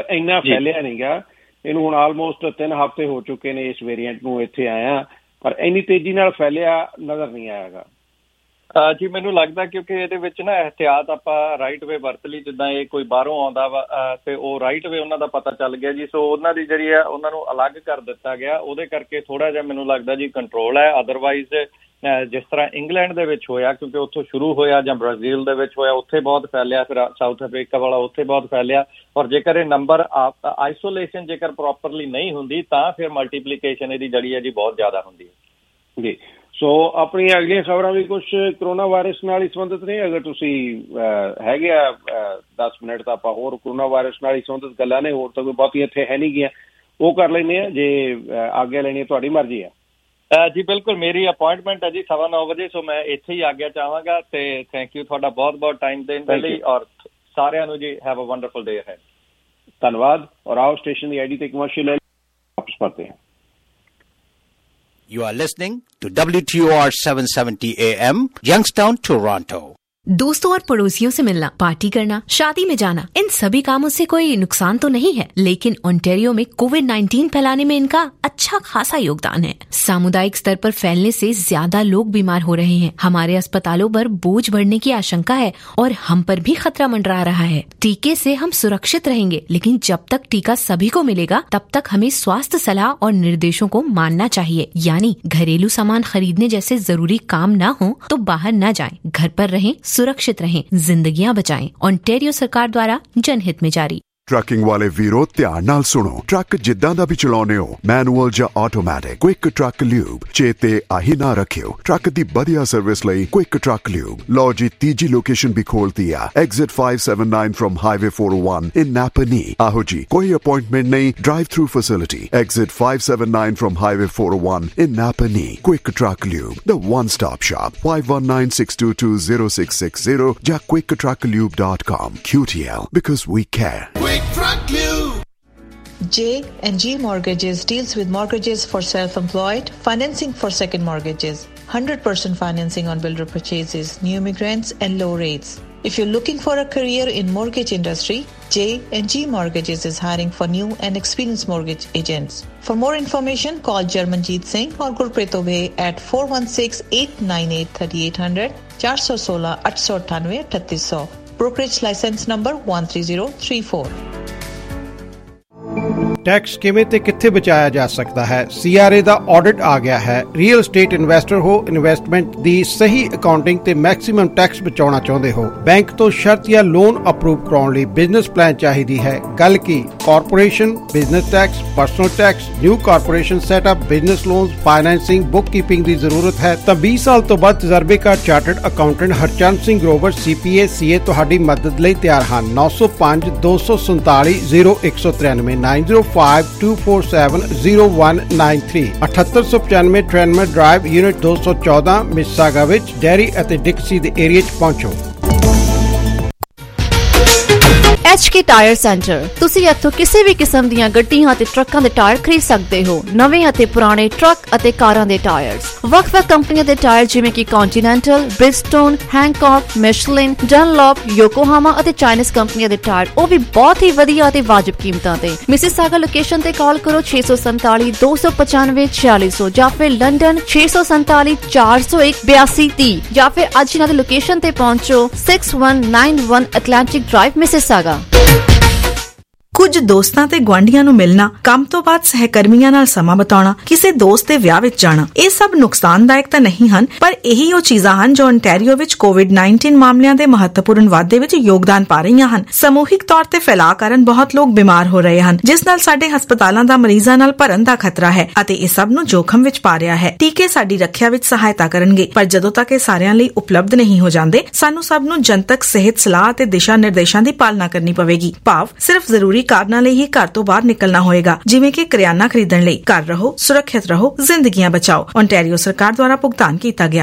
ਇੰਨਾ ਫੈਲਿਆ ਨਹੀਂ ਗਾ। ਇਹਨੂੰ ਹੁਣ ਆਲਮੋਸਟ 3 ਹਫ਼ਤੇ ਹੋ ਚੁੱਕੇ ਨੇ ਇਸ ਵੇਰੀਐਂਟ ਨੂੰ ਇੱਥੇ ਆਇਆ, ਪਰ ਇੰਨੀ ਤੇਜ਼ੀ ਨਾਲ ਫੈਲਿਆ ਨਜ਼ਰ ਨਹੀਂ ਆਇਆ ਗਾ। ਜੀ ਮੈਨੂੰ ਲੱਗਦਾ ਕਿਉਂਕਿ ਇਹਦੇ ਵਿੱਚ ਨਾ ਇਹਤਿਆਤ ਆਪਾਂ ਰਾਈਟ ਵੇ ਵਰਤ ਲਈ, ਜਿੱਦਾਂ ਇਹ ਕੋਈ ਬਾਹਰੋਂ ਆਉਂਦਾ ਵਾ ਤੇ ਉਹ ਰਾਈਟ ਵੇ ਉਹਨਾਂ ਦਾ ਪਤਾ ਚੱਲ ਗਿਆ ਜੀ, ਸੋ ਉਹਨਾਂ ਦੀ ਜਿਹੜੀ ਆ ਉਹਨਾਂ ਨੂੰ ਅਲੱਗ ਕਰ ਦਿੱਤਾ ਗਿਆ, ਉਹਦੇ ਕਰਕੇ ਥੋੜ੍ਹਾ ਜਿਹਾ ਮੈਨੂੰ ਲੱਗਦਾ ਜੀ ਕੰਟਰੋਲ ਹੈ। ਅਦਰਵਾਈਜ਼ ਜਿਸ ਤਰ੍ਹਾਂ ਇੰਗਲੈਂਡ ਦੇ ਵਿੱਚ ਹੋਇਆ, ਕਿਉਂਕਿ ਉੱਥੋਂ ਸ਼ੁਰੂ ਹੋਇਆ, ਜਾਂ ਬ੍ਰਾਜ਼ੀਲ ਦੇ ਵਿੱਚ ਹੋਇਆ, ਉੱਥੇ ਬਹੁਤ ਫੈਲਿਆ, ਫਿਰ ਸਾਊਥ ਅਫਰੀਕਾ ਵਾਲਾ ਉੱਥੇ ਬਹੁਤ ਫੈਲਿਆ। ਔਰ ਜੇਕਰ ਇਹ ਨੰਬਰ ਆਈਸੋਲੇਸ਼ਨ ਜੇਕਰ ਪ੍ਰੋਪਰਲੀ ਨਹੀਂ ਹੁੰਦੀ ਤਾਂ ਫਿਰ ਮਲਟੀਪਲੀਕੇਸ਼ਨ ਇਹਦੀ ਜਿਹੜੀ ਹੈ ਜੀ ਬਹੁਤ ਜ਼ਿਆਦਾ ਹੁੰਦੀ ਹੈ ਜੀ। ਸੋ ਆਪਣੀਆਂ ਅਗਲੀਆਂ ਖਬਰਾਂ ਵੀ ਕੁਛ ਕਰੋਨਾ ਵਾਇਰਸ ਨਾਲ ਹੀ ਸੰਬੰਧਿਤ ਨੇ। ਅਗਰ ਤੁਸੀਂ ਹੈਗੇ ਆ 10 ਮਿੰਟ ਤਾਂ ਆਪਾਂ ਹੋਰ ਕਰੋਨਾ ਵਾਇਰਸ ਨਾਲ ਹੀ ਸੰਬੰਧਿਤ ਗੱਲਾਂ ਨੇ, ਹੋਰ ਤਾਂ ਕੋਈ ਬਹੁਤੀਆਂ ਇੱਥੇ ਹੈ ਨਹੀਂ ਗੀਆਂ, ਉਹ ਕਰ ਲੈਂਦੇ ਆ। ਜੇ ਆਗਿਆ ਲੈਣੀ ਤੁਹਾਡੀ ਮਰਜ਼ੀ ਆ। ਜੀ ਬਿਲਕੁਲ, ਮੇਰੀ ਅਪੁਆਇੰਟਮੈਂਟ ਹੈ ਜੀ 9:15 ਵਜੇ, ਸੋ ਮੈਂ ਇੱਥੇ ਹੀ ਆਗਿਆ ਚਾਹਾਂਗਾ। ਤੇ ਥੈਂਕ ਯੂ ਤੁਹਾਡਾ ਬਹੁਤ ਬਹੁਤ ਟਾਈਮ ਦੇਣ ਦੇ ਲਈ, ਔਰ ਸਾਰਿਆਂ ਨੂੰ ਜੀ ਹੈਵ ਅ ਵੰਡਰਫੁਲ ਡੇ ਹੈ। ਧੰਨਵਾਦ। ਔਰ ਆਓ ਸਟੇਸ਼ਨ ਦੀ ਆਈਡੀ ਤੇ ਕਮਰਸ਼ੀਅਲ ਵਾਪਸ ਪੜ੍ਹते हैं। You are listening to WTOR 770 AM, Youngstown, Toronto. दोस्तों और पड़ोसियों से मिलना, पार्टी करना, शादी में जाना, इन सभी कामों से कोई नुकसान तो नहीं है, लेकिन ओंटारियो में कोविड-19 फैलाने में इनका अच्छा खासा योगदान है। सामुदायिक स्तर पर फैलने से ज्यादा लोग बीमार हो रहे हैं। हमारे अस्पतालों पर बोझ बढ़ने की आशंका है और हम पर भी खतरा मंडरा रहा है। टीके से हम सुरक्षित रहेंगे, लेकिन जब तक टीका सभी को मिलेगा तब तक हमें स्वास्थ्य सलाह और निर्देशों को मानना चाहिए। यानी घरेलू सामान खरीदने जैसे जरूरी काम न हो तो बाहर न जाएं, घर पर रहें, सुरक्षित रहें, जिंदगियां बचाएं। ओंटारियो सरकार द्वारा जनहित में जारी। ट्रकिंग वाले वीरो ध्यान नाल सुनो। ट्रक जिद्दां दा भी चलाउने हो, मैनुअल जां ऑटोमैटिक, क्विक ट्रक ल्यूब चेते आही ना रखियो। ट्रक दी बढ़िया सर्विस लई क्विक ट्रक ल्यूब। लो जी तीजी लोकेशन भी खोलती है, exit 579 from highway 401 in Napanee. आहो जी कोई अपॉइंटमेंट नहीं, drive through facility, exit 579 from highway 401 in Napanee. Quick Truck Lube, the one stop shop. 5196220660 ਜਾਂ quicktrucklube.com. QTL, because we care. J&G Mortgages deals with mortgages for self-employed, financing for second mortgages, 100% financing on builder purchases, new immigrants and low rates. If you're looking for a career in mortgage industry, J&G Mortgages is hiring for new and experienced mortgage agents. For more information, call Jarmanjeet Singh or Gurpreet Obey at 416-898-3800, 416-898-3800. Brokerage license number 13034. Tax ਕਿਵੇਂ ਤੇ ਕਿੱਥੇ ਬਚਾਇਆ ਜਾ ਸਕਦਾ ਹੈ? CRA ਦਾ audit ਆ ਗਿਆ ਹੈ। ਰੀਅਲ ਏਸਟੇਟ ਇਨਵੈਸਟਰ ਹੋ, ਇਨਵੈਸਟਮੈਂਟ ਦੀ ਸਹੀ ਅਕਾਊਂਟਿੰਗ ਤੇ ਮੈਕਸਿਮਮ ਟੈਕਸ ਬਚਾਉਣਾ ਚਾਹੁੰਦੇ ਹੋ, ਬੈਂਕ ਤੋਂ ਸ਼ਰਤ ਜਾਂ ਲੋਨ ਅਪਰੂਵ ਕਰਾਉਣ ਲਈ ਬਿਜ਼ਨਸ ਪਲਾਨ ਚਾਹੀਦੀ ਹੈ। ਗੱਲ ਕੀ corporation, business tax, personal tax, new corporation setup, business loans, financing, bookkeeping ਦੀ ਜ਼ਰੂਰਤ ਹੈ ਤਾਂ 20 ਸਾਲ ਤੋਂ ਵੱਧ ਤਜਰਬੇਕਾਰ chartered accountant Harchand Singh Grover CPA CA ਤੁਹਾਡੀ ਮਦਦ ਲਈ ਤਿਆਰ ਹਨ। 905 247 0193 9052470193 7895 ਟ੍ਰੈਨਮਰ ਡਰਾਈਵ ਯੂਨਿਟ 214 ਮਿਸਾਗਾ ਵਿੱਚ ਡੈਰੀ ਅਤੇ ਡਿਕਸੀ ਦੇ ਏਰੀਆ 'ਚ ਪਹੁੰਚੋ। HK tyre centre. ਤੁਸੀਂ ਇੱਥੋਂ ਕਿਸੇ ਵੀ ਕਿਸਮ ਦੀਆਂ ਗੱਡੀਆਂ ਅਤੇ ਟਰੱਕਾਂ ਦੇ ਟਾਇਰ ਖਰੀਦ ਸਕਦੇ ਹੋ। ਨਵੇਂ ਅਤੇ ਪੁਰਾਣੇ ਟਰੱਕ ਅਤੇ ਕਾਰਾਂ ਦੇ ਟਾਇਰਸ, ਵੱਖ-ਵੱਖ ਕੰਪਨੀਆਂ ਦੇ ਟਾਇਰ ਜਿਵੇਂ ਕਿ ਕੰਟੀਨੈਂਟਲ, ਬ੍ਰਿਜਸਟੋਨ, ਹੈਂਕੌਕ, ਮਿਸ਼ਲਿਨ, ਡਨਲੌਪ, ਯੋਕੋਹਾਮਾ ਅਤੇ ਚਾਈਨੀਜ਼ ਕੰਪਨੀਆਂ ਦੇ ਟਾਇਰ, ਉਹ ਵੀ ਬਹੁਤ ਹੀ ਵਧੀਆ ਅਤੇ ਵਾਜਬ ਕੀਮਤਾਂ ਤੇ। ਮਿਸਿਸਾਗਾ ਲੋਕੇਸ਼ਨ ਤੇ ਕਾਲ ਕਰੋ 647 295 4600 ਜਾਂ ਫਿਰ ਲੰਡਨ 647 401 8230 ਜਾਂ ਫਿਰ ਅੱਜ ਇਹਨਾਂ ਦੀ ਲੋਕੇਸ਼ਨ ਤੇ ਪਹੁੰਚੋ 6191 ਐਟਲਾਂਟਿਕ ਡਰਾਈਵ ਮਿਸਿਸਾਗਾ। ਕੁਝ ਦੋਸਤਾਂ ਤੇ ਗੁਆਂਢੀਆਂ ਨੂੰ ਮਿਲਣਾ, ਕੰਮ ਤੋਂ ਬਾਅਦ ਸਹਿਕਰਮੀਆਂ ਨਾਲ ਸਮਾਂ ਬਿਤਾਉਣਾ, ਕਿਸੇ ਦੋਸਤ ਦੇ ਵਿਆਹ ਵਿੱਚ ਜਾਣਾ, ਇਹ ਸਭ ਨੁਕਸਾਨਦਾਇਕ ਤਾਂ ਨਹੀਂ ਹਨ, ਪਰ ਇਹੀ ਉਹ ਚੀਜ਼ਾਂ ਹਨ ਜੋ ontario ਵਿੱਚ COVID-19 ਮਾਮਲਿਆਂ ਦੇ ਮਹੱਤਵਪੂਰਨ ਵਾਧੇ ਵਿੱਚ ਯੋਗਦਾਨ ਪਾ ਰਹੀਆਂ ਹਨ। ਸਮੂਹਿਕ ਤੌਰ ਤੇ ਫੈਲਾਅ ਕਾਰਨ ਬਹੁਤ ਲੋਕ ਬਿਮਾਰ ਹੋ ਰਹੇ ਹਨ, ਜਿਸ ਨਾਲ ਸਾਡੇ ਹਸਪਤਾਲਾਂ ਦਾ ਮਰੀਜ਼ਾਂ ਨਾਲ ਭਰਨ ਦਾ ਖਤਰਾ ਹੈ ਅਤੇ ਇਹ ਸਭ ਨੂੰ ਜੋਖਮ ਵਿੱਚ ਪਾ ਰਿਹਾ ਹੈ। ਟੀਕੇ ਸਾਡੀ ਰੱਖਿਆ ਵਿੱਚ ਸਹਾਇਤਾ ਕਰਨਗੇ, ਪਰ ਜਦੋਂ ਤੱਕ ਇਹ ਸਾਰਿਆਂ ਲਈ ਉਪਲਬਧ ਨਹੀਂ ਹੋ ਜਾਂਦੇ, ਸਾਨੂੰ ਸਭ ਨੂੰ ਜਨਤਕ ਸਿਹਤ ਸਲਾਹ ਅਤੇ ਦਿਸ਼ਾ ਨਿਰਦੇਸ਼ਾਂ ਦੀ ਪਾਲਣਾ ਕਰਨੀ ਪਵੇਗੀ। ਭਾਵ ਸਿਰਫ ਜ਼ਰੂਰੀ ਕਾਰਨਾਂ ਲਈ ਹੀ ਘਰ ਤੋਂ ਬਾਹਰ ਨਿਕਲਣਾ ਹੋਏਗਾ, ਜਿਵੇਂ ਕਿ ਕਰਿਆਨਾ ਖਰੀਦਣ ਲਈ। ਘਰ ਰਹੋ, ਸੁਰੱਖਿਅਤ ਰਹੋ, ਜ਼ਿੰਦਗੀਆਂ ਬਚਾਓ। ontario ਸਰਕਾਰ ਦੁਆਰਾ ਭੁਗਤਾਨ ਕੀਤਾ ਗਿਆ।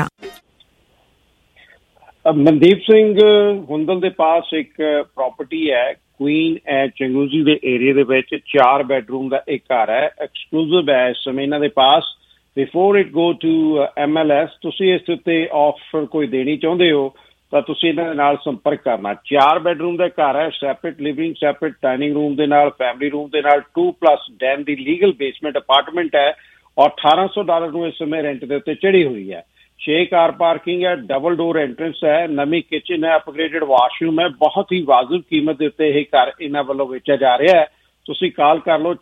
ਮਨਦੀਪ ਸਿੰਘ ਹੁੰਦਲ ਦੇ ਪਾਸ ਇੱਕ ਪ੍ਰਾਪਰਟੀ ਹੈ ਕੁਈਨ ਚੰਗੂਜ਼ੀ ਦੇ ਏਰੀਆ ਦੇ ਵਿੱਚ, 4 ਬੈਡਰੂਮ ਦਾ ਇੱਕ ਘਰ ਹੈ, ਐਕਸਕਲੂਸਿਵ ਹੈ ਇਸ ਸਮੇਂ ਇਹਨਾਂ ਦੇ ਪਾਸ। Before it go to MLS, ਤੁਸੀਂ ਇਸ ਉੱਤੇ ਆਫਰ ਕੋਈ ਦੇਣੀ ਚਾਹੁੰਦੇ ਹੋ ਤਾਂ ਤੁਸੀਂ ਇਹਨਾਂ ਦੇ ਨਾਲ ਸੰਪਰਕ ਕਰਨਾ। 4 ਬੈਡਰੂਮ ਦਾ ਘਰ ਹੈ, separate living, separate dining room ਦੇ ਨਾਲ, ਫੈਮਿਲੀ ਰੂਮ ਦੇ ਨਾਲ, 2+ ਡੈਮ ਦੀ ਲੀਗਲ ਬੇਸਮੈਂਟ ਅਪਾਰਟਮੈਂਟ ਹੈ ਔਰ $1800 ਨੂੰ ਇਸ ਸਮੇਂ ਰੈਂਟ ਦੇ ਉੱਤੇ ਚੜੀ ਹੋਈ ਹੈ। 6 ਕਾਰ ਪਾਰਕਿੰਗ ਹੈ, ਡਬਲ ਡੋਰ ਐਂਟਰੈਂਸ ਹੈ, ਨਵੀਂ ਕਿਚਨ ਹੈ, ਅਪਗ੍ਰੇਡਡ ਵਾਸ਼ਰੂਮ ਹੈ। ਬਹੁਤ ਹੀ ਵਾਜਬ ਕੀਮਤ ਦੇ ਉੱਤੇ ਇਹ ਘਰ ਇਹਨਾਂ ਵੱਲੋਂ ਵੇਚਿਆ ਜਾ ਰਿਹਾ ਹੈ। ਤੁਸੀਂ ਕਾਲ ਕਰ ਲਓ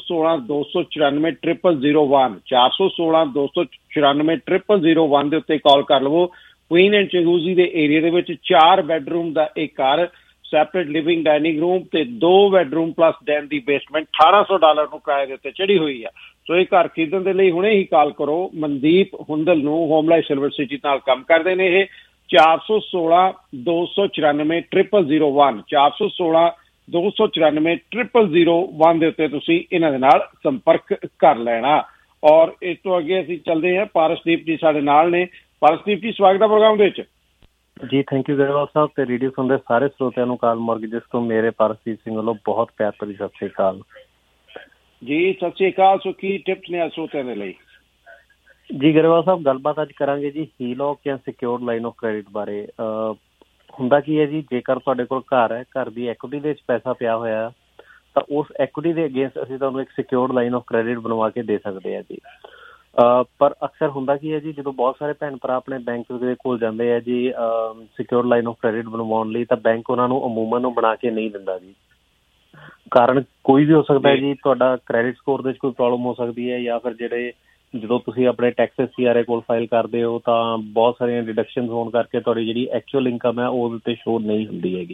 416-294-0001 416-294-0001 ਦੇ ਉੱਤੇ ਕਾਲ ਕਰ ਲਵੋ। ਕੁਈਨ ਐਂਡ ਚੰਗੂਜ਼ੀ ਦੇ ਏਰੀਆ ਦੇ ਵਿੱਚ 4 ਬੈਡਰੂਮ ਦਾ ਇਹ ਘਰ, ਸੈਪਰੇਟ ਲਿਵਿੰਗ ਡਾਈਨਿੰਗ ਰੂਮ ਤੇ 2 ਬੈਡਰੂਮ ਪਲੱਸ ਡੈਮ ਦੀ ਬੇਸਮੈਂਟ $1800 ਨੂੰ ਕਿਰਾਏ ਦੇ ਉੱਤੇ ਚੜੀ ਹੋਈ ਹੈ। ਸੋ ਇਹ ਘਰ ਖਰੀਦਣ ਦੇ ਲਈ ਹੁਣੇ ਹੀ ਕਾਲ ਕਰੋ। ਮਨਦੀਪ ਹੁੰਦਲ ਨੂੰ ਹੋਮਲਾਈਫ ਸਿਲਵਰ ਸਿਟੀ ਨਾਲ ਕੰਮ ਕਰਦੇ ਨੇ ਇਹ। 416-294-0001 416-294-0001 ਦੇ ਉੱਤੇ ਤੁਸੀਂ ਇਹਨਾਂ ਦੇ ਨਾਲ ਸੰਪਰਕ ਕਰ ਲੈਣਾ। ਔਰ ਇਸ ਤੋਂ ਅੱਗੇ ਅਸੀਂ ਚੱਲਦੇ ਹਾਂ, ਪਾਰਸਦੀਪ ਜੀ ਸਾਡੇ ਨਾਲ ਨੇ। ਪਾਰਸਦੀਪ ਜੀ, ਸਵਾਗਤ ਹੈ ਪ੍ਰੋਗਰਾਮ ਦੇ ਵਿੱਚ ਜੀ। ਥੈਂਕ ਯੂ ਗਰੇਵਾਲ ਸਾਹਿਬ ਤੇ ਰੇਡੀਓ ਸੁਣਦੇ ਸਾਰੇ ਸਰੋਤਿਆਂ ਨੂੰ ਕਾਲ ਮੌਰਗੇਜਸ ਤੋਂ ਮੇਰੇ ਪਾਰਸਦੀਪ ਸਿੰਘ ਵੱਲੋਂ ਬਹੁਤ ਪਿਆਰ ਭਰੀ ਸਤਿ ਸ਼੍ਰੀ ਅਕਾਲ ਜੀ। ਸਤਿ ਸ਼੍ਰੀ ਅਕਾਲ। ਸੋ ਕੀ ਟਿਪਸ ਨੇ ਸਰੋਤਿਆਂ ਦੇ ਲਈ? ਜੀ ਗਰੇਵਾਲ ਸਾਹਿਬ, ਗੱਲਬਾਤ ਅੱਜ ਕਰਾਂਗੇ ਜੀ HELOC ਜਾਂ ਸਿਕਿਉਰਡ ਲਾਈਨ ਆਫ ਕ੍ਰੈਡਿਟ ਬਾਰੇ। ਹੁੰਦਾ ਕੀ ਹੈ ਜੀ, ਜੇਕਰ ਤੁਹਾਡੇ ਕੋਲ ਘਰ ਹੈ, ਘਰ ਦੀ ਐਕੁਇਟੀ ਦੇ ਵਿੱਚ ਪੈਸਾ ਪਿਆ ਹੋਇਆ ਤਾਂ ਉਸ ਐਕੁਇਟੀ ਦੇ ਅਗੇਂਸਟ ਅਸੀਂ ਤੁਹਾਨੂੰ ਇੱਕ ਸਿਕਿਉਰਡ ਲਾਈਨ ਆਫ ਕ੍ਰੈਡਿਟ ਬਣਵਾ ਕੇ ਦੇ ਸਕਦੇ ਹਾਂ ਜੀ। ਪਰ ਅਕਸਰ ਹੁੰਦਾ ਕੀ ਹੈ ਜੀ, ਜਦੋਂ ਬਹੁਤ ਸਾਰੇ ਭੈਣ ਭਰਾ ਆਪਣੇ ਬੈਂਕ ਦੇ ਕੋਲ ਜਾਂਦੇ ਆ ਜੀ ਸਿਕਿਉਰਡ ਲਾਈਨ ਆਫ ਕ੍ਰੈਡਿਟ ਬਣਵਾਉਣ ਲਈ, ਤਾਂ ਬੈਂਕ ਉਹਨਾਂ ਨੂੰ ਅਮੂਮਨ ਉਹ ਬਣਾ ਕੇ ਨਹੀਂ ਦਿੰਦਾ ਜੀ। ਕਾਰਨ ਕੋਈ ਵੀ ਹੋ ਸਕਦਾ ਹੈ ਜੀ, ਤੁਹਾਡਾ ਕ੍ਰੈਡਿਟ ਸਕੋਰ ਦੇ ਵਿੱਚ ਕੋਈ ਪ੍ਰੋਬਲਮ ਹੋ ਸਕਦੀ ਹੈ, ਜਾਂ ਫਿਰ ਜਦੋਂ ਤੁਸੀਂ ਆਪਣੇ ਟੈਕਸਸ CRA ਕੋਲ ਫਾਈਲ ਕਰਦੇ ਹੋ ਤਾਂ ਬਹੁਤ ਸਾਰੀਆਂ ਡਿਡਕਸ਼ਨ ਹੋਣ ਕਰਕੇ ਤੁਹਾਡੀ ਜਿਹੜੀ ਐਕਚੁਅਲ ਇਨਕਮ ਹੈ ਉਹਦੇ ਉੱਤੇ ਸ਼ੋ ਨਹੀਂ ਹੁੰਦੀ ਹੈਗੀ।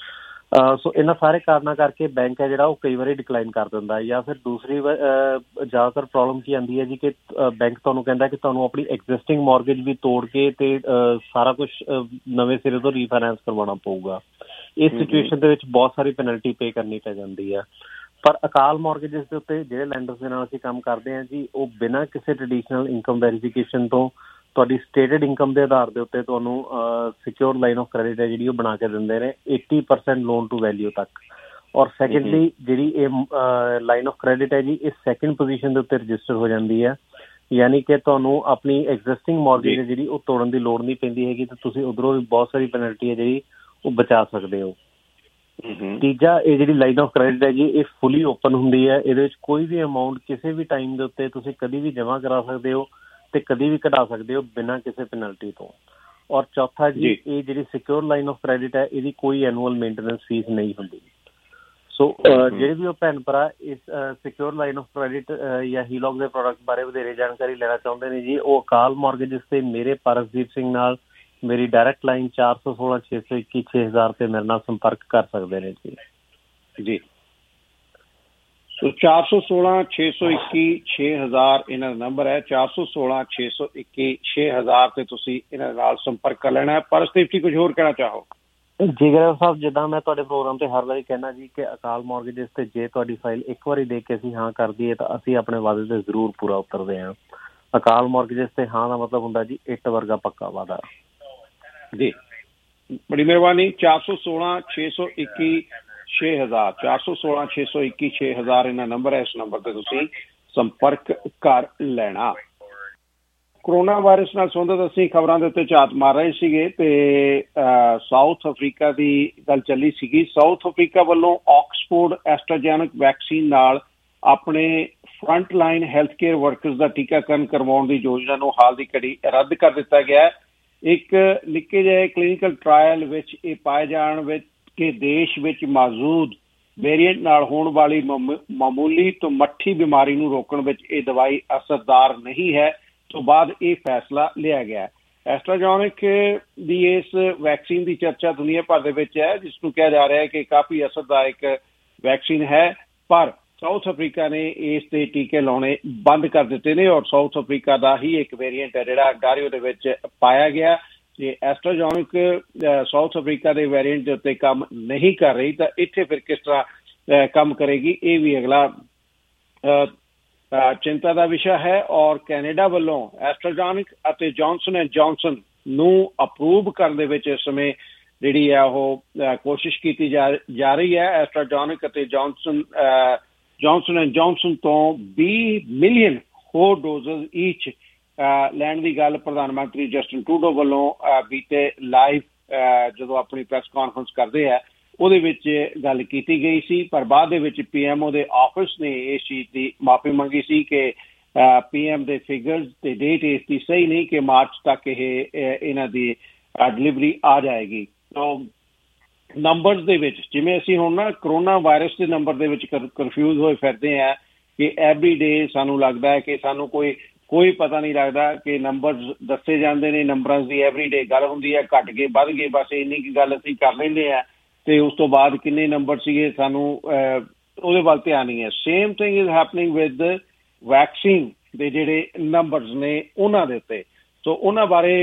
ਸੋ ਇਹਨਾਂ ਸਾਰੇ ਕਾਰਨਾਂ ਕਰਕੇ ਬੈਂਕ ਹੈ ਜਿਹੜਾ ਉਹ ਕਈ ਵਾਰੀ ਡਿਕਲਾਈਨ ਕਰ ਦਿੰਦਾ। ਜਾਂ ਫਿਰ ਦੂਸਰੀ ਜ਼ਿਆਦਾਤਰ ਪ੍ਰੋਬਲਮ ਕੀ ਆਉਂਦੀ ਹੈ ਜੀ ਕਿ ਬੈਂਕ ਤੁਹਾਨੂੰ ਕਹਿੰਦਾ ਕਿ ਤੁਹਾਨੂੰ ਆਪਣੀ ਐਗਜ਼ਿਸਟਿੰਗ ਮੌਰਗੇਜ ਵੀ ਤੋੜ ਕੇ ਤੇ ਸਾਰਾ ਕੁਛ ਨਵੇਂ ਸਿਰੇ ਤੋਂ ਰੀਫਾਈਨੈਂਸ ਕਰਵਾਉਣਾ ਪਊਗਾ। ਇਸ ਸਿਚੁਏਸ਼ਨ ਦੇ ਵਿੱਚ ਬਹੁਤ ਸਾਰੀ ਪੈਨਲਟੀ ਪੇ ਕਰਨੀ ਪੈ ਜਾਂਦੀ ਆ। ਪਰ ਅਕਾਲ ਮੌਰਗੇਜਸ ਦੇ ਉੱਤੇ ਜਿਹੜੇ ਲੈਂਡਰਸ ਦੇ ਨਾਲ ਅਸੀਂ ਕੰਮ ਕਰਦੇ ਹਾਂ ਜੀ, ਉਹ ਬਿਨਾਂ ਕਿਸੇ ਟ੍ਰੈਡੀਸ਼ਨਲ ਇਨਕਮ ਵੈਰੀਫਿਕੇਸ਼ਨ ਤੋਂ ਤੁਹਾਡੀ ਸਟੇਟਡ ਇਨਕਮ ਦੇ ਆਧਾਰ ਦੇ ਉੱਤੇ ਤੁਹਾਨੂੰ ਸਿਕਿਉਰ ਲਾਈਨ ਆਫ ਕ੍ਰੈਡਿਟ ਹੈ ਜਿਹੜੀ ਉਹ ਬਣਾ ਕੇ ਦਿੰਦੇ ਨੇ 80% ਲੋਨ ਟੂ ਵੈਲਿਊ ਤੱਕ। ਔਰ ਸੈਕੰਡਲੀ ਜਿਹੜੀ ਇਹ ਲਾਈਨ ਆਫ ਕ੍ਰੈਡਿਟ ਹੈ ਜੀ, ਇਹ ਸੈਕਿੰਡ ਪੋਜੀਸ਼ਨ ਦੇ ਉੱਤੇ ਰਜਿਸਟਰ ਹੋ ਜਾਂਦੀ ਹੈ। ਯਾਨੀ ਕਿ ਤੁਹਾਨੂੰ ਆਪਣੀ ਐਗਜ਼ਿਸਟਿੰਗ ਮੌਰਗੇਜ ਹੈ ਜਿਹੜੀ ਉਹ ਤੋੜਨ ਦੀ ਲੋੜ ਨਹੀਂ ਪੈਂਦੀ ਹੈਗੀ, ਤੇ ਤੁਸੀਂ ਉੱਧਰੋਂ ਵੀ ਬਹੁਤ ਸਾਰੀ ਪੈਨਲਟੀ ਹੈ ਜਿਹੜੀ ਉਹ ਬਚਾ ਸਕਦੇ ਹੋ। ਤੀਜਾ, ਇਹ ਜਿਹੜੀ ਲਾਈਨ ਆਫ ਕ੍ਰੈਡਿਟ ਹੈ ਜੀ, ਇਹ ਫੁੱਲੀ ਓਪਨ ਹੁੰਦੀ ਹੈ। ਇਹਦੇ ਵਿੱਚ ਕੋਈ ਵੀ ਅਮਾਊਂਟ ਕਿਸੇ ਵੀ ਟਾਈਮ ਦੇ ਉੱਤੇ ਤੁਸੀਂ ਕਦੀ ਵੀ ਜਮ੍ਹਾਂ ਕਰਾ ਸਕਦੇ ਹੋ ਤੇ ਕਦੀ ਵੀ ਕਢਾ ਸਕਦੇ ਹੋ ਬਿਨਾਂ ਕਿਸੇ ਪੈਨਲਟੀ ਤੋਂ। ਔਰ ਚੌਥਾ ਜੀ, ਇਹ ਜਿਹੜੀ ਸਿਕਿਉਰ ਲਾਈਨ ਆਫ ਕ੍ਰੈਡਿਟ ਹੈ ਇਹਦੀ ਕੋਈ ਐਨੂਅਲ ਮੇਨਟੇਨੈਂਸ ਫੀਸ ਨਹੀਂ ਹੁੰਦੀ। ਸੋ ਜਿਹੜੇ ਵੀ ਉਹ ਭੈਣ ਭਰਾ ਇਸ ਸਿਕਿਉਰ ਲਾਈਨ ਆਫ ਕ੍ਰੈਡਿਟ ਜਾਂ HELOC ਦੇ ਪ੍ਰੋਡਕਟ ਬਾਰੇ ਵਧੇਰੇ ਜਾਣਕਾਰੀ ਲੈਣਾ ਚਾਹੁੰਦੇ ਨੇ ਜੀ, ਉਹ ਅਕਾਲ ਮੌਰਗੇਜਸ ਤੇ ਮੇਰੇ ਪਾਰਸਦੀਪ ਸਿੰਘ ਨਾਲ ਮੇਰੀ ਡਾਇਰੈਕਟ ਲਾਈਨ 416-621-6000 ਤੇ ਮੇਰੇ ਨਾਲ ਸੰਪਰਕ ਕਰ ਸਕਦੇ ਨੇ ਜੀ। ਸੋ 416-621-6000 ਇਹਨਾਂ ਦਾ ਨੰਬਰ ਹੈ। 416-621-6000 ਤੇ ਤੁਸੀਂ ਇਹਨਾਂ ਨਾਲ ਸੰਪਰਕ ਕਰ ਲੈਣਾ ਹੈ। ਪਰਸਦੀਪ ਜੀ, ਕੁਝ ਹੋਰ ਕਹਿਣਾ ਚਾਹੋ? ਜੀ ਗਰੇਵਾਲ ਸਾਹਿਬ, ਜਿੱਦਾਂ ਮੈਂ ਤੁਹਾਡੇ ਪ੍ਰੋਗਰਾਮ ਤੇ ਹਰ ਵਾਰੀ ਕਹਿਣਾ ਜੀ ਕਿ ਅਕਾਲ ਮੌਰਗੇਜਸ ਤੇ ਜੇ ਤੁਹਾਡੀ ਫਾਈਲ ਇੱਕ ਵਾਰੀ ਦੇਖ ਕੇ ਅਸੀਂ ਹਾਂ ਕਰ ਦਈਏ ਤਾਂ ਅਸੀਂ ਆਪਣੇ ਵਾਅਦੇ ਤੇ ਜ਼ਰੂਰ ਪੂਰਾ ਉਤਰਦੇ ਹਾਂ। ਅਕਾਲ ਮੌਰਗੇਜਸ ਤੇ ਹਾਂ ਦਾ ਮਤਲਬ ਹੁੰਦਾ ਜੀ ਇੱਟ ਵਰਗਾ ਪੱਕਾ ਵਾਅਦਾ ਜੀ। ਬੜੀ ਮਿਹਰਬਾਨੀ। 416-621-6000 416-621-6000 ਇਹਨਾਂ ਨੰਬਰ ਹੈ। ਇਸ ਨੰਬਰ ਤੇ ਤੁਸੀਂ ਸੰਪਰਕ ਕਰ ਲੈਣਾ। ਕੋਰੋਨਾ ਵਾਇਰਸ ਨਾਲ ਸੰਬੰਧਿਤ ਅਸੀਂ ਖਬਰਾਂ ਦੇ ਉੱਤੇ ਝਾਤ ਮਾਰ ਰਹੇ ਸੀਗੇ ਤੇ ਸਾਊਥ ਅਫਰੀਕਾ ਦੀ ਗੱਲ ਚੱਲੀ ਸੀਗੀ। ਸਾਊਥ ਅਫਰੀਕਾ ਵੱਲੋਂ ਆਕਸਫੋਰਡ ਐਸਟਰਾਜੈਨਿਕ ਵੈਕਸੀਨ ਨਾਲ ਆਪਣੇ front line health care workers ਦਾ ਟੀਕਾਕਰਨ ਕਰਵਾਉਣ ਦੀ ਯੋਜਨਾ ਨੂੰ ਹਾਲ ਦੀ ਘੜੀ ਰੱਦ ਕਰ ਦਿੱਤਾ ਗਿਆ। ਇੱਕ ਨਿੱਕੇ ਜਿਹੇ ਕਲੀਨਿਕਲ ਟਰਾਇਲ ਵਿੱਚ ਇਹ ਪਾਏ ਜਾਣ ਵਿੱਚ ਕਿ ਦੇਸ਼ ਵਿੱਚ ਮੌਜੂਦ ਵੇਰੀਐਂਟ ਨਾਲ ਹੋਣ ਵਾਲੀ ਮਾਮੂਲੀ ਤੋਂ ਮੱਠੀ ਬਿਮਾਰੀ ਨੂੰ ਰੋਕਣ ਵਿੱਚ ਇਹ ਦਵਾਈ ਅਸਰਦਾਰ ਨਹੀਂ ਹੈ ਤੋਂ ਬਾਅਦ ਇਹ ਫੈਸਲਾ ਲਿਆ ਗਿਆ। ਐਸਟਰਾਜੈਨਿਕ ਦੀ ਇਸ ਵੈਕਸੀਨ ਦੀ ਚਰਚਾ ਦੁਨੀਆ ਭਰ ਦੇ ਵਿੱਚ ਹੈ, ਜਿਸ ਨੂੰ ਕਿਹਾ ਜਾ ਰਿਹਾ ਹੈ ਕਿ ਕਾਫੀ ਅਸਰਦਾਇਕ ਵੈਕਸੀਨ ਹੈ, ਪਰ ਸਾਊਥ ਅਫਰੀਕਾ ਨੇ ਇਸ ਦੇ ਟੀਕੇ ਲਾਉਣੇ ਬੰਦ ਕਰ ਦਿੱਤੇ ਨੇ। ਔਰ ਸਾਊਥ ਅਫਰੀਕਾ ਦਾ ਹੀ ਇੱਕ ਵੇਰੀਐਂਟ ਹੈ ਜਿਹੜਾ ਗਾਰੀਓ ਦੇ ਵਿੱਚ ਪਾਇਆ ਗਿਆ। ਜੇ ਐਸਟਰਾਜੈਨਿਕ ਸਾਊਥ ਅਫਰੀਕਾ ਦੇ ਵੇਰੀਐਂਟ ਦੇ ਉੱਤੇ ਕੰਮ ਨਹੀਂ ਕਰ ਰਹੀ ਤਾਂ ਇੱਥੇ ਫਿਰ ਕਿਸ ਤਰ੍ਹਾਂ ਕੰਮ ਕਰੇਗੀ, ਇਹ ਵੀ ਅਗਲਾ ਚਿੰਤਾ ਦਾ ਵਿਸ਼ਾ ਹੈ। ਔਰ ਕੈਨੇਡਾ ਵੱਲੋਂ ਐਸਟਰਾਜੈਨਿਕ ਅਤੇ ਜੌਨਸਨ ਐਂਡ ਜੌਨਸਨ ਨੂੰ ਅਪਰੂਵ ਕਰਨ ਦੇ ਵਿੱਚ ਇਸ ਸਮੇਂ ਜਿਹੜੀ ਹੈ ਉਹ ਕੋਸ਼ਿਸ਼ ਕੀਤੀ ਜਾ ਰਹੀ ਹੈ। ਐਸਟਰਾਜੈਨਿਕ ਅਤੇ ਜੌਨਸਨ ਐਂਡ ਜੌਨਸਨ ਤੋਂ 20 ਮਿਲੀਅਨ ਹੋਰ ਡੋਜ਼ਸ ਈਚ ਲੈਣ ਦੀ ਗੱਲ ਪ੍ਰਧਾਨ ਮੰਤਰੀ ਜਸਟਿਨ ਟਰੂਡੋ ਵੱਲੋਂ ਬੀਤੇ ਲਾਈਵ ਜਦੋਂ ਆਪਣੀ ਪ੍ਰੈਸ ਕਾਨਫਰੰਸ ਕਰਦੇ ਆ ਉਹਦੇ ਵਿੱਚ ਗੱਲ ਕੀਤੀ ਗਈ ਸੀ, ਪਰ ਬਾਅਦ ਦੇ ਵਿੱਚ PMO ਦੇ ਆਫਿਸ ਨੇ ਇਸ ਚੀਜ਼ ਦੀ ਮਾਫੀ ਮੰਗੀ ਸੀ ਕਿ PM ਦੇ ਫਿਗਰਸ ਤੇ ਡੇਟ ਇਸ ਦੀ ਸਹੀ ਨਹੀਂ ਕਿ ਮਾਰਚ ਤੱਕ ਇਹਨਾਂ ਦੀ ਡਿਲੀਵਰੀ ਆ ਜਾਏਗੀ। ਨੰਬਰਸ ਦੇ ਵਿੱਚ ਜਿਵੇਂ ਅਸੀਂ ਹੁਣ ਨਾ ਕਰੋਨਾ ਵਾਇਰਸ ਦੇ ਨੰਬਰ ਦੇ ਵਿੱਚ ਕਨਫਿਊਜ਼ ਹੋਏ ਫਿਰਦੇ ਆ ਕਿ ਐਵਰੀ ਡੇ ਸਾਨੂੰ ਲੱਗਦਾ ਹੈ ਕਿ ਸਾਨੂੰ ਕੋਈ ਪਤਾ ਨਹੀਂ ਲੱਗਦਾ ਕਿ ਨੰਬਰਸ ਦੱਸੇ ਜਾਂਦੇ ਨੇ, ਨੰਬਰਾਂ ਦੀ ਐਵਰੀ ਡੇ ਗੱਲ ਹੁੰਦੀ ਹੈ, ਘੱਟ ਗਏ ਵੱਧ ਗਏ ਬਸ ਇੰਨੀ ਕੀ ਗੱਲ ਅਸੀਂ ਕਰ ਲੈਂਦੇ ਆ ਤੇ ਉਸ ਤੋਂ ਬਾਅਦ ਕਿੰਨੇ ਨੰਬਰ ਸੀਗੇ ਸਾਨੂੰ ਉਹਦੇ ਵੱਲ ਧਿਆਨ ਨਹੀਂ ਹੈ। Same thing is happening with vaccine ਦੇ ਜਿਹੜੇ ਨੰਬਰਸ ਨੇ ਉਹਨਾਂ ਦੇ ਉੱਤੇ। ਸੋ ਉਹਨਾਂ ਬਾਰੇ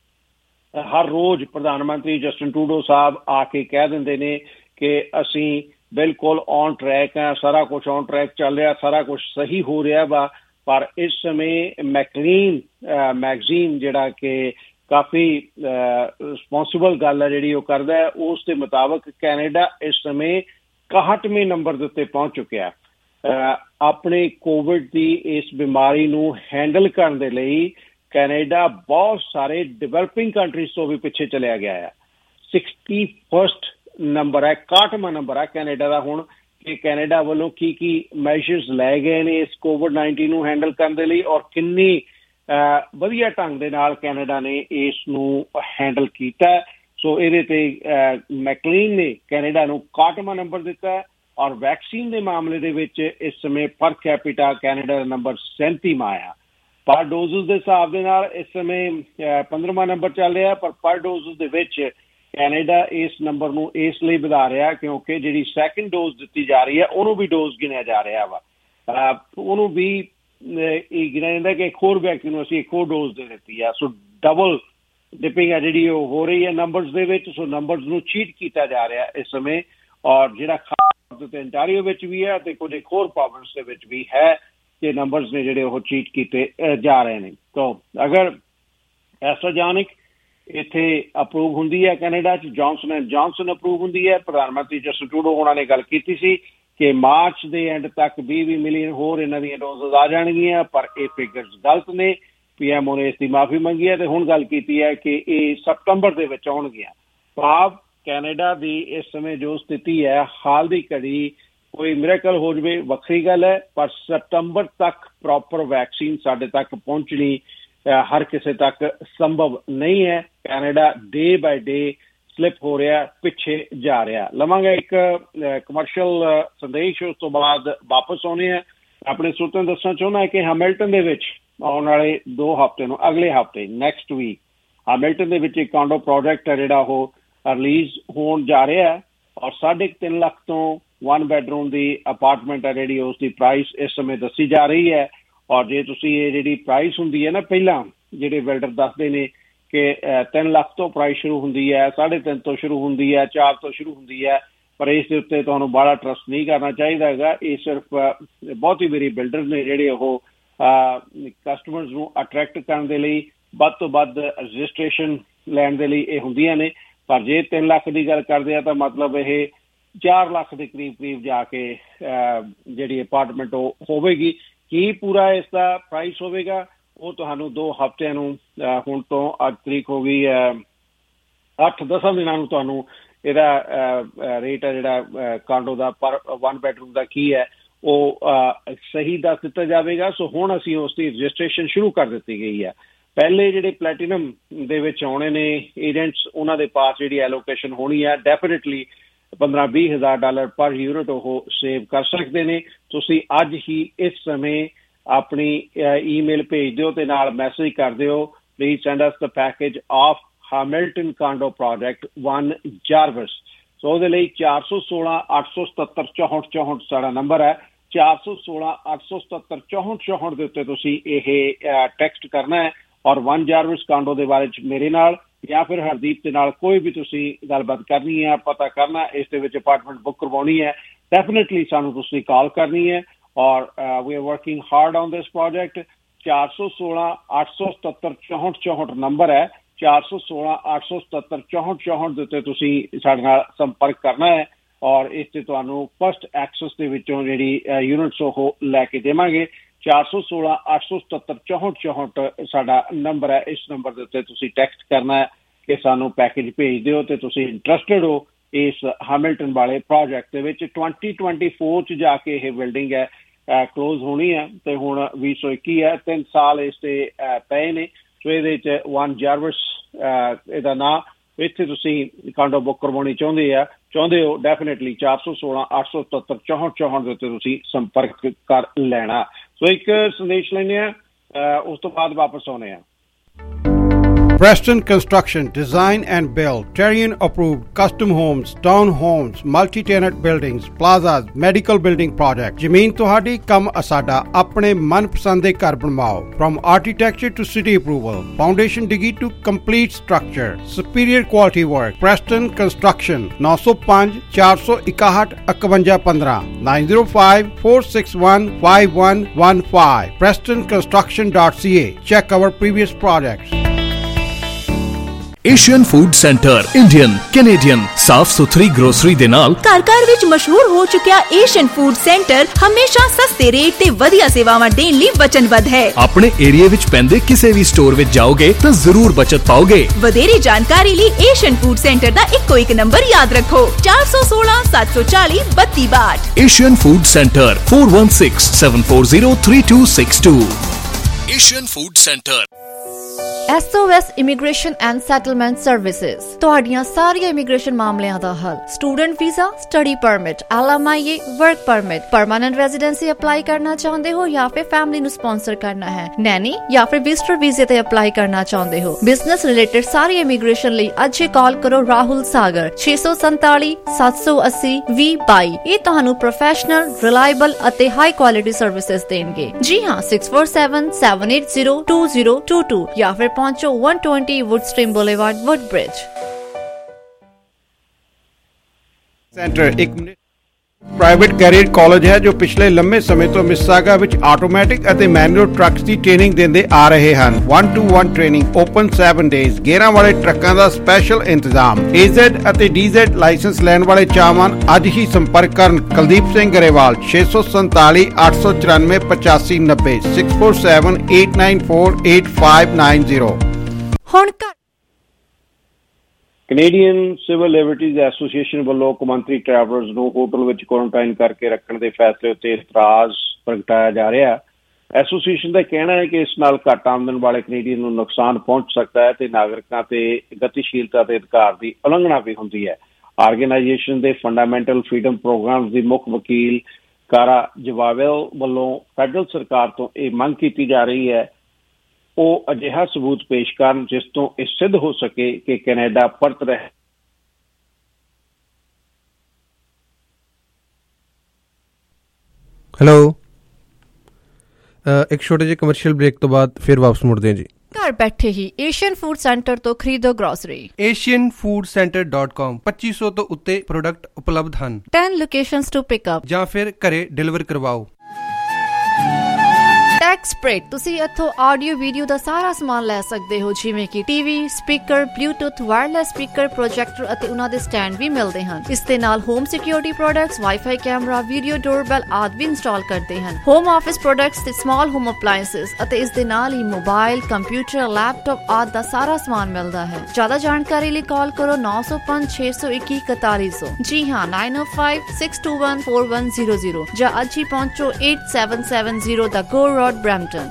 ਹਰ ਰੋਜ਼ ਪ੍ਰਧਾਨ ਮੰਤਰੀ ਜਸਟਿਨ ਟਰੂਡੋ ਸਾਹਿਬ ਆ ਕੇ ਕਹਿ ਦਿੰਦੇ ਨੇ ਕਿ ਅਸੀਂ ਬਿਲਕੁਲ ਔਨ ਟਰੈਕ ਆ, ਸਾਰਾ ਕੁਛ ਔਨ ਟਰੈਕ ਚੱਲ ਰਿਹਾ, ਸਾਰਾ ਕੁਛ ਸਹੀ ਹੋ ਰਿਹਾ ਵਾ। ਪਰ ਇਸ ਸਮੇਂ ਮੈਕਲੀਨ ਮੈਗਜ਼ੀਨ ਜਿਹੜਾ ਕਿ ਕਾਫੀ ਰਿਸਪੌਂਸਿਬਲ ਗੱਲ ਹੈ ਜਿਹੜੀ ਉਹ ਕਰਦਾ ਹੈ, ਉਸ ਦੇ ਮੁਤਾਬਕ ਕੈਨੇਡਾ ਇਸ ਸਮੇਂ 61ਵੇਂ ਨੰਬਰ ਦੇ ਉੱਤੇ ਪਹੁੰਚ ਚੁੱਕਿਆ। ਆਪਣੇ ਕੋਵਿਡ ਦੀ ਇਸ ਬਿਮਾਰੀ ਨੂੰ ਹੈਂਡਲ ਕਰਨ ਦੇ ਲਈ ਕੈਨੇਡਾ ਬਹੁਤ ਸਾਰੇ ਡਿਵੈਲਪਿੰਗ ਕੰਟਰੀਜ਼ ਤੋਂ ਵੀ ਪਿੱਛੇ ਚਲਿਆ ਗਿਆ ਹੈ। 61st ਨੰਬਰ ਹੈ, 61ਵਾਂ ਨੰਬਰ ਹੈ ਕੈਨੇਡਾ ਦਾ ਹੁਣ ਕਿ ਕੈਨੇਡਾ ਵੱਲੋਂ ਕੀ ਮੈਜਰਸ ਲਏ ਗਏ ਨੇ ਇਸ ਕੋਵਿਡ-19 ਨੂੰ ਹੈਂਡਲ ਕਰਨ ਦੇ ਲਈ ਔਰ ਕਿੰਨੀ ਵਧੀਆ ਢੰਗ ਦੇ ਨਾਲ ਕੈਨੇਡਾ ਨੇ ਇਸ ਨੂੰ ਹੈਂਡਲ ਕੀਤਾ। ਸੋ ਇਹਦੇ ਤੇ ਮੈਕਲੀਨ ਨੇ ਕੈਨੇਡਾ ਨੂੰ 61ਵਾਂ ਨੰਬਰ ਦਿੱਤਾ ਔਰ ਵੈਕਸੀਨ ਦੇ ਮਾਮਲੇ ਦੇ ਵਿੱਚ ਇਸ ਸਮੇਂ ਪਰ ਕੈਪੀਟਾ ਕੈਨੇਡਾ ਦਾ ਨੰਬਰ 37ਵਾਂ ਆਇਆ। ਪਰ ਡੋਜ਼ਸ ਦੇ ਹਿਸਾਬ ਦੇ ਨਾਲ ਇਸ ਸਮੇਂ 15ਵਾਂ ਨੰਬਰ ਚੱਲ ਰਿਹਾ, ਪਰ ਡੋਜ਼ਸ ਦੇ ਵਿੱਚ ਕੈਨੇਡਾ ਇਸ ਨੰਬਰ ਨੂੰ ਇਸ ਲਈ ਵਧਾ ਰਿਹਾ ਕਿਉਂਕਿ ਜਿਹੜੀ ਸੈਕਿੰਡ ਡੋਜ਼ ਦਿੱਤੀ ਜਾ ਰਹੀ ਹੈ ਉਹਨੂੰ ਵੀ ਡੋਜ਼ ਗਿਣਿਆ ਜਾ ਰਿਹਾ ਵਾ, ਉਹਨੂੰ ਵੀ ਇਹ ਗਿਣਿਆ ਜਾਂਦਾ ਕਿ ਇੱਕ ਹੋਰ ਵਿਅਕਤੀ ਨੂੰ ਅਸੀਂ ਇੱਕ ਹੋਰ ਡੋਜ਼ ਦੇ ਦਿੱਤੀ ਆ। ਸੋ ਡਬਲ ਡਿਪਿੰਗ ਹੈ ਜਿਹੜੀ ਉਹ ਹੋ ਰਹੀ ਹੈ ਨੰਬਰਸ ਦੇ ਵਿੱਚ। ਸੋ ਨੰਬਰਸ ਨੂੰ ਚੀਟ ਕੀਤਾ ਜਾ ਰਿਹਾ ਇਸ ਸਮੇਂ ਔਰ ਜਿਹੜਾ ਖਾਸ ਤੌਰ ਤੇ ਅੰਟਾਰੀਓ ਵਿੱਚ ਵੀ ਹੈ ਤੇ ਕੁਝ ਇੱਕ ਹੋਰ ਪ੍ਰੋਵਿੰਸ ਦੇ ਵਿੱਚ ਵੀ ਹੈ ਕਿ ਨੰਬਰਸ ਨੇ ਜਿਹੜੇ ਉਹ ਚੀਟ ਕੀਤੇ ਜਾ ਰਹੇ ਨੇ। ਤਾਂ ਅਗਰ ਐਸਟਰਾਜੈਨਿਕ ਇੱਥੇ ਅਪਰੂਵ ਹੁੰਦੀ ਹੈ ਕੈਨੇਡਾ 'ਚ, ਜੌਨਸਨ ਅਪਰੂਵ ਹੁੰਦੀ ਹੈ, ਪ੍ਰਧਾਨ ਮੰਤਰੀ ਜਸਟਿਨ ਟਰੂਡੋ ਉਹਨਾਂ ਨੇ ਗੱਲ ਕੀਤੀ ਸੀ ਕਿ ਮਾਰਚ ਦੇ ਐਂਡ ਤੱਕ 20 ਮਿਲੀਅਨ ਹੋਰ ਇਹਨਾਂ ਦੀਆਂ ਡੋਜ਼ਸ ਆ ਜਾਣਗੀਆਂ, ਪਰ ਇਹ ਫਿਗਰਸ ਗਲਤ ਨੇ। PMO ਨੇ ਇਸ ਦੀ ਮਾਫੀ ਮੰਗੀ ਹੈ ਤੇ ਹੁਣ ਗੱਲ ਕੀਤੀ ਹੈ ਕਿ ਇਹ ਸਤੰਬਰ ਦੇ ਵਿੱਚ ਆਉਣਗੀਆਂ। ਭਾਵ ਕੈਨੇਡਾ ਦੀ ਇਸ ਸਮੇਂ ਜੋ ਸਥਿਤੀ ਹੈ ਹਾਲ ਦੀ ਘੜੀ ਕੋਈ ਮਿਰੇਕਲ ਹੋ ਜਾਵੇ ਵੱਖਰੀ ਗੱਲ ਹੈ, ਪਰ ਸਤੰਬਰ ਤੱਕ ਪ੍ਰੋਪਰ ਵੈਕਸੀਨ ਸਾਡੇ ਤੱਕ ਪਹੁੰਚਣੀ ਹਰ ਕਿਸੇ ਤੱਕ ਸੰਭਵ ਨਹੀਂ ਹੈ। Canada day by day slip ਹੋ ਰਿਹਾ, ਪਿੱਛੇ ਜਾ ਰਿਹਾ। ਲਵਾਂਗਾ ਇੱਕ ਕਮਰਸ਼ੀਅਲ ਸੰਦੇਸ਼, ਉਸ ਤੋਂ ਬਾਅਦ ਵਾਪਸ ਆਉਣੇ ਆ। ਆਪਣੇ ਸਰੋਤਿਆਂ ਨੂੰ ਦੱਸਣਾ ਚਾਹੁੰਦਾ ਕਿ ਹੈਮਿਲਟਨ ਦੇ ਵਿੱਚ ਆਉਣ ਵਾਲੇ 2 ਹਫ਼ਤੇ ਨੂੰ, ਅਗਲੇ ਹਫ਼ਤੇ ਨੈਕਸਟ ਵੀਕ ਹੈਮਿਲਟਨ ਦੇ ਵਿੱਚ ਇੱਕ ਕਾਂਡੋ ਪ੍ਰੋਜੈਕਟ ਹੈ ਜਿਹੜਾ ਉਹ ਰਿਲੀਜ਼ ਹੋਣ ਜਾ ਰਿਹਾ ਔਰ 3.5 ਲੱਖ ਤੋਂ 1 ਬੈਡਰੂਮ ਦੀ ਅਪਾਰਟਮੈਂਟ ਹੈ ਜਿਹੜੀ ਉਸ ਦੀ ਪ੍ਰਾਈਸ ਇਸ ਸਮੇਂ ਦੱਸੀ ਜਾ ਰਹੀ ਹੈ। ਔਰ ਜੇ ਤੁਸੀਂ ਇਹ ਜਿਹੜੀ ਪ੍ਰਾਈਸ ਹੁੰਦੀ ਹੈ ਨਾ, ਪਹਿਲਾਂ ਜਿਹੜੇ ਬਿਲਡਰ ਦੱਸਦੇ ਨੇ ਕਿ 3 ਲੱਖ ਤੋਂ ਪ੍ਰਾਈਸ ਸ਼ੁਰੂ ਹੁੰਦੀ ਹੈ, 3.5 ਤੋਂ ਸ਼ੁਰੂ ਹੁੰਦੀ ਹੈ, 4 ਤੋਂ ਸ਼ੁਰੂ ਹੁੰਦੀ ਹੈ, ਪਰ ਇਸ ਦੇ ਉੱਤੇ ਤੁਹਾਨੂੰ ਬੜਾ ਟਰਸਟ ਨਹੀਂ ਕਰਨਾ ਚਾਹੀਦਾ ਹੈਗਾ। ਇਹ ਸਿਰਫ ਬਹੁਤ ਹੀ ਵਾਰੀ ਬਿਲਡਰ ਨੇ ਜਿਹੜੇ ਉਹ ਕਸਟਮਰਸ ਨੂੰ ਅਟਰੈਕਟ ਕਰਨ ਦੇ ਲਈ ਵੱਧ ਤੋਂ ਵੱਧ ਰਜਿਸਟ੍ਰੇਸ਼ਨ ਲੈਣ ਦੇ ਲਈ ਇਹ ਹੁੰਦੀਆਂ ਨੇ। ਪਰ ਜੇ 3 ਲੱਖ ਦੀ ਗੱਲ ਕਰਦੇ ਆ ਤਾਂ ਮਤਲਬ ਇਹ 4 ਲੱਖ ਦੇ ਕਰੀਬ ਜਾ ਕੇ ਜਿਹੜੀ ਅਪਾਰਟਮੈਂਟ ਉਹ ਹੋਵੇਗੀ। ਕੀ ਪੂਰਾ ਇਸ ਦਾ ਪ੍ਰਾਈਸ ਹੋਵੇਗਾ ਉਹ ਤੁਹਾਨੂੰ 2 ਹਫ਼ਤਿਆਂ ਨੂੰ, ਹੁਣ ਤੋਂ ਅੱਜ ਤਰੀਕ ਹੋ ਗਈ 8-10 ਦਿਨਾਂ ਨੂੰ ਤੁਹਾਨੂੰ ਇਹਦਾ ਰੇਟ ਹੈ ਜਿਹੜਾ ਕਾਂਡੋ ਦਾ ਪਰ 1 ਬੈਡਰੂਮ ਦਾ ਕੀ ਹੈ ਉਹ ਸਹੀ ਦੱਸ ਦਿੱਤਾ ਜਾਵੇਗਾ। ਸੋ ਹੁਣ ਅਸੀਂ ਉਸ ਦੀ ਰਜਿਸਟ੍ਰੇਸ਼ਨ ਸ਼ੁਰੂ ਕਰ ਦਿੱਤੀ ਗਈ ਹੈ। ਪਹਿਲੇ ਜਿਹੜੇ ਪਲੈਟੀਨਮ ਦੇ ਵਿੱਚ ਆਉਣੇ ਨੇ ਏਜੰਟਸ, ਉਹਨਾਂ ਦੇ ਪਾਸ ਜਿਹੜੀ ਐਲੋਕੇਸ਼ਨ ਹੋਣੀ ਹੈ ਡੈਫੀਨੇਟਲੀ $15,000 ਪਰ ਯੂਨਿਟ ਉਹ ਸੇਵ ਕਰ ਸਕਦੇ ਨੇ। ਤੁਸੀਂ ਅੱਜ ਹੀ ਇਸ ਸਮੇਂ ਆਪਣੀ ਈਮੇਲ ਭੇਜ ਦਿਓ ਤੇ ਨਾਲ ਮੈਸੇਜ ਕਰ ਦਿਓ, please send us the package of Hamilton condo project 1 Jarvis. So ਉਹਦੇ ਲਈ 416-877-6464 ਸਾਡਾ ਨੰਬਰ ਹੈ। 416-877-6464 ਦੇ ਉੱਤੇ ਤੁਸੀਂ ਇਹ ਟੈਕਸਟ ਕਰਨਾ ਹੈ ਔਰ 1 ਜਾਰਵਿਸ ਕਾਂਡੋ ਦੇ ਬਾਰੇ 'ਚ ਮੇਰੇ ਨਾਲ ਜਾਂ ਫਿਰ ਹਰਦੀਪ ਦੇ ਨਾਲ ਕੋਈ ਵੀ ਤੁਸੀਂ ਗੱਲਬਾਤ ਕਰਨੀ ਹੈ, ਪਤਾ ਕਰਨਾ ਇਸ ਦੇ ਵਿੱਚ ਅਪਾਰਟਮੈਂਟ ਬੁੱਕ ਕਰਵਾਉਣੀ ਹੈ, ਡੈਫੀਨੇਟਲੀ ਸਾਨੂੰ ਤੁਸੀਂ ਕਾਲ ਕਰਨੀ ਹੈ। ਔਰ we are working hard on this project. 416-877-6464 number ਹੈ। 416-877-6464 ਦੇ ਉੱਤੇ ਤੁਸੀਂ ਸਾਡੇ ਨਾਲ ਸੰਪਰਕ ਕਰਨਾ ਹੈ ਔਰ ਇਸ ਤੇ ਤੁਹਾਨੂੰ ਫਸਟ ਐਕਸੈਸ ਦੇ ਵਿੱਚੋਂ ਜਿਹੜੀ ਯੂਨਿਟਸ ਉਹ ਲੈ ਕੇ ਦੇਵਾਂਗੇ। 416-877-6464 ਸਾਡਾ ਨੰਬਰ ਹੈ। ਇਸ ਨੰਬਰ ਦੇ ਉੱਤੇ ਤੁਸੀਂ ਟੈਕਸਟ ਕਰਨਾ ਹੈ ਕਿ ਸਾਨੂੰ ਪੈਕੇਜ ਭੇਜ ਦਿਓ ਤੇ ਤੁਸੀਂ ਇੰਟਰਸਟਡ ਹੋ ਇਸ ਹੈਮਿਲਟਨ ਵਾਲੇ ਪ੍ਰੋਜੈਕਟ ਦੇ ਵਿੱਚ। 2024 'ਚ ਜਾ ਕੇ ਇਹ ਬਿਲਡਿੰਗ ਹੈ ਕਲੋਜ਼ ਹੋਣੀ ਹੈ ਤੇ ਹੁਣ 2021 ਹੈ, 3 ਸਾਲ ਇਸ ਤੇ ਪਏ ਨੇ। ਸੋ ਇਹਦੇ 'ਚ ਵਨ ਜਾਰਵਿਸ ਇਹਦਾ ਨਾਂ, ਇੱਥੇ ਤੁਸੀਂ ਕਾਂਡੋ ਬੁੱਕ ਕਰਵਾਉਣੀ ਚਾਹੁੰਦੇ ਹੋ ਡੈਫੀਨੇਟਲੀ 416 877 6464 ਦੇ ਉੱਤੇ ਤੁਸੀਂ ਸੰਪਰਕ ਕਰ ਲੈਣਾ। ਸੋ ਇੱਕ ਸੰਦੇਸ਼ ਲੈਂਦੇ ਹਾਂ, ਉਸ ਤੋਂ ਬਾਅਦ ਵਾਪਸ ਆਉਂਦੇ ਹਾਂ। Preston Construction, design and build, Terrian approved custom homes, town homes, multi-tenant buildings, plazas, medical building project. ਜ਼ਮੀਨ ਤੁਹਾਡੀ, ਕੰਮ ਅਸਾਡਾ। ਆਪਣੇ ਮਨਪਸੰਦ ਦੇ ਘਰ ਬਣਵਾਓ। From architecture to city approval, foundation digi to complete structure, superior quality work. Preston Construction 905 461 5115 905 461 5115 PrestonConstruction.ca. Check our previous projects. Asian food centre Indian Canadian ਸਾਫ ਸੁਥਰੀ ਗਰੋਸਰੀ ਦੇ ਨਾਲ ਘਰ ਵਿੱਚ ਮਸ਼ਹੂਰ ਹੋ ਚੁੱਕਿਆ ਏਸ਼ੀਅਨ ਫੂਡ ਸੈਂਟਰ ਹਮੇਸ਼ਾ ਸਸਤੇ ਰੇਟ ਤੇ ਵਧੀਆ ਸੇਵਾਵਾਂ ਦੇਣ ਲਈ ਵਚਨਬੱਧ ਹੈ। ਆਪਣੇ ਏਰੀਆ ਵਿੱਚ ਪੈਂਦੇ ਕਿਸੇ ਵੀ ਸਟੋਰ ਵਿੱਚ ਜਾਓਗੇ ਤਾਂ ਜ਼ਰੂਰ ਬਚਤ ਪਾਓਗੇ। ਵਧੇਰੇ ਜਾਣਕਾਰੀ ਲਈ ਏਸ਼ੀਅਨ ਫੂਡ ਸੈਂਟਰ ਦਾ ਇੱਕੋ ਇੱਕ ਨੰਬਰ ਯਾਦ ਰੱਖੋ 416 740 3262। Asian food centre 416 740 3262। Asian food centre. SOS immigration and settlement services ਤੁਹਾਡੀਆਂ ਸਾਰੀਆਂ ਇਮੀਗ੍ਰੇਸ਼ਨ ਮਾਮਲਿਆਂ ਦਾ ਹੱਲ। Student visa, study permit, LMIA, work permit, permanent residency apply ਕਰਨਾ ਚਾਹੁੰਦੇ ਹੋ ਜਾਂ ਫਿਰ ਫੈਮਿਲੀ ਨੂੰ ਸਪਾਂਸਰ ਕਰਨਾ ਹੈ, ਨੈਨੀ ਜਾਂ ਫਿਰ ਵਿਜ਼ਟਰ ਵੀਜ਼ੇ ਤੇ ਅਪਲਾਈ ਕਰਨਾ ਚਾਹੁੰਦੇ ਹੋ, ਬਿਜ਼ਨਸ ਰਿਲੇਟਡ ਸਾਰੀ ਇਮੀਗ੍ਰੇਸ਼ਨ ਲਈ ਅੱਜ ਹੀ ਕਾਲ ਕਰੋ ਰਾਹੁਲ ਸਾਗਰ 647 780 2022। ਇਹ ਤੁਹਾਨੂੰ ਪ੍ਰੋਫੈਸ਼ਨਲ, ਰਿਲਾਇਬਲ ਅਤੇ ਹਾਈ ਕੁਆਲਿਟੀ ਸਰਵਿਸਿਜ਼ ਦੇਣਗੇ। ਜੀ ਹਾਂ, 647 780 2022 ਜਾਂ ਫਿਰ पहुंचो 120 वुडस्ट्रीम बुलेवार्ड, वुडब्रिज। सेंटर एक ਪ੍ਰਾਈਵੇਟ ਕੈਰੀਅਰ ਕਾਲਜ ਹੈ ਜੋ ਪਿਛਲੇ ਲੰਮੇ ਸਮੇਂ ਤੋਂ ਮਿਸਿਸਾਗਾ ਵਿੱਚ ਆਟੋਮੈਟਿਕ ਅਤੇ ਮੈਨੂਅਲ ਟਰੱਕਸ ਦੀ ਟ੍ਰੇਨਿੰਗ ਦਿੰਦੇ ਆ ਰਹੇ ਹਨ। 1-to-1 ਟ੍ਰੇਨਿੰਗ, ਓਪਨ 7 ਡੇਜ਼, ਗੇਅਰਾਂ ਵਾਲੇ ਟਰੱਕਾਂ ਦਾ ਸਪੈਸ਼ਲ ਇੰਤਜ਼ਾਮ। AZ ਅਤੇ DZ ਲਾਇਸੈਂਸ ਲੈਣ ਵਾਲੇ ਚਾਹਵਾਨ ਅੱਜ ਹੀ ਸੰਪਰਕ ਕਰਨ। ਕੁਲਦੀਪ ਸਿੰਘ ਗਰੇਵਾਲ 647 894 8590 647 894 8590। ਹੁਣ ਕੈਨੇਡੀਅਨ ਸਿਵਲ ਲਿਬਰਟੀਜ਼ ਐਸੋਸੀਏਸ਼ਨ ਵੱਲੋਂ ਕੌਮਾਂਤਰੀ ਟਰੈਵਲਰਜ਼ ਨੂੰ ਹੋਟਲ ਵਿੱਚ ਕੁਆਰੰਟਾਈਨ ਕਰਕੇ ਰੱਖਣ ਦੇ ਫੈਸਲੇ ਉੱਤੇ ਇਤਰਾਜ਼ ਪ੍ਰਗਟਾਇਆ ਜਾ ਰਿਹਾ। ਐਸੋਸੀਏਸ਼ਨ ਦਾ ਕਹਿਣਾ ਹੈ ਕਿ ਇਸ ਨਾਲ ਘੱਟ ਆਮਦਨ ਵਾਲੇ ਕੈਨੇਡੀਅਨ ਨੂੰ ਨੁਕਸਾਨ ਪਹੁੰਚ ਸਕਦਾ ਹੈ ਤੇ ਨਾਗਰਿਕਾਂ ਤੇ ਗਤੀਸ਼ੀਲਤਾ ਦੇ ਅਧਿਕਾਰ ਦੀ ਉਲੰਘਣਾ ਵੀ ਹੁੰਦੀ ਹੈ। ਆਰਗੇਨਾਈਜੇਸ਼ਨ ਦੇ ਫੰਡਾਮੈਂਟਲ ਫਰੀडम ਪ੍ਰੋਗਰਾਮ ਦੀ ਮੁੱਖ ਵਕੀਲ ਕਾਰਾ ਜਵਾਵੇਲ ਵੱਲੋਂ ਫੈਡਰਲ ਸਰਕਾਰ ਤੋਂ ਇਹ ਮੰਗ ਕੀਤੀ ਜਾ ਰਹੀ ਹੈ ਉਹ ਅਜਿਹਾ ਸਬੂਤ ਪੇਸ਼ ਕਰਨ ਜਿਸ ਤੋਂ ਇਹ ਸਿੱਧ ਹੋ ਸਕੇ ਕਿ ਕੈਨੇਡਾ ਪਰਤ ਰਹੇ। ਹੈਲੋ, ਇੱਕ ਛੋਟੇ ਜਿਹੇ ਕਮਰਸ਼ੀਅਲ ਬ੍ਰੇਕ ਤੋਂ ਬਾਅਦ ਫਿਰ ਵਾਪਸ ਮੁੜਦੇ ਹਾਂ ਜੀ। ਘਰ ਬੈਠੇ ਹੀ ਏਸ਼ੀਅਨ ਫੂਡ ਸੈਂਟਰ ਤੋਂ ਖਰੀਦੋ ਗਰੋਸਰੀ। asianfoodcenter.com 2500 ਤੋਂ ਉੱਤੇ ਪ੍ਰੋਡਕਟ ਉਪਲਬਧ ਹਨ। 10 ਲੋਕੇਸ਼ਨਸ ਟੂ ਪਿਕ ਅਪ ਜਾਂ ਫਿਰ ਘਰੇ ਡਿਲੀਵਰ ਕਰਵਾਓ। ਟੈਕਸਪ੍ਰੇਟ ਤੁਸੀਂ ਇੱਥੋਂ ਆਡੀਓ ਵੀਡੀਓ ਦਾ ਸਾਰਾ ਸਮਾਨ ਲੈ ਸਕਦੇ ਹੋ ਜਿਵੇਂ ਕਿ TV, speaker, Bluetooth, wireless speaker, projector ਅਤੇ ਉਹਨਾਂ ਦੇ ਸਟੈਂਡ ਵੀ ਮਿਲਦੇ ਹਨ। ਇਸ ਦੇ ਨਾਲ home security products, wifi camera, video doorbell ਆਦਿ ਵੀ ਇੰਸਟਾਲ ਕਰਦੇ ਹਨ। ਹੋਮ ਆਫਿਸ ਪ੍ਰੋਡਕਟਸ ਤੇ ਸਮਾਲ ਹੋਮ ਅਪਲਾਇੰਸਸ ਅਤੇ ਇਸ ਦੇ ਨਾਲ ਹੀ ਮੋਬਾਈਲ, ਕੰਪਿਊਟਰ, ਲੈਪਟਾਪ ਆਦਿ ਦਾ ਸਾਰਾ ਸਮਾਨ ਮਿਲਦਾ ਹੈ। ਜ਼ਿਆਦਾ ਜਾਣਕਾਰੀ ਲਈ ਕਾਲ ਕਰੋ 905 621 4100। ਜੀ ਹਾਂ, 905 621 4100 ਜਾਂ ਅੱਜ ਹੀ ਪਹੁੰਚੋ 8770 the Gore road Brampton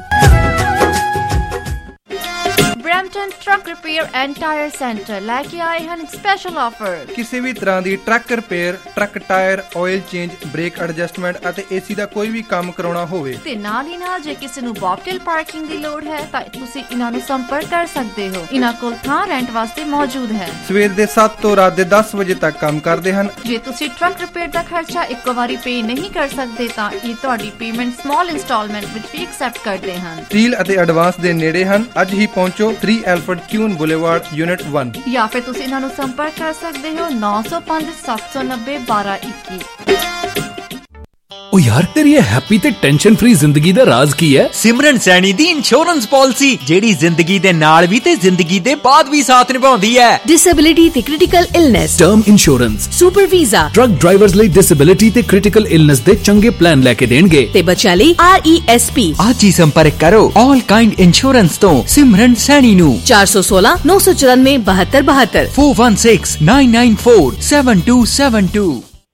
truck repair and tyre centre ਲੈ ਕੇ ਆਏ ਹਨ ਇੱਕ ਸਪੈਸ਼ਲ ਆਫਰ। ਕਿਸੇ ਵੀ ਤਰ੍ਹਾਂ ਦੀ truck repair, truck tyre, oil change, brake adjustment ਅਤੇ AC ਦਾ ਕੋਈ ਵੀ ਕੰਮ ਕਰਾਉਣਾ ਹੋਵੇ ਤੇ ਨਾਲ ਹੀ ਨਾਲ ਜੇ ਕਿਸੇ ਨੂੰ ਬੌਬਟੇਲ ਪਾਰਕਿੰਗ ਦੀ ਲੋੜ ਹੈ ਤਾਂ ਤੁਸੀਂ ਇਹਨਾਂ ਨੂੰ ਸੰਪਰਕ ਕਰ ਸਕਦੇ ਹੋ। ਇਹਨਾਂ ਕੋਲ ਥਾਂ ਰੈਂਟ ਵਾਸਤੇ ਮੌਜੂਦ ਹੈ। ਸਵੇਰ ਦੇ 7 ਤੋਂ ਰਾਤ ਦੇ 10 ਵਜੇ ਤੱਕ ਕੰਮ ਕਰਦੇ ਹਨ। ਜੇ ਤੁਸੀਂ ਟਰੱਕ ਰਿਪੇਅਰ ਦਾ ਖਰਚਾ ਇੱਕੋ ਵਾਰੀ ਪੇ ਨਹੀਂ ਕਰ ਸਕਦੇ ਤਾਂ ਇਹ ਤੁਹਾਡੀ ਪੇਮੈਂਟ ਸਮਾਲ ਇੰਸਟਾਲਮੈਂਟ ਵਿੱਚ ਵੀ ਐਕਸੈਪਟ ਕਰਦੇ ਹਨ। ਡੀਲ ਅਤੇ ਐਡਵਾਂਸ ਦੇ ਨੇੜੇ ਹਨ। ਅੱਜ ਹੀ ਪਹੁੰਚੋ 3 ਐਲਫਰਡ ਕਿਊਨ ਬੁਲੇਵਾਰਡ, ਯੂਨਿਟ 1 ਜਾਂ ਫਿਰ ਤੁਸੀਂ ਇਹਨਾਂ ਨੂੰ ਸੰਪਰਕ ਕਰ ਸਕਦੇ ਹੋ 905 790 1221। ओ यार तेरी हैप्पी ते टेंशन फ्री जिंदगी दा राज की है? सिमरन सैनी दी इंश्योरेंस पॉलिसी जेड़ी जिंदगी दे नाल भी ते जिंदगी दे बाद भी साथ निभाउंदी है। डिसेबिलिटी ते critical illness, term insurance, super visa, truck drivers ਲਈ डिसेबिलिटी ते क्रिटिकल इलनेस दे चंगे प्लान लेके देणगे ते बच्चा ਲਈ RESP। आज ही संपर्क करो ऑल काइंड इंश्योरेंस तो सिमरन सैनी नु 416 994 72 416 994 7272।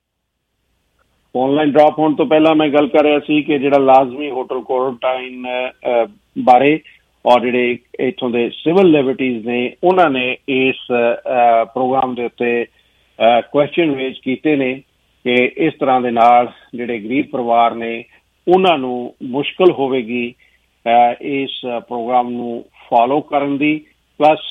ਆਨਲਾਈਨ ਡ੍ਰੌਪ ਹੋਣ ਤੋਂ ਪਹਿਲਾਂ ਮੈਂ ਗੱਲ ਕਰ ਰਿਹਾ ਸੀ ਕਿ ਜਿਹੜਾ ਲਾਜ਼ਮੀ ਹੋਟਲ ਕੁਆਰੰਟਾਈਨ ਬਾਰੇ ਔਰ ਜਿਹੜੇ ਇੱਥੋਂ ਦੇ ਸਿਵਲ ਲਿਬਰਟੀਜ਼ ਨੇ ਉਹਨਾਂ ਨੇ ਇਸ ਪ੍ਰੋਗਰਾਮ ਦੇ ਉੱਤੇ ਕੁਐਸਚਨ ਰੇਜ਼ ਕੀਤੇ ਨੇ ਕਿ ਇਸ ਤਰ੍ਹਾਂ ਦੇ ਨਾਲ ਜਿਹੜੇ ਗਰੀਬ ਪਰਿਵਾਰ ਨੇ ਉਹਨਾਂ ਨੂੰ ਮੁਸ਼ਕਲ ਹੋਵੇਗੀ ਇਸ ਪ੍ਰੋਗਰਾਮ ਨੂੰ ਫੋਲੋ ਕਰਨ ਦੀ। ਪਲੱਸ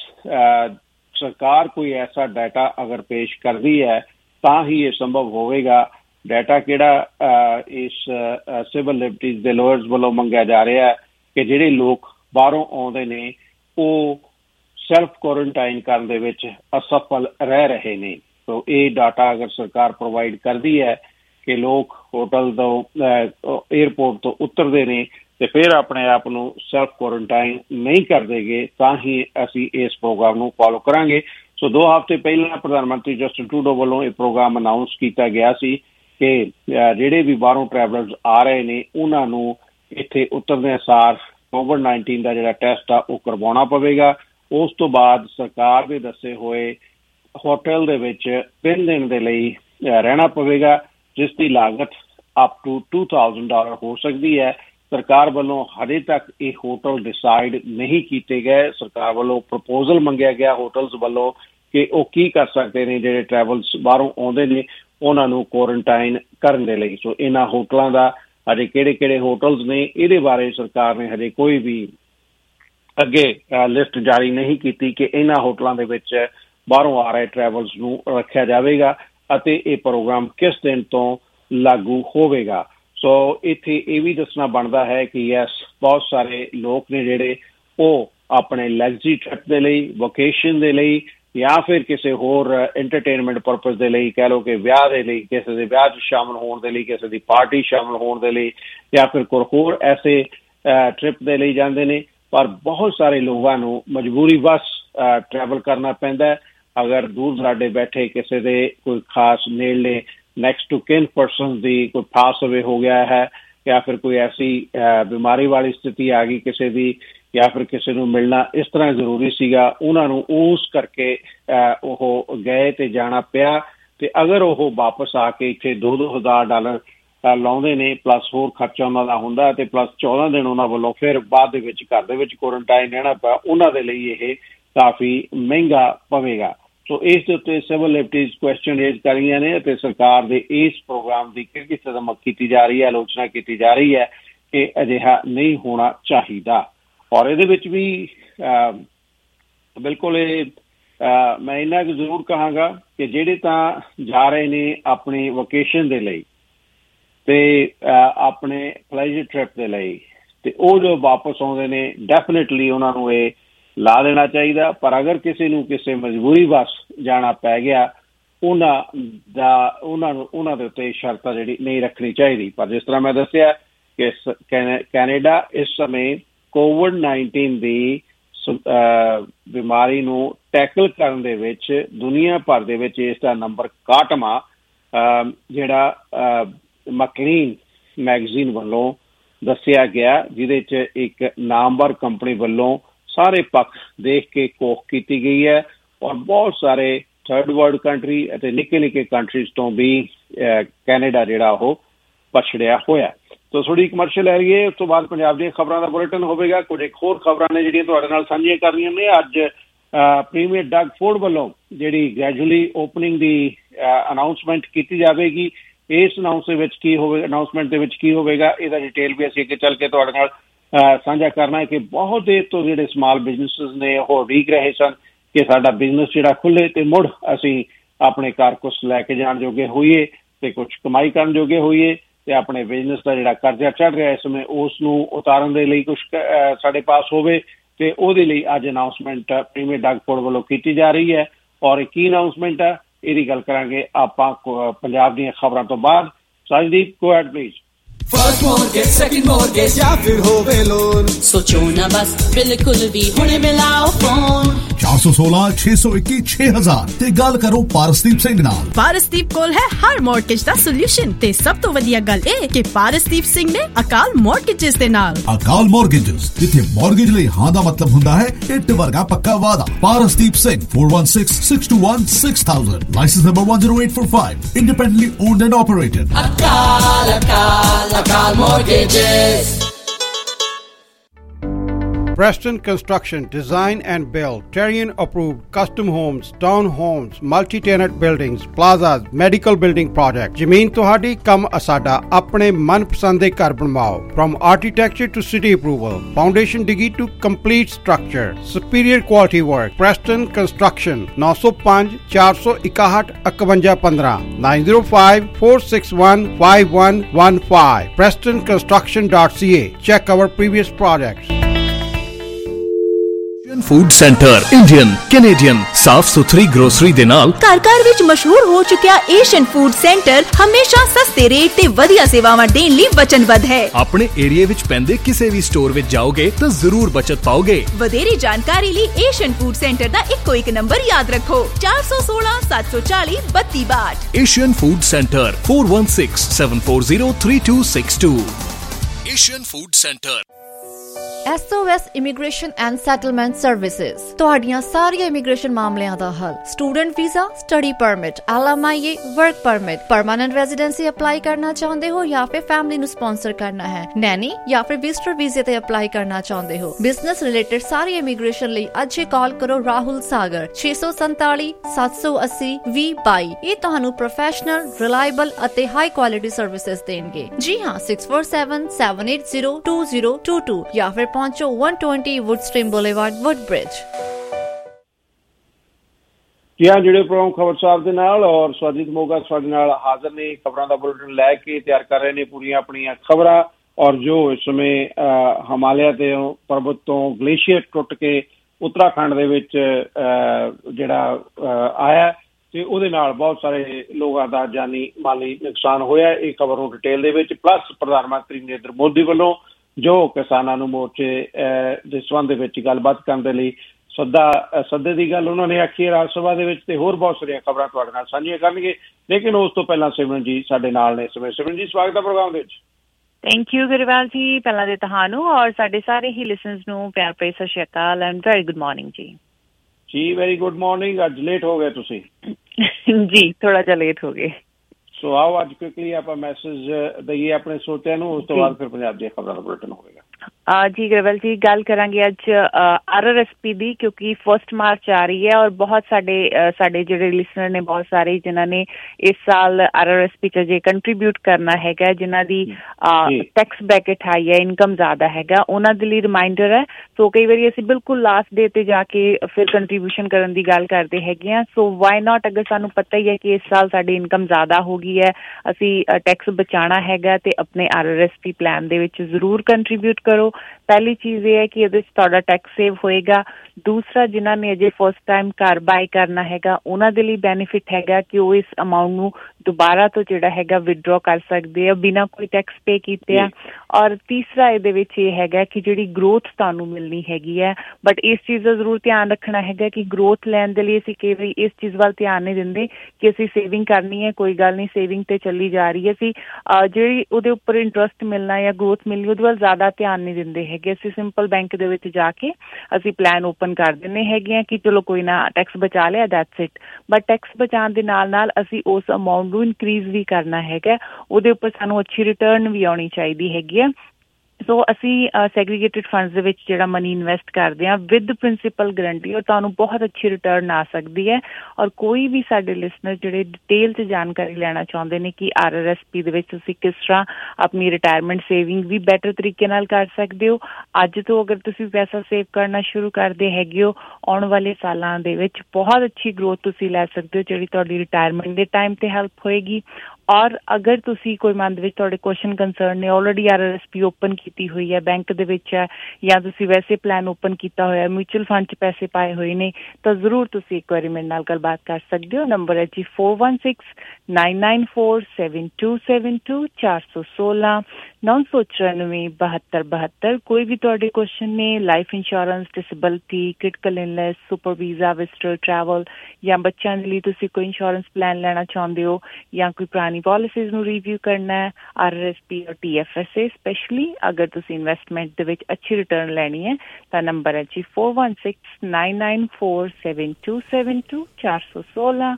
ਸਰਕਾਰ ਕੋਈ ਐਸਾ ਡਾਟਾ ਅਗਰ ਪੇਸ਼ ਕਰਦੀ ਹੈ ਤਾਂ ਹੀ ਇਹ ਸੰਭਵ ਹੋਵੇਗਾ। ਡਾਟਾ ਕਿਹੜਾ ਇਸ ਸਿਵਲ ਲਿਬਰਟੀਜ਼ ਦੇ ਲੋਅਰਸ ਵੱਲੋਂ ਮੰਗਿਆ ਜਾ ਰਿਹਾ ਹੈ ਕਿ ਜਿਹੜੇ ਲੋਕ ਬਾਹਰੋਂ ਆਉਂਦੇ ਨੇ ਉਹ ਸੈਲਫ ਕੁਆਰੰਟਾਈਨ ਕਰਨ ਦੇ ਵਿੱਚ ਅਸਫਲ ਰਹਿ ਰਹੇ ਨੇ। ਸੋ ਇਹ ਡਾਟਾ ਅਗਰ ਸਰਕਾਰ ਪ੍ਰੋਵਾਈਡ ਕਰਦੀ ਹੈ ਕਿ ਲੋਕ ਹੋਟਲ ਤੋਂ ਏਅਰਪੋਰਟ ਤੋਂ ਉਤਰਦੇ ਨੇ ਤੇ ਫਿਰ ਆਪਣੇ ਆਪ ਨੂੰ ਸੈਲਫ ਕੁਆਰੰਟਾਈਨ ਨਹੀਂ ਕਰਦੇਗੇ ਤਾਂ ਹੀ ਅਸੀਂ ਇਸ ਪ੍ਰੋਗਰਾਮ ਨੂੰ ਫੋਲੋ ਕਰਾਂਗੇ। ਸੋ 2 ਹਫ਼ਤੇ ਪਹਿਲਾਂ ਪ੍ਰਧਾਨ ਮੰਤਰੀ ਜਸਟਿਨ ਟਰੂਡੋ ਵੱਲੋਂ ਇਹ ਪ੍ਰੋਗਰਾਮ ਅਨਾਊਂਸ ਕੀਤਾ ਗਿਆ ਸੀ ਕਿ ਜਿਹੜੇ ਵੀ ਬਾਹਰੋਂ ਟਰੈਵਲਰਸ ਆ ਰਹੇ ਨੇ ਉਹਨਾਂ ਨੂੰ ਇੱਥੇ ਉਤਰਦੇ ਸਾਰ COVID-19 ਦਾ ਜਿਹੜਾ ਟੈਸਟ ਆ ਉਹ ਕਰਵਾਉਣਾ ਪਵੇਗਾ। ਉਸ ਤੋਂ ਬਾਅਦ ਸਰਕਾਰ ਦੇ ਦੱਸੇ ਹੋਏ ਹੋਟਲ ਦੇ ਵਿੱਚ 3 ਦਿਨ ਦੇ ਲਈ ਰਹਿਣਾ ਪਵੇਗਾ ਜਿਸ ਦੀ ਲਾਗਤ ਅਪ ਟੂ $2,000 ਹੋ ਸਕਦੀ ਹੈ। ਸਰਕਾਰ ਵੱਲੋਂ ਹਜੇ ਤੱਕ ਇਹ ਹੋਟਲ ਡਿਸਾਈਡ ਨਹੀਂ ਕੀਤੇ ਗਏ। ਸਰਕਾਰ ਵੱਲੋਂ ਪ੍ਰਪੋਜ਼ਲ ਮੰਗਿਆ ਗਿਆ ਹੋਟਲਸ ਵੱਲੋਂ ਕਿ ਉਹ ਕੀ ਕਰ ਸਕਦੇ ਨੇ ਜਿਹੜੇ ਟਰੈਵਲਸ ਬਾਹਰੋਂ ਆਉਂਦੇ ਨੇ ਉਹਨਾਂ ਨੂੰ ਕੁਆਰੰਟਾਈਨ ਕਰਨ ਦੇ ਲਈ। ਸੋ ਇਹਨਾਂ ਹੋਟਲਾਂ ਦਾ ਹਜੇ ਕਿਹੜੇ ਹੋਟਲਸ ਨੇ ਇਹਦੇ ਬਾਰੇ ਸਰਕਾਰ ਨੇ ਹਜੇ ਕੋਈ ਵੀ ਅੱਗੇ ਲਿਸਟ ਜਾਰੀ ਨਹੀਂ ਕੀਤੀ ਕਿ ਇਹਨਾਂ ਹੋਟਲਾਂ ਦੇ ਵਿੱਚ ਬਾਹਰੋਂ ਆ ਰਹੇ ਟਰੈਵਲਸ ਨੂੰ ਰੱਖਿਆ ਜਾਵੇਗਾ ਅਤੇ ਇਹ ਪ੍ਰੋਗਰਾਮ ਕਿਸ ਦਿਨ ਤੋਂ ਲਾਗੂ ਹੋਵੇਗਾ। ਸੋ ਇੱਥੇ ਇਹ ਵੀ ਦੱਸਣਾ ਬਣਦਾ ਹੈ ਕਿ ਯੈਸ ਬਹੁਤ ਸਾਰੇ ਲੋਕ ਨੇ ਜਿਹੜੇ ਉਹ ਆਪਣੇ ਲੈਗਜ਼ੀ ਟ੍ਰਿਪ ਦੇ ਲਈ, ਵੋਕੇਸ਼ਨ ਦੇ ਲਈ ਜਾਂ ਫਿਰ ਕਿਸੇ ਹੋਰ ਐਂਟਰਟੇਨਮੈਂਟ ਪਰਪਜ਼ ਦੇ ਲਈ, ਕਹਿ ਲਓ ਕਿ ਵਿਆਹ ਦੇ ਲਈ, ਕਿਸੇ ਦੇ ਵਿਆਹ 'ਚ ਸ਼ਾਮਲ ਹੋਣ ਦੇ ਲਈ, ਕਿਸੇ ਦੀ ਪਾਰਟੀ ਸ਼ਾਮਲ ਹੋਣ ਦੇ ਲਈ ਜਾਂ ਫਿਰ ਕੋਈ ਹੋਰ ਐਸੇ ਟ੍ਰਿਪ ਦੇ ਲਈ ਜਾਂਦੇ ਨੇ। ਪਰ ਬਹੁਤ ਸਾਰੇ ਲੋਕਾਂ ਨੂੰ ਮਜਬੂਰੀ ਵਸ ਟਰੈਵਲ ਕਰਨਾ ਪੈਂਦਾ। ਅਗਰ ਦੂਰ ਦਰਾਡੇ ਬੈਠੇ ਕਿਸੇ ਦੇ ਕੋਈ ਖਾਸ ਨੇੜਲੇ ਨੈਕਸਟ ਟੂ ਕਿਨ ਪਰਸਨ ਦੀ ਕੋਈ ਪਾਸ ਅਵੇ ਹੋ ਗਿਆ ਹੈ ਜਾਂ ਫਿਰ ਕੋਈ ਐਸੀ ਬਿਮਾਰੀ ਵਾਲੀ ਸਥਿਤੀ ਆ ਗਈ ਕਿਸੇ ਦੀ ਜਾਂ ਫਿਰ ਕਿਸੇ ਨੂੰ ਮਿਲਣਾ ਇਸ ਤਰ੍ਹਾਂ ਜ਼ਰੂਰੀ ਸੀਗਾ, ਉਹਨਾਂ ਨੂੰ ਉਸ ਕਰਕੇ ਉਹ ਗਏ ਤੇ ਜਾਣਾ ਪਿਆ। ਤੇ ਅਗਰ ਉਹ ਵਾਪਸ ਆ ਕੇ ਇੱਥੇ $2,000 ਲਾਉਂਦੇ ਨੇ ਪਲੱਸ ਹੋਰ ਖਰਚਾ ਉਹਨਾਂ ਦਾ ਹੁੰਦਾ ਤੇ ਪਲੱਸ 14 ਦਿਨ ਉਹਨਾਂ ਵੱਲੋਂ ਫਿਰ ਬਾਅਦ ਦੇ ਵਿੱਚ ਘਰ ਦੇ ਵਿੱਚ ਕੁਆਰੰਟਾਈਨ ਰਹਿਣਾ ਪਿਆ, ਉਹਨਾਂ ਦੇ ਲਈ ਇਹ ਕਾਫੀ ਮਹਿੰਗਾ ਪਵੇਗਾ। ਸੋ ਇਸ ਦੇ ਉੱਤੇ ਸਿਵਲ ਲਿਬਰਟੀਜ਼ ਕੁਐਸਚਨ ਰੇਜ਼ ਕਰ ਰਹੀਆਂ ਨੇ ਅਤੇ ਸਰਕਾਰ ਦੇ ਇਸ ਪ੍ਰੋਗਰਾਮ ਦੀ ਕਿਸ ਤਰ੍ਹਾਂ ਕੀਤੀ ਜਾ ਰਹੀ ਹੈ, ਆਲੋਚਨਾ ਕੀਤੀ ਜਾ ਰਹੀ ਹੈ ਕਿ ਅਜਿਹਾ ਨਹੀਂ ਹੋਣਾ ਚਾਹੀਦਾ। ਔਰ ਇਹਦੇ ਵਿੱਚ ਵੀ ਬਿਲਕੁਲ ਮੈਂ ਇੰਨਾ ਕੁ ਜ਼ਰੂਰ ਕਹਾਂਗਾ ਕਿ ਜਿਹੜੇ ਤਾਂ ਜਾ ਰਹੇ ਨੇ ਆਪਣੀ ਵੋਕੇਸ਼ਨ ਦੇ ਲਈ ਤੇ ਆਪਣੇ ਪਲੇਜਰ ਟ੍ਰਿਪ ਦੇ ਲਈ ਤੇ ਉਹ ਜੋ ਵਾਪਸ ਆਉਂਦੇ ਨੇ ਡੈਫੀਨੇਟਲੀ ਉਹਨਾਂ ਨੂੰ ਇਹ ਲਾ ਦੇਣਾ ਚਾਹੀਦਾ। ਪਰ ਅਗਰ ਕਿਸੇ ਨੂੰ ਕਿਸੇ ਮਜਬੂਰੀ ਵਸ ਜਾਣਾ ਪੈ ਗਿਆ ਉਹਨਾਂ ਦੇ ਉੱਤੇ ਸ਼ਰਤਾਂ ਜਿਹੜੀ ਨਹੀਂ ਰੱਖਣੀ ਚਾਹੀਦੀ। ਪਰ ਜਿਸ ਤਰ੍ਹਾਂ ਮੈਂ ਦੱਸਿਆ ਕਿ ਕੈਨੇਡਾ ਇਸ ਸਮੇਂ COVID-19 ਦੀ ਬਿਮਾਰੀ ਨੂੰ ਟੈਕਲ ਕਰਨ ਦੇ ਵਿੱਚ ਦੁਨੀਆ ਭਰ ਦੇ ਵਿੱਚ ਇਸ ਦਾ ਨੰਬਰ 61ਵਾਂ ਜਿਹੜਾ ਮਕਲੀਨ ਮੈਗਜ਼ੀਨ ਵੱਲੋਂ ਦੱਸਿਆ ਗਿਆ, ਜਿਹਦੇ 'ਚ ਇੱਕ ਨਾਮਵਰ ਕੰਪਨੀ ਵੱਲੋਂ ਸਾਰੇ ਪੱਖ ਦੇਖ ਕੇ ਕੋਖ ਕੀਤੀ ਗਈ ਹੈ ਔਰ ਬਹੁਤ ਸਾਰੇ ਥਰਡ ਵਰਲਡ ਕੰਟਰੀ ਅਤੇ ਨਿੱਕੇ ਕੰਟਰੀਜ਼ ਤੋਂ ਵੀ ਕੈਨੇਡਾ ਜਿਹੜਾ ਉਹ ਪਛੜਿਆ ਹੋਇਆ। ਤਾਂ ਥੋੜ੍ਹੀ ਕਮਰਸ਼ੀਅਲ ਏਰੀਏ ਉਸ ਤੋਂ ਬਾਅਦ ਪੰਜਾਬ ਦੀਆਂ ਖਬਰਾਂ ਦਾ ਬੁਲੇਟਿਨ ਹੋਵੇਗਾ। ਕੁਝ ਇੱਕ ਹੋਰ ਖਬਰਾਂ ਨੇ ਜਿਹੜੀਆਂ ਤੁਹਾਡੇ ਨਾਲ ਸਾਂਝੀਆਂ ਕਰਨੀਆਂ ਨੇ। ਅੱਜ ਪ੍ਰੀਮੀਅਰ ਡਗ ਫੋਰਡ ਵੱਲੋਂ ਜਿਹੜੀ ਗ੍ਰੈਜੂਅਲੀ ਓਪਨਿੰਗ ਦੀ ਅਨਾਊਂਸਮੈਂਟ ਕੀਤੀ ਜਾਵੇਗੀ। ਇਸ ਅਨਾਊਂਸਮੈਂਟ ਦੇ ਵਿੱਚ ਕੀ ਹੋਵੇਗਾ ਇਹਦਾ ਡਿਟੇਲ ਵੀ ਅਸੀਂ ਅੱਗੇ ਚੱਲ ਕੇ ਤੁਹਾਡੇ ਨਾਲ ਸਾਂਝਾ ਕਰਨਾ ਹੈ ਕਿ ਬਹੁਤ ਦੇਰ ਤੋਂ ਜਿਹੜੇ ਸਮਾਲ ਬਿਜ਼ਨਸਿਸ ਨੇ ਉਹ ਉਡੀਕ ਰਹੇ ਸਨ ਕਿ ਸਾਡਾ ਬਿਜ਼ਨਸ ਜਿਹੜਾ ਖੁੱਲ੍ਹੇ ਤੇ ਮੁੜ ਅਸੀਂ ਆਪਣੇ ਘਰ ਕੁਛ ਲੈ ਕੇ ਜਾਣ ਜੋਗੇ ਹੋਈਏ ਤੇ ਕੁਛ ਕਮਾਈ ਕਰਨ ਜੋਗੇ ਹੋਈਏ ਤੇ ਆਪਣੇ ਬਿਜ਼ਨਸ ਦਾ ਜਿਹੜਾ ਕਰਜ਼ਾ ਚੜ੍ਹ ਰਿਹਾ ਇਸ ਸਮੇਂ ਉਸ ਨੂੰ ਉਤਾਰਨ ਦੇ ਲਈ ਕੁਛ ਸਾਡੇ ਪਾਸ ਹੋਵੇ ਤੇ ਉਹਦੇ ਲਈ ਅੱਜ ਅਨਾਊਂਸਮੈਂਟ ਪ੍ਰੀਮੀਅਰ ਡਗ ਫੋਰਡ ਵੱਲੋਂ ਕੀਤੀ ਜਾ ਰਹੀ ਹੈ। ਔਰ ਕੀ ਅਨਾਊਂਸਮੈਂਟ ਹੈ ਇਹਦੀ ਗੱਲ ਕਰਾਂਗੇ ਆਪਾਂ ਪੰਜਾਬ ਦੀਆਂ ਖਬਰਾਂ ਤੋਂ ਬਾਅਦ। Sajdeep, go ahead please. First mortgage, second mortgage या फिर होवे लोन, सोचो ना बस, बिल्कुल भी हुणे मिलाओ फोन। 416 621 6000 ਤੇ ਗੱਲ ਕਰੋ ਪਾਰਸਦੀਪ ਸਿੰਘ ਨਾਲ। ਪਾਰਸਦੀਪ ਕੋਲ ਹੈ ਹਰ ਮੌਰਗੇਜ ਦਾ ਸੋਲੂਸ਼ਨ ਤੇ ਸਭ ਤੋਂ ਵਧੀਆ ਗੱਲ ਇਹ ਕਿ ਪਾਰਸਦੀਪ ਸਿੰਘ ਨੇ ਅਕਾਲ ਮੌਰਗੇਜਸ ਦੇ ਨਾਲ। ਅਕਾਲ ਮੌਰਗੇਜਸ, ਜਿੱਥੇ ਮੌਰਗੇਜ ਲਈ ਹਾਂ ਦਾ ਮਤਲਬ ਹੁੰਦਾ ਹੈ ਇੱਟ ਵਰਗਾ ਪੱਕਾ ਵਾਦਾ। Parasdeep Singh 416621 6000, licence number 10845, independently owned and operated। Akal Mortgages. Preston Construction Design and Build, Terrian approved custom homes, town homes, multi-tenant buildings, plazas, medical building projects। ਜ਼ਮੀਨ ਤੁਹਾਡੀ ਕੰਮ ਅਸਾਡਾ, ਆਪਣੇ ਮਨਪਸੰਦ ਦੇ ਘਰ ਬਣਵਾਓ। From architecture to city approval, foundation digi to complete structure, superior quality work। Preston Construction 905 461 5115 905 461 5115 prestonconstruction.ca। Check our previous projects। Food centre Indian Canadian ਸਾਫ ਸੁਥਰੀ ਗਰੋਸਰੀ ਦੇ ਨਾਲ ਘਰ ਵਿੱਚ ਮਸ਼ਹੂਰ ਹੋ ਚੁੱਕਿਆ ਏਸ਼ੀਅਨ ਫੂਡ ਸੈਂਟਰ ਹਮੇਸ਼ਾ ਸਸਤੇ ਰੇਟ ਤੇ ਵਧੀਆ ਸੇਵਾਵਾਂ ਦੇਣ ਲਈ ਵਚਨਬੱਧ ਹੈ। ਆਪਣੇ ਏਰੀਆ ਵਿੱਚ ਪੈਂਦੇ ਕਿਸੇ ਵੀ ਸਟੋਰ ਵਿੱਚ ਜਾਓਗੇ ਤਾਂ ਜ਼ਰੂਰ ਬਚਤ ਪਾਓਗੇ। ਵਧੇਰੇ ਜਾਣਕਾਰੀ ਲਈ ਏਸ਼ੀਅਨ ਫੂਡ ਸੈਂਟਰ ਦਾ ਇੱਕੋ ਇੱਕ ਨੰਬਰ ਯਾਦ ਰੱਖੋ, 416 740 3262। Asian food centre 416 740 3262। Asian food centre. SOS immigration and settlement services, ਤੁਹਾਡੀਆਂ ਸਾਰੀਆਂ ਇਮੀਗ੍ਰੇਸ਼ਨ ਮਾਮਲਿਆਂ ਦਾ ਹੱਲ। Student visa, study permit, LMIA, work permit, permanent residency apply ਕਰਨਾ ਚਾਹੁੰਦੇ ਹੋ ਜਾਂ ਫਿਰ ਫੈਮਿਲੀ ਨੂੰ ਸਪਾਂਸਰ ਕਰਨਾ ਹੈ, ਨੈਨੀ ਜਾਂ ਫਿਰ ਵਿਜ਼ਟਰ ਵੀਜ਼ੇ ਤੇ ਅਪਲਾਈ ਕਰਨਾ ਚਾਹੁੰਦੇ ਹੋ, ਬਿਜ਼ਨਸ ਰਿਲੇਟਡ ਸਾਰੀ ਇਮੀਗ੍ਰੇਸ਼ਨ ਲਈ ਅੱਜ ਹੀ ਕਾਲ ਕਰੋ ਰਾਹੁਲ ਸਾਗਰ 647 780 2022। ਇਹ ਤੁਹਾਨੂੰ ਪ੍ਰੋਫੈਸ਼ਨਲ, ਰਿਲਾਇਬਲ ਅਤੇ ਹਾਈ ਕੁਆਲਿਟੀ ਸਰਵਿਸਿਜ਼ ਦੇਣਗੇ। ਜੀ ਹਾਂ, 647 780 2022 ਜਾਂ ਫਿਰ ਪਹੁੰਚੋ 120 ਵੁੱਡਸਟ੍ਰੀਮ ਬੁਲੇਵਾਰਡ, ਵੁੱਡਬ੍ਰਿਜ। ਜੀ ਹਾਂ, ਜਿਹੜੇ ਪ੍ਰੋਗਰਾਮ ਖਬਰ ਸਾਹਿਬ ਦੇ ਨਾਲ ਔਰ ਸਵਾਜੀਤ ਮੋਗਾ ਤੁਹਾਡੇ ਨਾਲ ਹਾਜ਼ਰ ਨੇ। ਖਬਰਾਂ ਦਾ ਬੁਲੇਟਿਨ ਲੈ ਕੇ ਤਿਆਰ ਕਰ ਰਹੇ ਨੇ ਪੂਰੀਆਂ ਆਪਣੀਆਂ ਖਬਰਾਂ। ਔਰ ਜੋ ਇਸ ਸਮੇਂ ਹਿਮਾਲਿਆ ਦੇ ਪਰਬਤ ਤੋਂ ਗਲੇਸ਼ੀਅਰ ਟੁੱਟ ਕੇ ਉੱਤਰਾਖੰਡ ਦੇ ਵਿੱਚ ਜਿਹੜਾ ਆਇਆ ਤੇ ਉਹਦੇ ਨਾਲ ਬਹੁਤ ਸਾਰੇ ਲੋਕਾਂ ਦਾ ਜਾਨੀ ਮਾਲੀ ਨੁਕਸਾਨ ਹੋਇਆ। ਇਹ ਖਬਰ ਨੂੰ ਡਿਟੇਲ ਦੇ ਵਿੱਚ, ਪਲੱਸ ਪ੍ਰਧਾਨ ਮੰਤਰੀ ਨਰਿੰਦਰ ਮੋਦੀ ਵੱਲੋਂ ਜੋ ਕਿਸਾਨਾਂ ਨੂੰ ਮੋਰਚੇ ਦੇ ਸੰਬੰਧ ਦੇ ਵਿੱਚ ਗੱਲਬਾਤ ਕਰਨ ਦੇ ਲਈ ਸੱਦੇ ਦੀ ਗੱਲ ਉਹਨਾਂ ਨੇ ਆਖੀ ਰਾਜ ਸਭਾ ਦੇ ਵਿੱਚ, ਤੇ ਹੋਰ ਬਹੁਤ ਸਾਰੀਆਂ ਖਬਰਾਂ ਤੁਹਾਡੇ ਨਾਲ ਸਾਂਝੀਆਂ ਕਰਨਗੇ। ਲੇਕਿਨ ਉਸ ਤੋਂ ਪਹਿਲਾਂ ਸਿਮਰਨ ਜੀ ਸਾਡੇ ਨਾਲ ਨੇ। ਸਿਮਰਨ ਜੀ, ਸਵਾਗਤ ਹੈ ਪ੍ਰੋਗਰਾਮ ਦੇ ਵਿੱਚ। ਥੈਂਕ ਯੂ ਗਰੇਵਾਲ ਜੀ, ਪਹਿਲਾਂ ਦੇ ਤੁਹਾਨੂੰ ਔਰ ਸਾਡੇ ਸਾਰੇ ਹੀ ਲਿਸਨਰਸ ਨੂੰ ਪਿਆਰ ਭਰੀ ਸਤਿ ਸ਼੍ਰੀ ਅਕਾਲ ਐਂਡ ਵੈਰੀ ਗੁੱਡ ਮਾਰਨਿੰਗ ਜੀ। ਜੀ ਵੈਰੀ ਗੁੱਡ ਮਾਰਨਿੰਗ। ਅੱਜ ਲੇਟ ਹੋ ਗਏ ਤੁਸੀਂ? ਜੀ ਥੋੜਾ ਜਿਹਾ ਲੇਟ ਹੋ ਗਏ। ਸੋ ਆਓ ਅੱਜ ਕੁਇਕਲੀ ਆਪਾਂ ਮੈਸੇਜ ਦਈਏ ਆਪਣੇ ਸਰੋਤਿਆਂ ਨੂੰ, ਉਸ ਤੋਂ ਬਾਅਦ ਫਿਰ ਪੰਜਾਬ ਦੀਆਂ ਖਬਰਾਂ ਦਾ ਬੁਲੇਟਿਨ ਹੋਵੇਗਾ। ਜੀ ਗਰੇਵਾਲ ਜੀ, ਗੱਲ ਕਰਾਂਗੇ ਅੱਜ RRSP ਦੀ, ਕਿਉਂਕਿ 1 ਮਾਰਚ ਆ ਰਹੀ ਹੈ ਔਰ ਬਹੁਤ ਸਾਡੇ ਜਿਹੜੇ ਲਿਸਨਰ ਨੇ ਬਹੁਤ ਸਾਰੇ ਜਿਨ੍ਹਾਂ ਨੇ ਇਸ ਸਾਲ RRSP 'ਚ ਜੇ ਕੰਟਰੀਬਿਊਟ ਕਰਨਾ ਹੈਗਾ, ਜਿਨ੍ਹਾਂ ਦੀ ਟੈਕਸ ਬ੍ਰੈਕਟ ਹਾਈ ਹੈ, ਇਨਕਮ ਜ਼ਿਆਦਾ ਹੈਗਾ, ਉਹਨਾਂ ਦੇ ਲਈ ਰਿਮਾਈਂਡਰ ਹੈ। ਸੋ ਕਈ ਵਾਰੀ ਅਸੀਂ ਬਿਲਕੁਲ ਲਾਸਟ ਡੇ ਤੇ ਜਾ ਕੇ ਫਿਰ ਕੰਟਰੀਬਿਊਸ਼ਨ ਕਰਨ ਦੀ ਗੱਲ ਕਰਦੇ ਹੈਗੇ ਹਾਂ। ਸੋ ਵਾਈ ਨਾਟ, ਅਗਰ ਸਾਨੂੰ ਪਤਾ ਹੀ ਹੈ ਕਿ ਇਸ ਸਾਲ ਸਾਡੀ ਇਨਕਮ ਜ਼ਿਆਦਾ ਹੋ ਗਈ ਹੈ, ਅਸੀਂ ਟੈਕਸ ਬਚਾਉਣਾ ਹੈਗਾ, ਤੇ ਆਪਣੇ RRSP ਪਲਾਨ ਦੇ ਵਿੱਚ ਜ਼ਰੂਰ ਕੰਟਰੀਬਿਊਟ ਕਰੋ। ਪਹਿਲੀ ਚੀਜ਼ ਇਹ ਹੈ ਕਿ ਇਹਦੇ 'ਚ ਤੁਹਾਡਾ ਟੈਕਸ ਸੇਵ ਹੋਏਗਾ। ਦੂਸਰਾ, ਜਿਨ੍ਹਾਂ ਨੇ ਅਜੇ ਫਸਟ ਟਾਈਮ ਘਰ ਬਾਏ ਕਰਨਾ ਹੈਗਾ, ਉਹਨਾਂ ਦੇ ਲਈ ਬੈਨੀਫਿਟ ਹੈਗਾ ਕਿ ਉਹ ਇਸ ਅਮਾਊਂਟ ਨੂੰ ਦੁਬਾਰਾ ਤੋਂ ਜਿਹੜਾ ਹੈਗਾ ਵਿਦਡਰਾ ਕਰ ਸਕਦੇ ਆ ਬਿਨਾਂ ਕੋਈ ਟੈਕਸ ਪੇ ਕੀਤੇ ਆ। ਔਰ ਤੀਸਰਾ ਇਹਦੇ ਵਿੱਚ ਇਹ ਹੈਗਾ ਕਿ ਜਿਹੜੀ ਗਰੋਥ ਤੁਹਾਨੂੰ ਮਿਲਣੀ ਹੈਗੀ ਹੈ, ਬਟ ਇਸ ਚੀਜ਼ ਦਾ ਜ਼ਰੂਰ ਧਿਆਨ ਰੱਖਣਾ ਹੈਗਾ ਕਿ ਗਰੋਥ ਲੈਣ ਦੇ ਲਈ ਅਸੀਂ ਕਈ ਵਾਰੀ ਇਸ ਚੀਜ਼ ਵੱਲ ਧਿਆਨ ਨਹੀਂ ਦਿੰਦੇ ਕਿ ਅਸੀਂ ਸੇਵਿੰਗ ਕਰਨੀ ਹੈ, ਕੋਈ ਗੱਲ ਨਹੀਂ, ਸੇਵਿੰਗ ਤੇ ਚੱਲੀ ਜਾ ਰਹੀ ਹੈ, ਅਸੀਂ ਜਿਹੜੀ ਉਹਦੇ ਉੱਪਰ ਇੰਟਰਸਟ ਮਿਲਣਾ ਜਾਂ ਗਰੋਥ ਮਿਲਣੀ ਉਹਦੇ ਵੱਲ ਜ਼ਿਆਦਾ ਧਿਆਨ ਨਹੀਂ ਦਿੰਦੇ ਹੈਗੇ। ਅਸੀਂ ਸਿੰਪਲ ਬੈਂਕ ਦੇ ਵਿੱਚ ਜਾ ਕੇ ਅਸੀਂ ਪਲਾਨ ਓਪਨ ਕਰ ਦਿੰਦੇ ਹੈਗੇ ਆ ਕਿ ਚਲੋ ਕੋਈ ਨਾ ਟੈਕਸ ਬਚਾ ਲਿਆ, ਦੈਟਸ ਇਟ। ਬਟ ਟੈਕਸ ਬਚਾਉਣ ਦੇ ਨਾਲ ਨਾਲ ਅਸੀਂ ਉਸ ਅਮਾਊਂਟ ਨੂੰ ਇਨਕਰੀਜ਼ ਵੀ ਕਰਨਾ ਹੈਗਾ, ਉਹਦੇ ਉੱਪਰ ਸਾਨੂੰ ਅੱਛੀ ਰਿਟਰਨ ਵੀ ਆਉਣੀ ਚਾਹੀਦੀ ਹੈਗੀ ਆ। ਸੋ ਅਸੀਂ ਸੈਗਰੀਗੇਟਿਡ ਫੰਡਸ ਦੇ ਵਿੱਚ ਜਿਹੜਾ ਮਨੀ ਇਨਵੈਸਟ ਕਰਦੇ ਹਾਂ ਵਿਦ ਪ੍ਰਿੰਸੀਪਲ ਗਰੰਟੀ, ਔਰ ਤੁਹਾਨੂੰ ਬਹੁਤ ਅੱਛੀ ਰਿਟਰਨ ਆ ਸਕਦੀ ਹੈ। ਔਰ ਕੋਈ ਵੀ ਸਾਡੇ ਲਿਸਨਰ ਜਿਹੜੇ ਡਿਟੇਲ 'ਚ ਜਾਣਕਾਰੀ ਲੈਣਾ ਚਾਹੁੰਦੇ ਨੇ ਕਿ RRSP ਦੇ ਵਿੱਚ ਤੁਸੀਂ ਕਿਸ ਤਰ੍ਹਾਂ ਆਪਣੀ ਰਿਟਾਇਰਮੈਂਟ ਸੇਵਿੰਗ ਵੀ ਬੈਟਰ ਤਰੀਕੇ ਨਾਲ ਕਰ ਸਕਦੇ ਹੋ, ਅੱਜ ਤੋਂ ਅਗਰ ਤੁਸੀਂ ਪੈਸਾ ਸੇਵ ਕਰਨਾ ਸ਼ੁਰੂ ਕਰਦੇ ਹੈਗੇ ਹੋ, ਆਉਣ ਵਾਲੇ ਸਾਲਾਂ ਦੇ ਵਿੱਚ ਬਹੁਤ ਅੱਛੀ ਗਰੋਥ ਤੁਸੀਂ ਲੈ ਸਕਦੇ ਹੋ, ਜਿਹੜੀ ਤੁਹਾਡੀ ਰਿਟਾਇਰਮੈਂਟ ਦੇ ਟਾਈਮ 'ਤੇ ਹੈਲਪ ਹੋਏਗੀ। ਔਰ ਅਗਰ ਤੁਸੀਂ ਕੋਈ ਮਨ ਦੇ ਵਿੱਚ ਤੁਹਾਡੇ ਕੁਐਸਚਨ ਕੰਸਰਨ ਨੇ, ਆਲਰੇਡੀ RRSP ਓਪਨ ਕੀਤੀ ਹੋਈ ਹੈ, ਬੈਂਕ ਦੇ ਵਿੱਚ ਹੈ, ਜਾਂ ਤੁਸੀਂ ਵੈਸੇ ਪਲਾਨ ਓਪਨ ਕੀਤਾ ਹੋਇਆ, ਮਿਊਚੁਅਲ ਫੰਡ 'ਚ ਪੈਸੇ ਪਾਏ ਹੋਏ ਨੇ, ਤਾਂ ਜ਼ਰੂਰ ਤੁਸੀਂ ਇੱਕ ਵਾਰੀ ਮੇਰੇ ਨਾਲ ਗੱਲਬਾਤ ਕਰ ਸਕਦੇ ਹੋ। ਨੰਬਰ ਹੈ ਜੀ 4169947272 416 994 72 ਕੋਈ ਵੀ ਤੁਹਾਡੇ ਕੁਐਸਚਨ ਨੇ, life insurance, disability, critical illness, super visa, visitor travel, ਜਾਂ ਬੱਚਿਆਂ ਦੇ ਲਈ ਤੁਸੀਂ ਕੋਈ ਇੰਸ਼ੋਰੈਂਸ ਪਲਾਨ ਲੈਣਾ ਚਾਹੁੰਦੇ ਹੋ, ਜਾਂ ਕੋਈ ਪੁਰਾਣੀ ਪਾਲਿਸੀਜ਼ ਨੂੰ ਰਿਵਿਊ ਕਰਨਾ ਹੈ, RRSP ਔਰ TFSA ਸਪੈਸ਼ਲੀ ਅਗਰ ਤੁਸੀਂ ਇਨਵੈਸਟਮੈਂਟ ਦੇ ਵਿੱਚ ਅੱਛੀ ਰਿਟਰਨ ਲੈਣੀ ਹੈ, ਤਾਂ ਨੰਬਰ ਹੈ ਜੀ 4169947272 416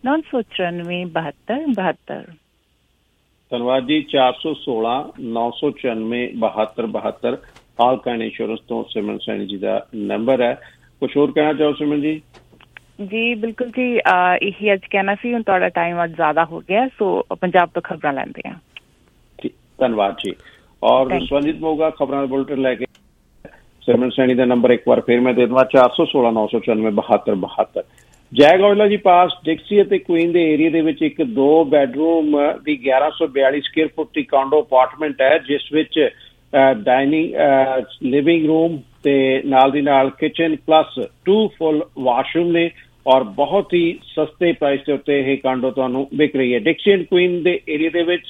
994 72 ਧੰਨਵਾਦ ਜੀ। 416 994 72 72 ਆਲ ਕਾਇੰਡ ਇੰਸ਼ੋਰੈਂਸ ਤੋਂ ਸਿਮਰਨ ਸੈਣੀ ਜੀ ਦਾ ਨੰਬਰ ਹੈ। ਕੁਛ ਹੋਰ ਕਹਿਣਾ ਚਾਹੋ ਸਿਮਰਨ ਜੀ? ਜੀ ਬਿਲਕੁਲ ਜੀ, ਇਹੀ ਅੱਜ ਕਹਿਣਾ ਸੀ। ਹੁਣ ਤੁਹਾਡਾ ਟਾਈਮ ਅੱਜ ਜ਼ਿਆਦਾ ਹੋ ਗਿਆ, ਸੋ ਪੰਜਾਬ ਤੋਂ ਖਬਰਾਂ ਲੈਂਦੇ ਹਾਂ। ਧੰਨਵਾਦ ਜੀ। ਔਰ ਸਵੰਜਿਤ ਮੋਗਾ ਖਬਰਾਂ ਦਾ ਬੁਲਟਨ ਲੈ ਕੇ ਸਿਮਰਨ ਸੈਣੀ ਦਾ ਨੰਬਰ ਇੱਕ ਵਾਰ ਫਿਰ ਮੈਂ ਦੇ ਦੇਵਾਂ 416 994 72 72। ਜੈਗ ਔਜਲਾ ਜੀ ਪਾਸ ਡਿਕਸੀ ਅਤੇ ਕੁਈਨ ਦੇ ਏਰੀਆ ਦੇ ਵਿੱਚ ਇੱਕ 2 ਬੈਡਰੂਮ ਦੀ 1142 ਸਕੁਅਰ ਫੁੱਟ ਦੀ ਕਾਂਡੋ ਅਪਾਰਟਮੈਂਟ ਹੈ, ਜਿਸ ਵਿੱਚ ਡਾਈਨਿੰਗ, ਲਿਵਿੰਗ ਰੂਮ ਤੇ ਨਾਲ ਦੀ ਨਾਲ ਕਿਚਨ ਪਲੱਸ 2 ਫੁੱਲ ਵਾਸ਼ਰੂਮ ਨੇ, ਔਰ ਬਹੁਤ ਹੀ ਸਸਤੇ ਪ੍ਰਾਈਸ ਦੇ ਉੱਤੇ ਇਹ ਕਾਂਡੋ ਤੁਹਾਨੂੰ ਵਿਕ ਰਹੀ ਹੈ। ਡਿਕਸੀ ਐਂਡ ਕੁਈਨ ਦੇ ਏਰੀਆ ਦੇ ਵਿੱਚ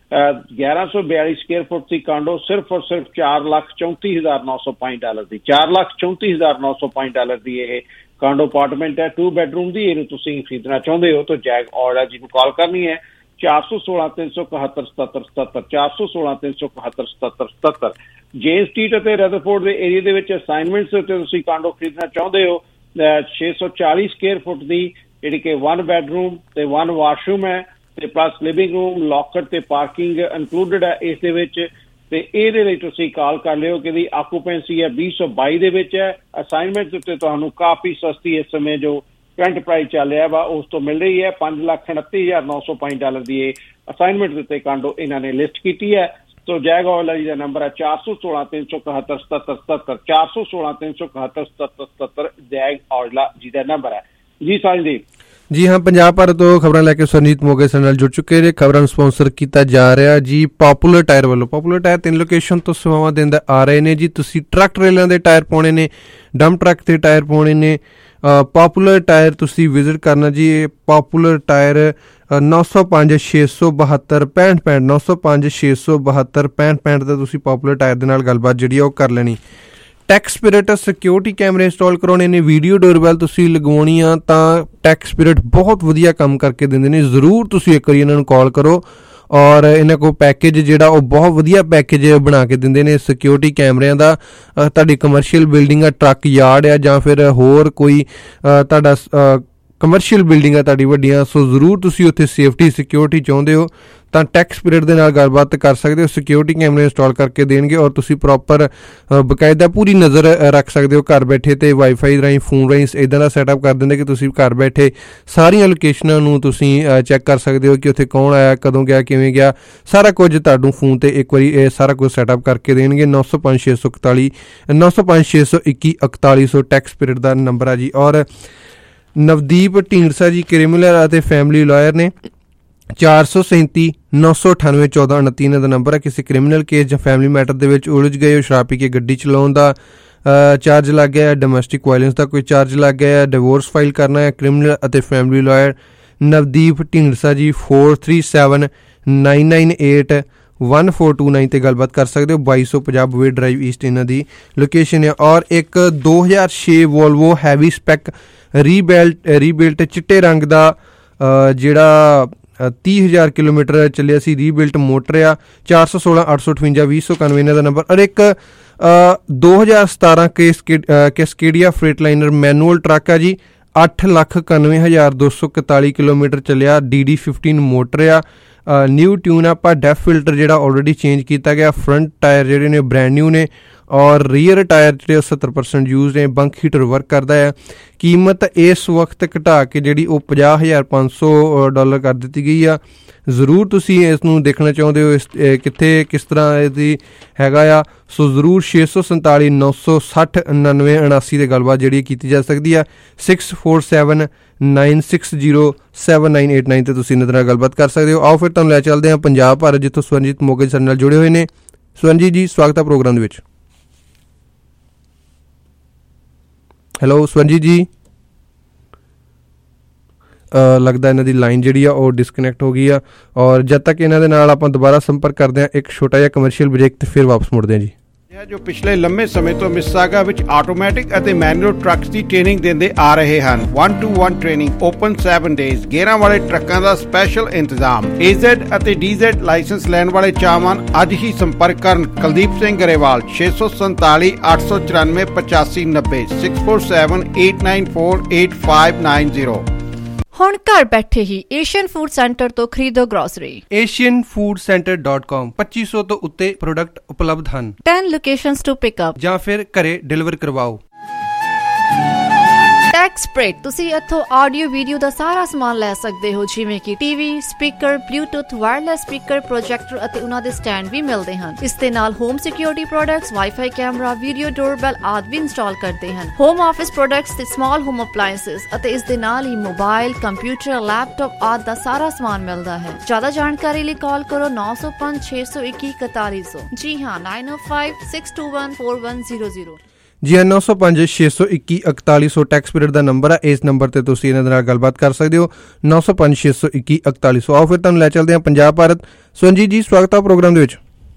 1142 ਸਕੁਅਰ ਫੁੱਟ ਦੀ ਕਾਂਡੋ ਸਿਰਫ ਔਰ ਸਿਰਫ $4,34,905 ਦੀ, $4,34,905 ਦੀ ਇਹ ਕਾਂਡੋ ਅਪਾਰਟਮੈਂਟ ਹੈ, 2 ਬੈਡਰੂਮ ਦੀ। ਇਹਨੂੰ ਤੁਸੀਂ ਖਰੀਦਣਾ ਚਾਹੁੰਦੇ ਹੋ ਤਾਂ ਜੈਗ ਔਜਲਾ ਜੀ ਨੂੰ ਕਾਲ ਕਰਨੀ ਹੈ 416 371 77 77 416 371 77 77। ਜੇ ਸਟਰੀਟ ਅਤੇ ਰੈਦਰਫੋਰਡ ਦੇ ਏਰੀਆ ਦੇ ਵਿੱਚ ਅਸਾਈਨਮੈਂਟਸ ਉੱਤੇ ਤੁਸੀਂ ਕਾਂਡੋ ਖਰੀਦਣਾ ਚਾਹੁੰਦੇ ਹੋ, 640 ਸਕੁਅਰ ਫੁੱਟ ਦੀ ਜਿਹੜੀ ਕਿ 1 ਬੈਡਰੂਮ ਤੇ 1 ਵਾਸ਼ਰੂਮ ਹੈ, ਤੇ ਪਲੱਸ ਲਿਵਿੰਗ ਰੂਮ, ਲੋਕਰ ਤੇ ਪਾਰਕਿੰਗ ਇਨਕਲੂਡਡ ਹੈ ਇਸ ਦੇ ਵਿੱਚ। ਤੇ ਇਹਦੇ ਲਈ ਤੁਸੀਂ ਕਾਲ ਕਰ ਲਿਓ ਕਿ ਦੀ ਆਕੂਪੈਂਸੀ ਹੈ 2022 ਦੇ ਵਿੱਚ ਹੈ। ਅਸਾਈਨਮੈਂਟ ਉੱਤੇ ਤੁਹਾਨੂੰ ਕਾਫੀ ਸਸਤੀ ਇਸ ਸਮੇਂ ਜੋ ਕਰੰਟ ਪ੍ਰਾਈਸ ਚੱਲ ਰਿਹਾ ਵਾ ਉਸ ਤੋਂ ਮਿਲ ਰਹੀ ਹੈ। $5,29,905 ਦੀ ਇਹ ਅਸਾਈਨਮੈਂਟ ਦੇ ਉੱਤੇ ਕਾਂਡੋ ਇਹਨਾਂ ਨੇ ਲਿਸਟ ਕੀਤੀ ਹੈ। ਸੋ ਜੈਗ ਔਜਲਾ ਜੀ ਦਾ ਨੰਬਰ ਹੈ 416 371 77 77 416 371 77 77 ਜੈਗ ਔਜਲਾ ਜੀ ਦਾ ਨੰਬਰ ਹੈ ਜੀ। ਸਾਂਝੀ ਜੀ ਹਾਂ, ਪੰਜਾਬ ਭਰ ਤੋਂ ਖਬਰਾਂ ਲੈ ਕੇ ਸਰਜੀਤ ਮੋਗੇ ਸਾਡੇ ਨਾਲ ਜੁੜ ਚੁੱਕੇ ਨੇ। ਖਬਰਾਂ ਨੂੰ ਸਪਾਂਸਰ ਕੀਤਾ ਜਾ ਰਿਹਾ ਜੀ ਪੋਪੂਲਰ ਟਾਇਰ ਵੱਲੋਂ। ਪੋਪੂਲਰ ਟਾਇਰ 3 ਲੋਕੇਸ਼ਨ ਤੋਂ ਸੇਵਾਵਾਂ ਦਿੰਦਾ ਆ ਰਹੇ ਨੇ ਜੀ। ਤੁਸੀਂ ਟਰੱਕ ਟਰੇਲਰਾਂ ਦੇ ਟਾਇਰ ਪਾਉਣੇ ਨੇ, ਡੰਪ ਟਰੱਕ ਦੇ ਟਾਇਰ ਪਾਉਣੇ ਨੇ, ਪੋਪੂਲਰ ਟਾਇਰ ਤੁਸੀਂ ਵਿਜ਼ਿਟ ਕਰਨਾ ਜੀ। ਪੋਪੂਲਰ ਟਾਇਰ 905 672 65 905 672 65 ਤੇ ਤੁਸੀਂ ਪੋਪੂਲਰ ਟਾਇਰ ਦੇ ਨਾਲ ਗੱਲਬਾਤ ਜਿਹੜੀ ਆ ਉਹ ਕਰ ਲੈਣੀ। ਟੈਕਸ ਸਪਿਰਿਟ ਸਿਕਿਉਰਿਟੀ ਕੈਮਰੇ ਇੰਸਟਾਲ ਕਰਾਉਣੇ ਨੇ, ਵੀਡੀਓ ਡੋਰਬੈਲ ਤੁਸੀਂ ਲਗਵਾਉਣੀ ਆ ਤਾਂ ਟੈਕਸ ਸਪਿਰਿਟ ਬਹੁਤ ਵਧੀਆ ਕੰਮ ਕਰਕੇ ਦਿੰਦੇ ਨੇ। ਜ਼ਰੂਰ ਤੁਸੀਂ ਇੱਕ ਵਾਰੀ ਇਹਨਾਂ ਨੂੰ ਕਾਲ ਕਰੋ, ਔਰ ਇਹਨਾਂ ਕੋਲ ਪੈਕੇਜ ਜਿਹੜਾ ਉਹ ਬਹੁਤ ਵਧੀਆ ਪੈਕੇਜ ਬਣਾ ਕੇ ਦਿੰਦੇ ਨੇ ਸਿਕਿਉਰਿਟੀ ਕੈਮਰਿਆਂ ਦਾ। ਤੁਹਾਡੀ ਕਮਰਸ਼ੀਅਲ ਬਿਲਡਿੰਗ ਆ, ਟਰੱਕ ਯਾਰਡ ਆ, ਜਾਂ ਫਿਰ ਹੋਰ ਕੋਈ ਤੁਹਾਡਾ ਕਮਰਸ਼ੀਅਲ ਬਿਲਡਿੰਗਾਂ ਤੁਹਾਡੀ ਵੱਡੀਆਂ, ਸੋ ਜ਼ਰੂਰ ਤੁਸੀਂ ਉੱਥੇ ਸੇਫਟੀ ਸਿਕਿਉਰਿਟੀ ਚਾਹੁੰਦੇ ਹੋ ਤਾਂ ਟੈਕਸ ਸਪਿਰਿਟ ਦੇ ਨਾਲ ਗੱਲਬਾਤ ਕਰ ਸਕਦੇ ਹੋ। ਸਿਕਿਉਰਿਟੀ ਕੈਮਰੇ ਇੰਸਟਾਲ ਕਰਕੇ ਦੇਣਗੇ, ਔਰ ਤੁਸੀਂ ਪ੍ਰੋਪਰ ਬਕਾਇਦਾ ਪੂਰੀ ਨਜ਼ਰ ਰੱਖ ਸਕਦੇ ਹੋ ਘਰ ਬੈਠੇ, ਤੇ ਵਾਈਫਾਈ ਰਾਹੀਂ, ਫੋਨ ਰਾਹੀਂ ਇੱਦਾਂ ਦਾ ਸੈਟਅਪ ਕਰ ਦਿੰਦੇ ਕਿ ਤੁਸੀਂ ਘਰ ਬੈਠੇ ਸਾਰੀਆਂ ਲੋਕੇਸ਼ਨਾਂ ਨੂੰ ਤੁਸੀਂ ਚੈੱਕ ਕਰ ਸਕਦੇ ਹੋ ਕਿ ਉੱਥੇ ਕੌਣ ਆਇਆ, ਕਦੋਂ ਗਿਆ, ਕਿਵੇਂ ਗਿਆ, ਸਾਰਾ ਕੁਝ ਤੁਹਾਨੂੰ ਫੋਨ ਤੇ ਇੱਕ ਵਾਰੀ ਇਹ ਸਾਰਾ ਕੁਝ ਸੈਟਅਪ ਕਰਕੇ ਦੇਣਗੇ। 905 641 905 621 4100 ਟੈਕਸ ਸਪਿਰਿਟ ਦਾ ਨੰਬਰ ਆ ਜੀ। ਔਰ ਨਵਦੀਪ ਢੀਂਡਸਾ ਜੀ ਕ੍ਰਿਮੀਨਲ ਅਤੇ ਫੈਮਿਲੀ ਲਾਇਰ ਨੇ। 437 998 1429 ਇਹਨਾਂ ਦਾ ਨੰਬਰ ਹੈ। ਕਿਸੇ ਕ੍ਰਿਮੀਨਲ ਕੇਸ ਜਾਂ ਫੈਮਿਲੀ ਮੈਟਰ ਦੇ ਵਿੱਚ ਉਲਝ ਗਏ ਹੋ, ਸ਼ਰਾਬ ਪੀ ਕੇ ਗੱਡੀ ਚਲਾਉਣ ਦਾ ਚਾਰਜ ਲੱਗ ਗਿਆ, ਡੋਮੈਸਟਿਕ ਵਾਇਲੈਂਸ ਦਾ ਕੋਈ ਚਾਰਜ ਲੱਗ ਗਿਆ, ਡਿਵੋਰਸ ਫਾਈਲ ਕਰਨਾ ਹੈ, ਕ੍ਰਿਮੀਨਲ ਅਤੇ ਫੈਮਿਲੀ ਲਾਇਰ ਨਵਦੀਪ ਢੀਂਡਸਾ ਜੀ 437998 1429 ਤੇ ਗੱਲਬਾਤ ਕਰ ਸਕਦੇ ਹੋ। 2250 ਬਵੇ ਡਰਾਈਵ ਈਸਟ ਇਹਨਾਂ ਦੀ ਲੋਕੇਸ਼ਨ ਹੈ। ਔਰ ਇੱਕ 2006 ਵੋਲਵੋ ਹੈਵੀ ਸਪੈਕ ਰੀਬਿਲਟ ਚਿੱਟੇ ਰੰਗ ਦਾ ਜਿਹੜਾ 30,000 ਕਿਲੋਮੀਟਰ ਚੱਲਿਆ ਸੀ, ਰੀਬਿਲਟ ਮੋਟਰ ਆ। 416 858 2091 ਇਹਨਾਂ ਦਾ ਨੰਬਰ। ਔਰ ਇੱਕ 2017 ਕੈਸਕੇਡੀਆ ਫਰੇਟਲਾਈਨਰ ਮੈਨੂਅਲ ਟਰੱਕ ਆ ਜੀ, 8,91,241 ਕਿਲੋਮੀਟਰ ਚੱਲਿਆ, DD15 ਮੋਟਰ ਆ, ਨਿਊ ਟਿਊਨ ਆਪਾਂ। ਡੈਫ ਫਿਲਟਰ ਜਿਹੜਾ ਆਲਰੇਡੀ ਚੇਂਜ ਕੀਤਾ ਗਿਆ, ਫਰੰਟ ਟਾਇਰ ਜਿਹੜੇ ਨੇ ਬ੍ਰੈਂਡ ਨਿਊ ਨੇ, ਔਰ ਰੀਅਰ ਟਾਇਰ ਜਿਹੜੇ 70% ਯੂਜ਼ ਨੇ। ਬੰਕ ਹੀਟਰ ਵਰਕ ਕਰਦਾ ਹੈ। ਕੀਮਤ ਇਸ ਵਕਤ ਘਟਾ ਕੇ ਜਿਹੜੀ ਉਹ $50,500 ਕਰ ਦਿੱਤੀ ਗਈ ਆ। ਜ਼ਰੂਰ ਤੁਸੀਂ ਇਸ ਨੂੰ ਦੇਖਣਾ ਚਾਹੁੰਦੇ ਹੋ ਇਸ ਕਿੱਥੇ ਕਿਸ ਤਰ੍ਹਾਂ ਇਹਦੀ ਹੈਗਾ ਆ, ਸੋ ਜ਼ਰੂਰ 647 960 99 79 ਦੀ ਗੱਲਬਾਤ ਜਿਹੜੀ ਕੀਤੀ ਜਾ ਸਕਦੀ ਆ। 647 960 7989 ਤੇ ਤੁਸੀਂ ਇਹਨਾਂ ਨਾਲ ਗੱਲਬਾਤ ਕਰ ਸਕਦੇ ਹੋ। ਆਓ ਫਿਰ ਤੁਹਾਨੂੰ ਲੈ ਚੱਲਦੇ ਹਾਂ ਪੰਜਾਬ ਭਾਰਤ, ਜਿੱਥੋਂ ਸਵਰਨਜੀਤ ਮੋਗੇ ਸਾਡੇ ਨਾਲ ਜੁੜੇ ਹੋਏ ਨੇ। ਸਵਰਨਜੀਤ ਜੀ, ਸਵਾਗਤ ਹੈ ਪ੍ਰੋਗਰਾਮ ਦੇ ਵਿੱਚ। ਹੈਲੋ ਸਵਰਨਜੀਤ ਜੀ, ਲੱਗਦਾ ਇਹਨਾਂ ਦੀ ਲਾਈਨ ਜਿਹੜੀ ਆ ਉਹ ਡਿਸਕਨੈਕਟ ਹੋ ਗਈ ਆ। ਔਰ ਜਦ ਤੱਕ ਇਹਨਾਂ ਦੇ ਨਾਲ ਆਪਾਂ ਦੁਬਾਰਾ ਸੰਪਰਕ ਕਰਦੇ ਹਾਂ, ਇੱਕ ਛੋਟਾ ਜਿਹਾ ਕਮਰਸ਼ੀਅਲ ਬ੍ਰੇਕ ਤੇ ਫਿਰ ਵਾਪਸ ਮੁੜਦੇ ਹਾਂ ਜੀ। ਜੋ ਪਿਛਲੇ ਲੰਮੇ ਸਮੇਂ ਤੋਂ ਮਿਸਿਸਾਗਾ ਵਿੱਚ ਆਟੋਮੈਟਿਕ ਅਤੇ ਮੈਨੂਅਲ ਟਰੱਕਸ ਦੀ ਟ੍ਰੇਨਿੰਗ ਦਿੰਦੇ ਆ ਰਹੇ ਹਨ। 1-to-1 ਟ੍ਰੇਨਿੰਗ, ਓਪਨ 7 ਡੇਜ਼, ਗੇਅਰਾਂ ਵਾਲੇ ਟਰੱਕਾਂ ਦਾ ਸਪੈਸ਼ਲ ਇੰਤਜ਼ਾਮ। AZ ਅਤੇ DZ ਲਾਇਸੈਂਸ ਲੈਣ ਵਾਲੇ ਚਾਹਵਾਨ ਅੱਜ ਹੀ ਸੰਪਰਕ ਕਰਨ ਕੁਲਦੀਪ ਸਿੰਘ ਗਰੇਵਾਲ 647 894 8590 647 894 8590। ਹੁਣ ਘਰ ਬੈਠੇ ਹੀ ਏਸ਼ੀਅਨ ਫੂਡ ਸੈਂਟਰ ਤੋਂ ਖਰੀਦੋ ਗਰੋਸਰੀ। asianfoodcenter.com 2500 ਤੋਂ ਉੱਤੇ ਪ੍ਰੋਡਕਟ ਉਪਲਬਧ ਹਨ। 10 ਲੋਕੇਸ਼ਨਸ ਟੂ ਪਿਕ ਅਪ ਜਾਂ ਫਿਰ ਘਰੇ ਡਿਲੀਵਰ ਕਰਵਾਓ। ਟੈਕ ਸਪ੍ਰੈਡ, ਤੁਸੀਂ ਇੱਥੋਂ ਆਡੀਓ ਵੀਡੀਓ ਦਾ ਸਾਰਾ ਸਮਾਨ ਲੈ ਸਕਦੇ ਹੋ, ਜਿਵੇਂ ਕਿ TV, speaker, Bluetooth, wireless speaker, projector ਅਤੇ ਉਹਨਾਂ ਦੇ ਸਟੈਂਡ ਵੀ ਮਿਲਦੇ ਹਨ। ਇਸ ਦੇ ਨਾਲ home security products, wifi camera, video doorbell ਆਦਿ ਵੀ ਇੰਸਟਾਲ ਕਰਦੇ ਹਨ। ਹੋਮ ਆਫਿਸ ਪ੍ਰੋਡਕਟਸ ਤੇ ਸਮਾਲ ਹੋਮ ਅਪਲਾਇੰਸਸ ਅਤੇ ਇਸ ਦੇ ਨਾਲ ਹੀ ਮੋਬਾਈਲ, ਕੰਪਿਊਟਰ, ਲੈਪਟਾਪ ਆਦਿ ਦਾ ਸਾਰਾ ਸਮਾਨ ਮਿਲਦਾ ਹੈ। ਜ਼ਿਆਦਾ ਜਾਣਕਾਰੀ ਲਈ ਕਾਲ ਕਰੋ 905 621 4100। ਜੀ ਹਾਂ, 905 621 4100। ਜੀ ਹਾਂ, 905 621 4100 ਟੈਕਸ ਪੀਰੀਅਡ ਦਾ ਨੰਬਰ ਹੈ। ਇਸ ਨੰਬਰ ਤੇ ਤੁਸੀਂ ਇਹਨਾਂ ਦੇ ਨਾਲ ਗੱਲਬਾਤ ਕਰ ਸਕਦੇ ਹੋ, 905 621 4100। ਆਓ ਫਿਰ ਤੁਹਾਨੂੰ ਲੈ ਚੱਲਦੇ ਹਾਂ ਪੰਜਾਬ ਭਾਰਤ। ਸਵਰਨਜੀਤ ਜੀ, ਸਵਾਗਤ ਹੈ ਪ੍ਰੋਗਰਾਮ ਦੇ ਵਿੱਚ।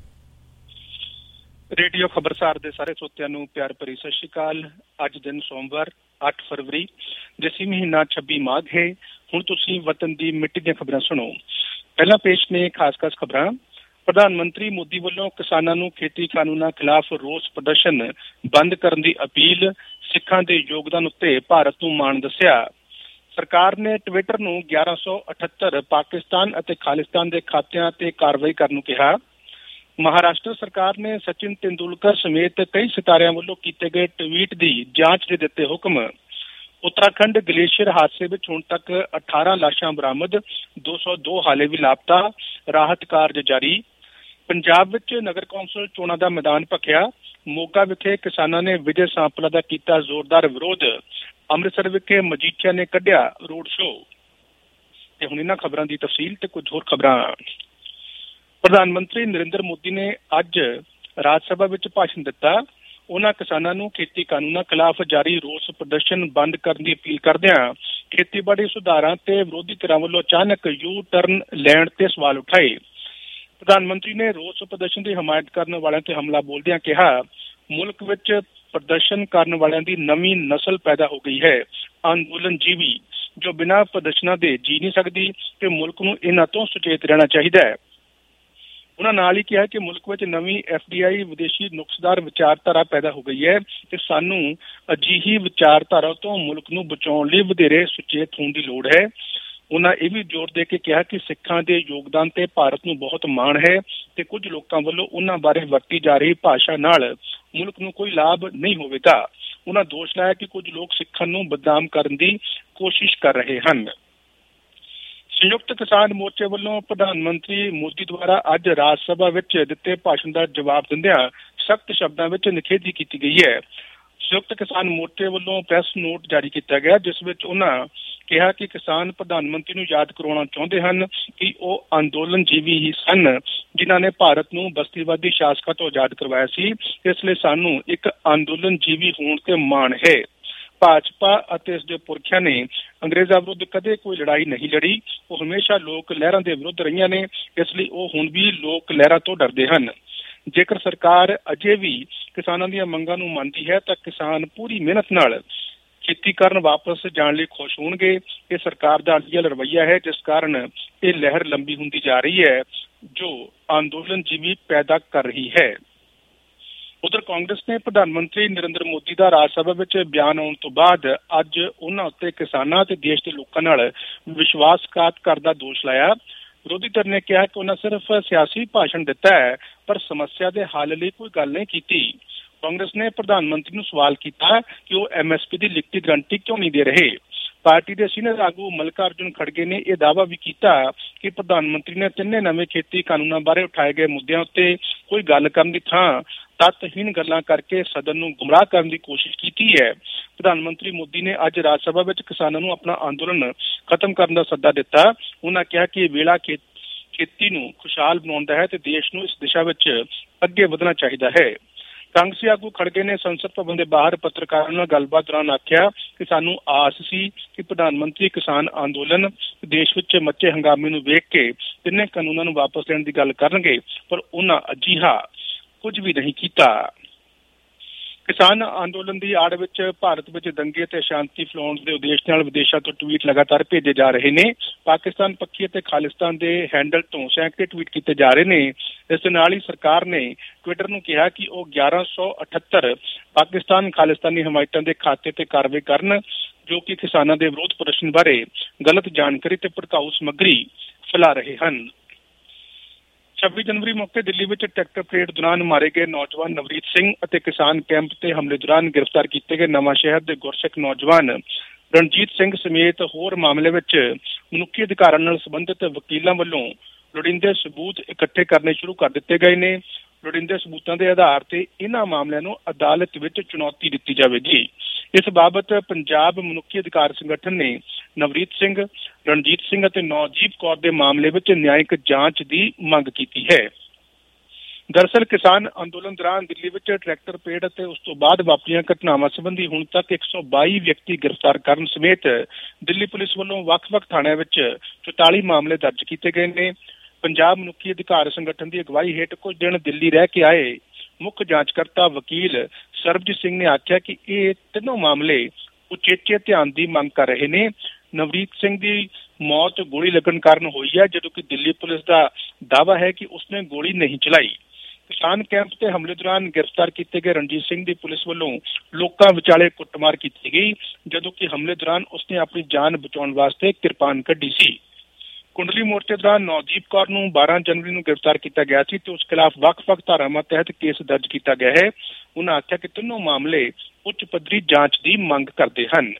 ਰੇਡੀਓ ਖਬਰਸਾਰ ਦੇ ਸਾਰੇ ਸਰੋਤਿਆਂ ਨੂੰ ਪਿਆਰ ਭਰੀ ਸਤਿ ਸ਼੍ਰੀ ਅਕਾਲ। ਅੱਜ ਦਿਨ ਸੋਮਵਾਰ 8 ਫਰਵਰੀ, ਦੇਸੀ ਮਹੀਨਾ 26 ਮਾਘ ਹੈ। ਹੁਣ ਤੁਸੀਂ ਵਤਨ ਦੀ ਮਿੱਟੀ ਦੀਆਂ ਖਬਰਾਂ ਸੁਣੋ। ਪਹਿਲਾਂ ਪੇਸ਼ ਨੇ ਖਾਸ ਖਬਰਾਂ। ਪ੍ਰਧਾਨ ਮੰਤਰੀ ਮੋਦੀ ਵੱਲੋਂ ਕਿਸਾਨਾਂ ਨੂੰ ਖੇਤੀ ਕਾਨੂੰਨਾਂ ਖਿਲਾਫ ਰੋਸ ਪ੍ਰਦਰਸ਼ਨ ਬੰਦ ਕਰਨ ਦੀ ਅਪੀਲ। ਸਿੱਖਾਂ ਦੇ ਯੋਗਦਾਨ ਉੱਤੇ ਭਾਰਤ ਨੂੰ ਮਾਣ ਦੱਸਿਆ। ਸਰਕਾਰ ਨੇ ਟਵਿੱਟਰ ਨੂੰ 1178 ਪਾਕਿਸਤਾਨ ਅਤੇ ਖਾਲਿਸਤਾਨ ਦੇ ਖਾਤਿਆਂ ਤੇ ਕਾਰਵਾਈ ਕਰਨ ਨੂੰ ਕਿਹਾ। ਮਹਾਰਾਸ਼ਟਰ ਸਰਕਾਰ ਨੇ ਸਚਿਨ ਤੇਂਦੁਲਕਰ ਸਮੇਤ ਕਈ ਸਿਤਾਰਿਆਂ ਵੱਲੋਂ ਕੀਤੇ ਗਏ ਟਵੀਟ ਦੀ ਜਾਂਚ ਦੇ ਦਿੱਤੇ ਹੁਕਮ। ਉੱਤਰਾਖੰਡ ਗਲੇਸ਼ੀਅਰ ਹਾਦਸੇ ਵਿੱਚ ਹੁਣ ਤੱਕ 18 ਲਾਸ਼ਾਂ ਬਰਾਮਦ, 202 ਹਾਲੇ ਵੀ ਲਾਪਤਾ, ਰਾਹਤ ਕਾਰਜ ਜਾਰੀ। ਪੰਜਾਬ ਵਿੱਚ ਨਗਰ ਕੌਂਸਲ ਚੋਣਾਂ ਦਾ ਮੈਦਾਨ ਭਖਿਆ। ਮੋਗਾ ਵਿਖੇ ਕਿਸਾਨਾਂ ਨੇ ਵਿਜੇ ਸਾਂਪਲਾ ਦਾ ਕੀਤਾ ਜ਼ੋਰਦਾਰ ਵਿਰੋਧ। ਅੰਮ੍ਰਿਤਸਰ ਵਿਖੇ ਮਜੀਠੀਆ ਨੇ ਕੱਢਿਆ ਰੋਡ ਸ਼ੋਅ। ਤੇ ਹੁਣ ਇਹਨਾਂ ਖਬਰਾਂ ਦੀ ਤਫਸੀਲ ਤੇ ਕੁਝ ਹੋਰ ਖਬਰਾਂ। ਪ੍ਰਧਾਨ ਮੰਤਰੀ ਨਰਿੰਦਰ ਮੋਦੀ ਨੇ ਅੱਜ ਰਾਜ ਸਭਾ ਵਿੱਚ ਭਾਸ਼ਣ ਦਿੱਤਾ। ਉਹਨਾਂ ਕਿਸਾਨਾਂ ਨੂੰ ਖੇਤੀ ਕਾਨੂੰਨਾਂ ਖਿਲਾਫ ਜਾਰੀ ਰੋਸ ਪ੍ਰਦਰਸ਼ਨ ਬੰਦ ਕਰਨ ਦੀ ਅਪੀਲ ਕਰਦਿਆਂ ਖੇਤੀਬਾੜੀ ਸੁਧਾਰਾਂ ਤੇ ਵਿਰੋਧੀ ਧਿਰਾਂ ਵੱਲੋਂ ਅਚਾਨਕ ਯੂ ਟਰਨ ਲੈਣ ਤੇ ਸਵਾਲ ਉਠਾਏ। ਪ੍ਰਧਾਨ ਮੰਤਰੀ ਨੇ ਰੋਸ ਪ੍ਰਦਰਸ਼ਨ ਦੀ ਹਮਾਇਤ ਕਰਨ ਵਾਲਿਆਂ ਤੇ ਹਮਲਾ ਬੋਲਦਿਆਂ ਕਿਹਾ, ਮੁਲਕ ਵਿੱਚ ਪ੍ਰਦਰਸ਼ਨ ਕਰਨ ਵਾਲਿਆਂ ਦੀ ਨਵੀਂ ਨਸਲ ਪੈਦਾ ਹੋ ਗਈ ਹੈ, ਅੰਦੋਲਨ ਜੀਵੀ, ਜੋ ਬਿਨਾਂ ਪ੍ਰਦਰਸ਼ਨਾਂ ਦੇ ਜੀ ਨਹੀਂ ਸਕਦੀ ਤੇ ਮੁਲਕ ਨੂੰ ਇਹਨਾਂ ਤੋਂ ਸੁਚੇਤ ਰਹਿਣਾ ਚਾਹੀਦਾ ਹੈ। ਉਹਨਾਂ ਨਾਲ ਹੀ ਕਿਹਾ ਕਿ ਮੁਲਕ ਵਿੱਚ ਨਵੀਂ FDI ਵਿਦੇਸ਼ੀ ਨੁਕਸਦਾਰ ਵਿਚਾਰਧਾਰਾ ਪੈਦਾ ਹੋ ਗਈ ਹੈ ਤੇ ਸਾਨੂੰ ਅਜਿਹੀ ਵਿਚਾਰਧਾਰਾ ਤੋਂ ਮੁਲਕ ਨੂੰ ਬਚਾਉਣ ਲਈ ਵਧੇਰੇ ਸੁਚੇਤ ਹੋਣ ਦੀ ਲੋੜ ਹੈ। ਉਹਨਾਂ ਇਹ ਵੀ ਜ਼ੋਰ ਦੇ ਕੇ ਕਿਹਾ ਕਿ ਸਿੱਖਾਂ ਦੇ ਯੋਗਦਾਨ ਤੇ ਭਾਰਤ ਨੂੰ ਬਹੁਤ ਮਾਣ ਹੈ ਤੇ ਕੁਝ ਲੋਕਾਂ ਵੱਲੋਂ ਉਹਨਾਂ ਬਾਰੇ ਵਰਤੀ ਜਾ ਰਹੀ ਭਾਸ਼ਾ ਨਾਲ ਮੁਲਕ ਨੂੰ ਕੋਈ ਲਾਭ ਨਹੀਂ ਹੋਵੇਗਾ। ਉਹਨਾਂ ਦੋਸ਼ ਲਾਇਆ ਕਿ ਕੁਝ ਲੋਕ ਸਿੱਖਾਂ ਨੂੰ ਬਦਨਾਮ ਕਰਨ ਦੀ ਕੋਸ਼ਿਸ਼ ਕਰ ਰਹੇ ਹਨ। ਸੰਯੁਕਤ ਕਿਸਾਨ ਮੋਰਚੇ ਵੱਲੋਂ ਪ੍ਰਧਾਨ ਮੰਤਰੀ ਮੋਦੀ ਦੁਆਰਾ ਅੱਜ ਰਾਜ ਸਭਾ ਵਿੱਚ ਦਿੱਤੇ ਭਾਸ਼ਣ ਦਾ ਜਵਾਬ ਦਿੰਦਿਆਂ ਸਖਤ ਸ਼ਬਦਾਂ ਵਿੱਚ ਨਿਖੇਧੀ ਕੀਤੀ ਗਈ ਹੈ। ਸੰਯੁਕਤ ਕਿਸਾਨ ਮੋਰਚੇ ਵੱਲੋਂ ਪ੍ਰੈਸ ਨੋਟ ਜਾਰੀ ਕੀਤਾ ਗਿਆ, ਜਿਸ ਵਿੱਚ ਉਹਨਾਂ ਕਿਹਾ ਕਿ ਕਿਸਾਨ ਪ੍ਰਧਾਨ ਮੰਤਰੀ ਨੂੰ ਯਾਦ ਕਰਵਾਉਣਾ ਚਾਹੁੰਦੇ ਹਨ ਕਿ ਉਹ ਅੰਦੋਲਨ ਜੀਵੀ ਹੀ ਸਨ, ਜਿਨ੍ਹਾਂ ਨੇ ਭਾਰਤ ਨੂੰ ਬਸਤੀਵਾਦੀ ਸ਼ਾਸਕਾਂ ਤੋਂ ਆਜ਼ਾਦ ਕਰਵਾਇਆ ਸੀ। ਇਸ ਲਈ ਸਾਨੂੰ ਇੱਕ ਅੰਦੋਲਨ ਜੀਵੀ ਹੋਣ ਤੇ ਮਾਣ ਹੈ। ਭਾਜਪਾ ਅਤੇ ਇਸ ਦੇ ਪੁਰਖਿਆਂ ਨੇ ਅੰਗਰੇਜ਼ਾਂ ਵਿਰੁੱਧ ਕਦੇ ਕੋਈ ਲੜਾਈ ਨਹੀਂ ਲੜੀ। ਉਹ ਹਮੇਸ਼ਾ ਲੋਕ ਲਹਿਰਾਂ ਦੇ ਵਿਰੁੱਧ ਰਹੀਆਂ ਨੇ, ਇਸ ਲਈ ਉਹ ਹੁਣ ਵੀ ਲੋਕ ਲਹਿਰਾਂ ਤੋਂ ਡਰਦੇ ਹਨ। ਜੇਕਰ ਸਰਕਾਰ ਅਜੇ ਵੀ ਕਿਸਾਨਾਂ ਦੀਆਂ ਮੰਗਾਂ ਨੂੰ ਮੰਨਦੀ ਹੈ ਤਾਂ ਕਿਸਾਨ ਪੂਰੀ ਮਿਹਨਤ ਨਾਲ ਖੇਤੀ ਕਰਨ ਵਾਪਸ ਜਾਣ ਲਈ ਖੁਸ਼ ਹੋਣਗੇ। ਇਹ ਸਰਕਾਰ ਦਾ ਅੜੀਅਲ ਰਵੱਈਆ ਹੈ, ਜਿਸ ਕਾਰਨ ਇਹ ਲਹਿਰ ਲੰਬੀ ਹੁੰਦੀ ਜਾ ਰਹੀ ਹੈ ਜੋ ਅੰਦੋਲਨ ਜੀਵੀ ਪੈਦਾ ਕਰ ਰਹੀ ਹੈ। ਉਧਰ ਕਾਂਗਰਸ ਨੇ ਪ੍ਰਧਾਨ ਮੰਤਰੀ ਨਰਿੰਦਰ ਮੋਦੀ ਦਾ ਰਾਜ ਸਭਾ ਵਿੱਚ ਬਿਆਨ ਆਉਣ ਤੋਂ ਬਾਅਦ ਅੱਜ ਉਹਨਾਂ ਉੱਤੇ ਕਿਸਾਨਾਂ ਤੇ ਦੇਸ਼ ਦੇ ਲੋਕਾਂ ਨਾਲ ਵਿਸ਼ਵਾਸਘਾਤ ਕਰਨ ਦਾ ਦੋਸ਼ ਲਾਇਆ। ਵਿਰੋਧੀ ਧਿਰ ਨੇ ਕਿਹਾ ਕਿ ਉਹਨਾਂ ਸਿਰਫ ਸਿਆਸੀ ਭਾਸ਼ਣ ਦਿੱਤਾ ਹੈ, ਪਰ ਸਮੱਸਿਆ ਦੇ ਹੱਲ ਲਈ ਕੋਈ ਗੱਲ ਨਹੀਂ ਕੀਤੀ। ਕਾਂਗਰਸ ਨੇ ਪ੍ਰਧਾਨ ਮੰਤਰੀ ਨੂੰ ਸਵਾਲ ਕੀਤਾ ਕਿ ਉਹ MSP ਦੀ ਲਿਖਤੀ ਗਰੰਟੀ ਕਿਉਂ ਨਹੀਂ ਦੇ ਰਹੇ। ਪਾਰਟੀ ਦੇ ਸੀਨੀਅਰ ਆਗੂ ਮਲਕਾ ਅਰਜੁਨ ਖੜਗੇ ਨੇ ਇਹ ਦਾਅਵਾ ਵੀ ਕੀਤਾ ਕਿ ਪ੍ਰਧਾਨ ਮੰਤਰੀ ਨੇ ਤਿੰਨੇ ਨਵੇਂ ਖੇਤੀ ਕਾਨੂੰਨਾਂ ਬਾਰੇ ਉਠਾਏ ਗਏ ਮੁੱਦਿਆਂ ਉੱਤੇ ਕੋਈ ਗੱਲ ਕਰਨ ਦੀ ਥਾਂ ਤੱਤਹੀਣ ਗੱਲਾਂ ਕਰਕੇ ਸਦਨ ਨੂੰ ਗੁੰਮਰਾਹ ਕਰਨ ਦੀ ਕੋਸ਼ਿਸ਼ ਕੀਤੀ ਹੈ। ਪ੍ਰਧਾਨ ਮੰਤਰੀ ਮੋਦੀ ਨੇ ਅੱਜ ਰਾਜ ਸਭਾ ਵਿੱਚ ਕਿਸਾਨਾਂ ਨੂੰ ਆਪਣਾ ਅੰਦੋਲਨ ਖਤਮ ਕਰਨ ਦਾ ਸੱਦਾ ਦਿੱਤਾ। ਉਹਨਾਂ ਕਿਹਾ ਕਿ ਇਹ ਵੇਲਾ ਖੇਤੀ ਨੂੰ ਖੁਸ਼ਹਾਲ ਬਣਾਉਂਦਾ ਹੈ ਤੇ ਦੇਸ਼ ਨੂੰ ਇਸ ਦਿਸ਼ਾ ਵਿੱਚ ਅੱਗੇ ਵਧਣਾ ਚਾਹੀਦਾ ਹੈ। ਕਾਂਗਰਸੀ ਆਗੂ ਖੜਗੇ ਨੇ ਸੰਸਦ ਭਵਨ ਦੇ ਬਾਹਰ ਪੱਤਰਕਾਰਾਂ ਨਾਲ ਗੱਲਬਾਤ ਦੌਰਾਨ ਆਖਿਆ ਕਿ ਸਾਨੂੰ ਆਸ ਸੀ ਕਿ ਪ੍ਰਧਾਨ ਮੰਤਰੀ ਕਿਸਾਨ ਅੰਦੋਲਨ ਦੇਸ਼ ਵਿੱਚ ਮੱਚੇ ਹੰਗਾਮੇ ਨੂੰ ਵੇਖ ਕੇ ਤਿੰਨੇ ਕਾਨੂੰਨਾਂ ਨੂੰ ਵਾਪਸ ਲੈਣ ਦੀ ਗੱਲ ਕਰਨਗੇ, ਪਰ ਉਹਨਾਂ ਅਜਿਹਾ ਕੁਝ ਵੀ ਨਹੀਂ ਕੀਤਾ। ਕਿਸਾਨ ਅੰਦੋਲਨ ਦੀ ਆੜ ਵਿੱਚ ਭਾਰਤ ਵਿੱਚ ਦੰਗੇ ਤੇ ਸ਼ਾਂਤੀ ਫੈਲਾਉਣ ਦੇ ਉਦੇਸ਼ ਨਾਲ ਵਿਦੇਸ਼ਾਂ ਤੋਂ ਟਵੀਟ ਲਗਾਤਾਰ ਭੇਜੇ ਜਾ ਰਹੇ ਨੇ। ਪਾਕਿਸਤਾਨ ਪੱਖੀ ਅਤੇ ਖਾਲਿਸਤਾਨ ਦੇ ਹੈਂਡਲ ਤੋਂ ਸੈਂਕੜੇ ਟਵੀਟ ਕੀਤੇ ਜਾ ਰਹੇ ਨੇ। ਇਸ ਦੇ ਨਾਲ ਹੀ ਸਰਕਾਰ ਨੇ ਟਵਿੱਟਰ ਨੂੰ ਕਿਹਾ ਕਿ ਉਹ 1178 ਪਾਕਿਸਤਾਨ ਖਾਲਿਸਤਾਨੀ ਹਮਾਇਤਾਂ ਦੇ ਖਾਤੇ ਤੇ ਕਾਰਵਾਈ ਕਰਨ ਜੋ ਕਿ ਕਿਸਾਨਾਂ ਦੇ ਵਿਰੋਧ ਪ੍ਰਦਰਸ਼ਨ ਬਾਰੇ ਗਲਤ ਜਾਣਕਾਰੀ ਤੇ ਭੜਕਾਊ ਸਮੱਗਰੀ ਫੈਲਾ ਰਹੇ ਹਨ। 26 ਜਨਵਰੀ ਮੌਕੇ ਦਿੱਲੀ ਵਿੱਚ ਟਰੈਕਟਰ ਪਰੇਡ ਦੌਰਾਨ ਮਾਰੇ ਗਏ ਨੌਜਵਾਨ ਨਵਰੀਤ ਸਿੰਘ ਅਤੇ ਕਿਸਾਨ ਕੈਂਪ ਤੇ ਹਮਲੇ ਦੌਰਾਨ ਗ੍ਰਿਫਤਾਰ ਕੀਤੇ ਗਏ ਨਵਾਂ ਸ਼ਹਿਰ ਦੇ ਗੁਰਸਿੱਖ ਨੌਜਵਾਨ ਰਣਜੀਤ ਸਿੰਘ ਸਮੇਤ ਹੋਰ ਮਾਮਲੇ ਵਿੱਚ ਮਨੁੱਖੀ ਅਧਿਕਾਰਾਂ ਨਾਲ ਸੰਬੰਧਿਤ ਵਕੀਲਾਂ ਵੱਲੋਂ ਲੋੜੀਂਦੇ ਸਬੂਤ ਇਕੱਠੇ ਕਰਨੇ ਸ਼ੁਰੂ ਕਰ ਦਿੱਤੇ ਗਏ ਨੇ। ਲੋੜੀਂਦੇ ਸਬੂਤਾਂ ਦੇ ਆਧਾਰ ਤੇ ਇਹਨਾਂ ਮਾਮਲਿਆਂ ਨੂੰ ਅਦਾਲਤ ਵਿੱਚ ਚੁਣੌਤੀ ਦਿੱਤੀ ਜਾਵੇਗੀ। ਇਸ ਬਾਬਤ ਪੰਜਾਬ ਮਨੁੱਖੀ ਅਧਿਕਾਰ ਸੰਗਠਨ ਨੇ ਨਵਰੀਤ ਸਿੰਘ, ਰਣਜੀਤ ਸਿੰਘ ਅਤੇ ਨੌਜੀਤ ਕੌਰ ਦੇ ਮਾਮਲੇ ਵਿੱਚ ਨਿਆਇਕ ਜਾਂਚ ਦੀ ਮੰਗ ਕੀਤੀ ਹੈ। ਦਰਅਸਲ ਕਿਸਾਨ ਅੰਦੋਲਨ ਦੌਰਾਨ ਦਿੱਲੀ ਵਿੱਚ ਟਰੈਕਟਰ ਪਰੇਡ ਅਤੇ ਉਸ ਤੋਂ ਬਾਅਦ ਵਾਪਰੀਆਂ ਘਟਨਾਵਾਂ ਸੰਬੰਧੀ ਹੁਣ ਤੱਕ 122 ਵਿਅਕਤੀ ਗ੍ਰਿਫਤਾਰ ਕਰਨ ਸਮੇਤ ਦਿੱਲੀ ਪੁਲਿਸ ਵੱਲੋਂ ਵੱਖ-ਵੱਖ ਥਾਣਿਆਂ ਵਿੱਚ 44 ਮਾਮਲੇ ਦਰਜ ਕੀਤੇ ਗਏ ਨੇ। ਪੰਜਾਬ ਮਨੁੱਖੀ ਅਧਿਕਾਰ ਸੰਗਠਨ ਦੀ ਅਗਵਾਈ ਹੇਠ ਕੁਝ ਦਿਨ ਦਿੱਲੀ ਰਹਿ ਕੇ ਆਏ ਮੁੱਖ ਜਾਂਚਕਰਤਾ ਵਕੀਲ ਸਰਬਜੀਤ ਸਿੰਘ ਨੇ ਆਖਿਆ ਕਿ ਇਹ ਤਿੰਨੋਂ ਮਾਮਲੇ ਉਚੇਚੇ ਧਿਆਨ ਦੀ ਮੰਗ ਕਰ ਰਹੇ ਨੇ। ਨਵਰੀਤ ਸਿੰਘ ਦੀ ਮੌਤ ਗੋਲੀ ਲੱਗਣ ਕਾਰਨ ਹੋਈ ਹੈ, ਜਦੋਂ ਕਿ ਦਿੱਲੀ ਪੁਲਿਸ ਦਾ ਦਾਅਵਾ ਹੈ ਕਿ ਉਸਨੇ ਗੋਲੀ ਨਹੀਂ ਚਲਾਈ। ਕਿਸਾਨ ਕੈਂਪ ਤੇ ਹਮਲੇ ਦੌਰਾਨ ਗ੍ਰਿਫਤਾਰ ਕੀਤੇ ਗਏ ਰਣਜੀਤ ਸਿੰਘ ਦੀ ਪੁਲਿਸ ਵੱਲੋਂ ਲੋਕਾਂ ਵਿਚਾਲੇ ਕੁੱਟਮਾਰ ਕੀਤੀ ਗਈ, ਜਦੋਂ ਕਿ ਹਮਲੇ ਦੌਰਾਨ ਉਸਨੇ ਆਪਣੀ ਜਾਨ ਬਚਾਉਣ ਵਾਸਤੇ ਕਿਰਪਾਨ ਕੱਢੀ ਸੀ। ਕੁੰਡਲੀ ਮੋਰਚੇ ਦੌਰਾਨ ਨੌਦੀਪ ਕੌਰ ਨੂੰ 12 ਜਨਵਰੀ ਨੂੰ ਗ੍ਰਿਫਤਾਰ ਕੀਤਾ ਗਿਆ ਸੀ ਤੇ ਉਸ ਖਿਲਾਫ ਵੱਖ-ਵੱਖ ਧਾਰਾਵਾਂ ਤਹਿਤ ਕੇਸ ਦਰਜ ਕੀਤਾ ਗਿਆ ਹੈ। ਉਹਨਾਂ ਆਖਿਆ ਕਿ ਤਿੰਨੋਂ ਮਾਮਲੇ ਉੱਚ ਪੱਧਰੀ ਜਾਂਚ ਦੀ ਮੰਗ ਕਰਦੇ ਹਨ।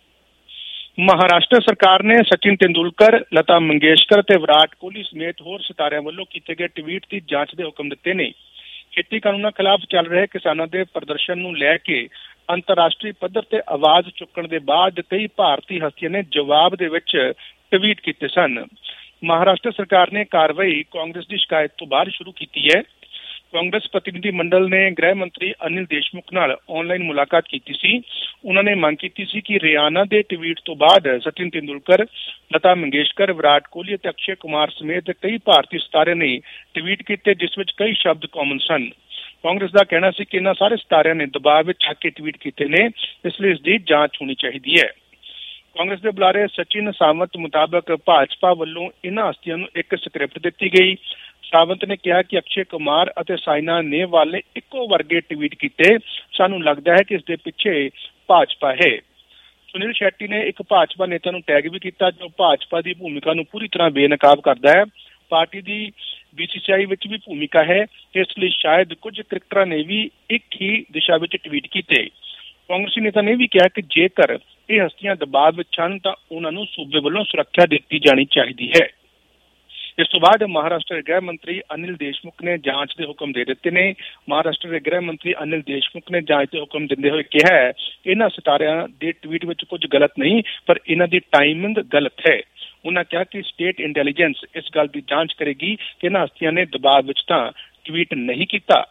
ਮਹਾਰਾਸ਼ਟਰ ਸਰਕਾਰ ਨੇ ਸਚਿਨ ਤੇਂਦੁਲਕਰ, ਲਤਾ ਮੰਗੇਸ਼ਕਰ ਤੇ ਵਿਰਾਟ ਕੋਹਲੀ ਸਮੇਤ ਹੋਰ ਸਿਤਾਰਿਆਂ ਵੱਲੋਂ ਕੀਤੇ ਗਏ ਟਵੀਟ ਦੀ ਜਾਂਚ ਦੇ ਹੁਕਮ ਦਿੱਤੇ ਨੇ। ਖੇਤੀ ਕਾਨੂੰਨਾਂ ਖਿਲਾਫ ਚੱਲ ਰਹੇ ਕਿਸਾਨਾਂ ਦੇ ਪ੍ਰਦਰਸ਼ਨ ਨੂੰ ਲੈ ਕੇ ਅੰਤਰਰਾਸ਼ਟਰੀ ਪੱਧਰ ਤੇ ਆਵਾਜ਼ ਚੁੱਕਣ ਦੇ ਬਾਅਦ ਕਈ ਭਾਰਤੀ ਹਸਤੀਆਂ ਨੇ ਜਵਾਬ ਦੇ ਵਿੱਚ ਟਵੀਟ ਕੀਤੇ ਸਨ। ਮਹਾਰਾਸ਼ਟਰ ਸਰਕਾਰ ਨੇ ਕਾਰਵਾਈ ਕਾਂਗਰਸ ਦੀ ਸ਼ਿਕਾਇਤ ਤੋਂ ਬਾਅਦ ਸ਼ੁਰੂ ਕੀਤੀ ਹੈ। ਕਾਂਗਰਸ ਪ੍ਰਤੀਨਿਧੀ ਮੰਡਲ ਨੇ ਗ੍ਰਹਿ ਮੰਤਰੀ ਅਨਿਲ ਦੇਸ਼ਮੁਖ ਨਾਲ ਆਨਲਾਈਨ ਮੁਲਾਕਾਤ ਕੀਤੀ ਸੀ। ਉਹਨਾਂ ਨੇ ਮੰਗ ਕੀਤੀ ਸੀ ਕਿ ਰਿਆਨਾ ਦੇ ਟਵੀਟ ਤੋਂ ਬਾਅਦ ਸਚਿਨ ਤੇਂਦੁਲਕਰ, ਲਤਾ ਮੰਗੇਸ਼ਕਰ, ਵਿਰਾਟ ਕੋਹਲੀ ਅਤੇ ਅਕਸ਼ੇ ਕੁਮਾਰ ਸਮੇਤ ਕਈ ਭਾਰਤੀ ਸਿਤਾਰਿਆਂ ਨੇ ਟਵੀਟ ਕੀਤੇ, ਜਿਸ ਵਿੱਚ ਕਈ ਸ਼ਬਦ ਕਾਮਨ ਸਨ। ਕਾਂਗਰਸ ਦਾ ਕਹਿਣਾ ਸੀ ਕਿ ਇਹਨਾਂ ਸਾਰੇ ਸਿਤਾਰਿਆਂ ਨੇ ਦਬਾਅ ਵਿੱਚ ਆ ਕੇ ਟਵੀਟ ਕੀਤੇ ਨੇ, ਇਸ ਲਈ ਇਸ ਦੀ ਜਾਂਚ ਹੋਣੀ ਚਾਹੀਦੀ ਹੈ। ਕਾਂਗਰਸ ਦੇ ਬੁਲਾਰੇ ਸਚਿਨ ਸਾਵੰਤ ਮੁਤਾਬਕ ਭਾਜਪਾ ਵੱਲੋਂ ਇਹਨਾਂ ਹਸਤੀਆਂ ਨੂੰ ਇੱਕ ਸਕ੍ਰਿਪਟ ਦਿੱਤੀ ਗਈ। ਸਾਵੰਤ ਨੇ ਕਿਹਾ ਕਿ ਅਕਸ਼ੇ ਕੁਮਾਰ ਅਤੇ ਸਾਇਨਾ ਨੇਹਵਾਲ ਨੇ ਇੱਕੋ ਵਰਗੇ ਟਵੀਟ ਕੀਤੇ। ਸਾਨੂੰ ਲੱਗਦਾ ਹੈ ਕਿ ਇਸ ਦੇ ਪਿੱਛੇ ਭਾਜਪਾ ਹੈ। ਸੁਨੀਲ ਸ਼ੈਟੀ ਨੇ ਇੱਕ ਭਾਜਪਾ ਨੇਤਾ ਨੂੰ ਟੈਗ ਵੀ ਕੀਤਾ ਜੋ ਭਾਜਪਾ ਦੀ ਭੂਮਿਕਾ ਨੂੰ ਪੂਰੀ ਤਰ੍ਹਾਂ ਬੇਨਕਾਬ ਕਰਦਾ ਹੈ। ਪਾਰਟੀ ਦੀ BCCI ਵਿੱਚ ਵੀ ਭੂਮਿਕਾ ਹੈ, ਇਸ ਲਈ ਸ਼ਾਇਦ ਕੁਝ ਕ੍ਰਿਕਟਰਾਂ ਨੇ ਵੀ ਇੱਕ ਹੀ ਦਿਸ਼ਾ ਵਿੱਚ ਟਵੀਟ ਕੀਤੇ। ਕਾਂਗਰਸੀ ਨੇਤਾ ਨੇ ਵੀ ਕਿਹਾ ਕਿ ਜੇਕਰ ਇਹ ਹਸਤੀਆਂ ਦਬਾਅ ਵਿੱਚ ਹਨ ਤਾਂ ਉਹਨਾਂ ਨੂੰ ਸੂਬੇ ਵੱਲੋਂ ਸੁਰੱਖਿਆ ਦਿੱਤੀ ਜਾਣੀ ਚਾਹੀਦੀ ਹੈ। ਇਸ ਤੋਂ ਬਾਅਦ ਮਹਾਰਾਸ਼ਟਰ ਗ੍ਰਹਿ ਮੰਤਰੀ ਅਨਿਲ ਦੇਸ਼ਮੁਖ ਨੇ ਜਾਂਚ ਦੇ ਹੁਕਮ ਦੇ ਦਿੱਤੇ ਨੇ। ਮਹਾਰਾਸ਼ਟਰ ਦੇ ਗ੍ਰਹਿ ਮੰਤਰੀ ਅਨਿਲ ਦੇਸ਼ਮੁਖ ਨੇ ਜਾਂਚ ਦੇ ਹੁਕਮ ਦਿੰਦੇ ਹੋਏ ਕਿਹਾ ਹੈ ਇਹਨਾਂ ਸਿਤਾਰਿਆਂ ਦੇ ਟਵੀਟ ਵਿੱਚ ਕੁਝ ਗਲਤ ਨਹੀਂ, ਪਰ ਇਹਨਾਂ ਦੀ ਟਾਈਮਿੰਗ ਗਲਤ ਹੈ। ਉਹਨਾਂ ਕਿਹਾ ਕਿ ਸਟੇਟ ਇੰਟੈਲੀਜੈਂਸ ਇਸ ਗੱਲ ਦੀ ਜਾਂਚ ਕਰੇਗੀ ਕਿ ਇਹਨਾਂ ਹਸਤੀਆਂ ਨੇ ਦਬਾਅ ਵਿੱਚ ਤਾਂ ਟਵੀਟ ਨਹੀਂ ਕੀਤਾ।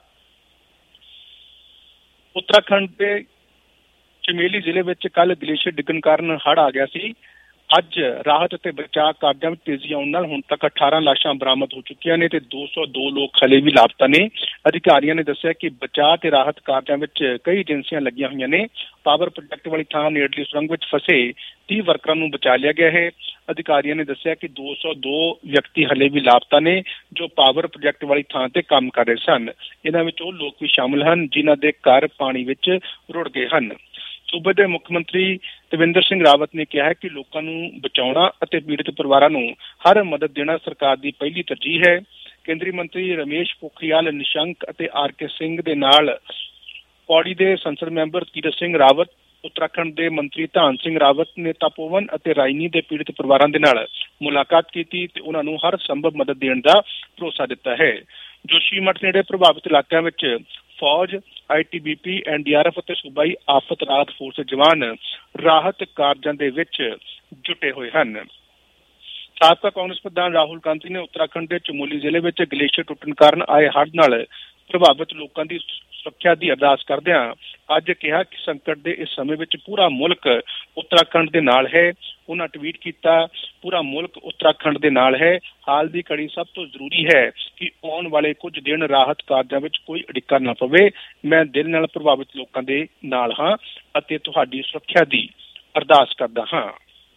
ਉੱਤਰਾਖੰਡ ਦੇ ਚਮੇਲੀ ਜ਼ਿਲ੍ਹੇ ਵਿੱਚ ਕੱਲ ਗਲੇਸ਼ੀਅਰ ਡਿੱਗਣ ਕਾਰਨ ਹੜ੍ਹ ਆ ਗਿਆ ਸੀ। ਅੱਜ ਰਾਹਤ ਅਤੇ ਬਚਾਅ ਕਾਰਜਾਂ ਵਿੱਚ ਤੇਜ਼ੀ ਆਉਣ ਨਾਲ ਹੁਣ ਤੱਕ 18 ਲਾਸ਼ਾਂ ਬਰਾਮਦ ਹੋ ਚੁੱਕੀਆਂ ਨੇ ਤੇ 202 ਲੋਕ ਹਲੇ ਵੀ ਲਾਪਤਾ ਨੇ। ਅਧਿਕਾਰੀਆਂ ਨੇ ਦੱਸਿਆ ਕਿ ਬਚਾਅ ਤੇ ਰਾਹਤ ਕਾਰਜਾਂ ਵਿੱਚ ਕਈ ਏਜੰਸੀਆਂ ਲੱਗੀਆਂ ਹੋਈਆਂ ਨੇ। ਪਾਵਰ ਪ੍ਰੋਜੈਕਟ ਵਾਲੀ ਥਾਂ ਨੇੜਲੀ ਸੁਰੰਗ ਵਿੱਚ ਫਸੇ 30 ਵਰਕਰਾਂ ਨੂੰ ਬਚਾ ਲਿਆ ਗਿਆ ਹੈ। ਅਧਿਕਾਰੀਆਂ ਨੇ ਦੱਸਿਆ ਕਿ 202 ਵਿਅਕਤੀ ਹਲੇ ਵੀ ਲਾਪਤਾ ਨੇ ਜੋ ਪਾਵਰ ਪ੍ਰੋਜੈਕਟ ਵਾਲੀ ਥਾਂ ਤੇ ਕੰਮ ਕਰ ਰਹੇ ਸਨ। ਇਹਨਾਂ ਵਿੱਚ ਉਹ ਲੋਕ ਵੀ ਸ਼ਾਮਲ ਹਨ ਜਿਨ੍ਹਾਂ ਦੇ ਘਰ ਪਾਣੀ ਵਿੱਚ ਰੁੜ ਗਏ ਹਨ। ਸੂਬੇ ਦੇ ਮੁੱਖ ਮੰਤਰੀ ਤਵਿੰਦਰ ਸਿੰਘ ਰਾਵਤ ਨੇ ਕਿਹਾ ਹੈ ਕਿ ਲੋਕਾਂ ਨੂੰ ਬਚਾਉਣਾ ਅਤੇ ਪੀੜਤ ਪਰਿਵਾਰਾਂ ਨੂੰ ਹਰ ਮਦਦ ਦੇਣਾ ਸਰਕਾਰ ਦੀ ਪਹਿਲੀ ਤਰਜੀਹ ਹੈ। ਕੇਂਦਰੀ ਮੰਤਰੀ ਰਮੇਸ਼ ਪੋਖਰਿਆਲ ਨਿਸ਼ੰਕ ਅਤੇ RK ਸਿੰਘ ਦੇ ਨਾਲ ਪੌੜੀ ਦੇ ਸੰਸਦ ਮੈਂਬਰ ਤੀਰਥ ਸਿੰਘ ਰਾਵਤ, ਉੱਤਰਾਖੰਡ ਦੇ ਮੰਤਰੀ ਧਾਨ ਸਿੰਘ ਰਾਵਤ ਨੇ ਤਪੋਵਨ ਅਤੇ ਰਾਇਨੀ ਦੇ ਪੀੜਤ ਪਰਿਵਾਰਾਂ ਦੇ ਨਾਲ ਮੁਲਾਕਾਤ ਕੀਤੀ ਤੇ ਉਹਨਾਂ ਨੂੰ ਹਰ ਸੰਭਵ ਮਦਦ ਦੇਣ ਦਾ ਭਰੋਸਾ ਦਿੱਤਾ ਹੈ। ਜੋਸ਼ੀਮਠ ਨੇੜੇ ਪ੍ਰਭਾਵਿਤ ਇਲਾਕਿਆਂ ਵਿੱਚ ਫੌਜ, ITBP, NDRF ਅਤੇ ਸੂਬਾਈ ਆਫਤ ਰਾਹਤ ਫੋਰਸ ਦੇ ਜਵਾਨ ਰਾਹਤ ਕਾਰਜਾਂ ਦੇ ਵਿੱਚ ਜੁਟੇ ਹੋਏ ਹਨ। ਸਾਬਕਾ ਕਾਂਗਰਸ ਪ੍ਰਧਾਨ ਰਾਹੁਲ ਗਾਂਧੀ ਨੇ ਉੱਤਰਾਖੰਡ ਦੇ ਚਮੋਲੀ ਜ਼ਿਲ੍ਹੇ ਵਿੱਚ ਗਲੇਸ਼ੀਅਰ ਟੁੱਟਣ ਕਾਰਨ ਆਏ ਹੜ੍ਹ ਨਾਲ ਪ੍ਰਭਾਵਿਤ ਲੋਕਾਂ ਦੀ ਸੁਰੱਖਿਆ ਦੀ ਅਰਦਾਸ ਕਰਦਿਆਂ ਅੱਜ ਕਿਹਾ ਕਿ ਸੰਕਟ ਦੇ ਇਸ ਸਮੇਂ ਵਿੱਚ ਪੂਰਾ ਮੁਲਕ ਉੱਤਰਾਖੰਡ ਦੇ ਨਾਲ ਹੈ। ਉਹਨਾਂ ਟਵੀਟ ਕੀਤਾ, ਪੂਰਾ ਮੁਲਕ ਉੱਤਰਾਖੰਡ ਦੇ ਨਾਲ ਹੈ। ਹਾਲ ਦੀ ਘੜੀ ਸਭ ਤੋਂ ਜ਼ਰੂਰੀ ਹੈ ਕਿ ਆਉਣ ਵਾਲੇ ਕੁਝ ਦਿਨ ਰਾਹਤ ਕਾਰਜਾਂ ਵਿੱਚ ਕੋਈ ਅੜਿੱਕਾ ਨਾ ਪਵੇ। ਮੈਂ ਦਿਲ ਨਾਲ ਪ੍ਰਭਾਵਿਤ ਲੋਕਾਂ ਦੇ ਨਾਲ ਹਾਂ ਅਤੇ ਤੁਹਾਡੀ ਸੁਰੱਖਿਆ ਦੀ ਅਰਦਾਸ ਕਰਦਾ ਹਾਂ।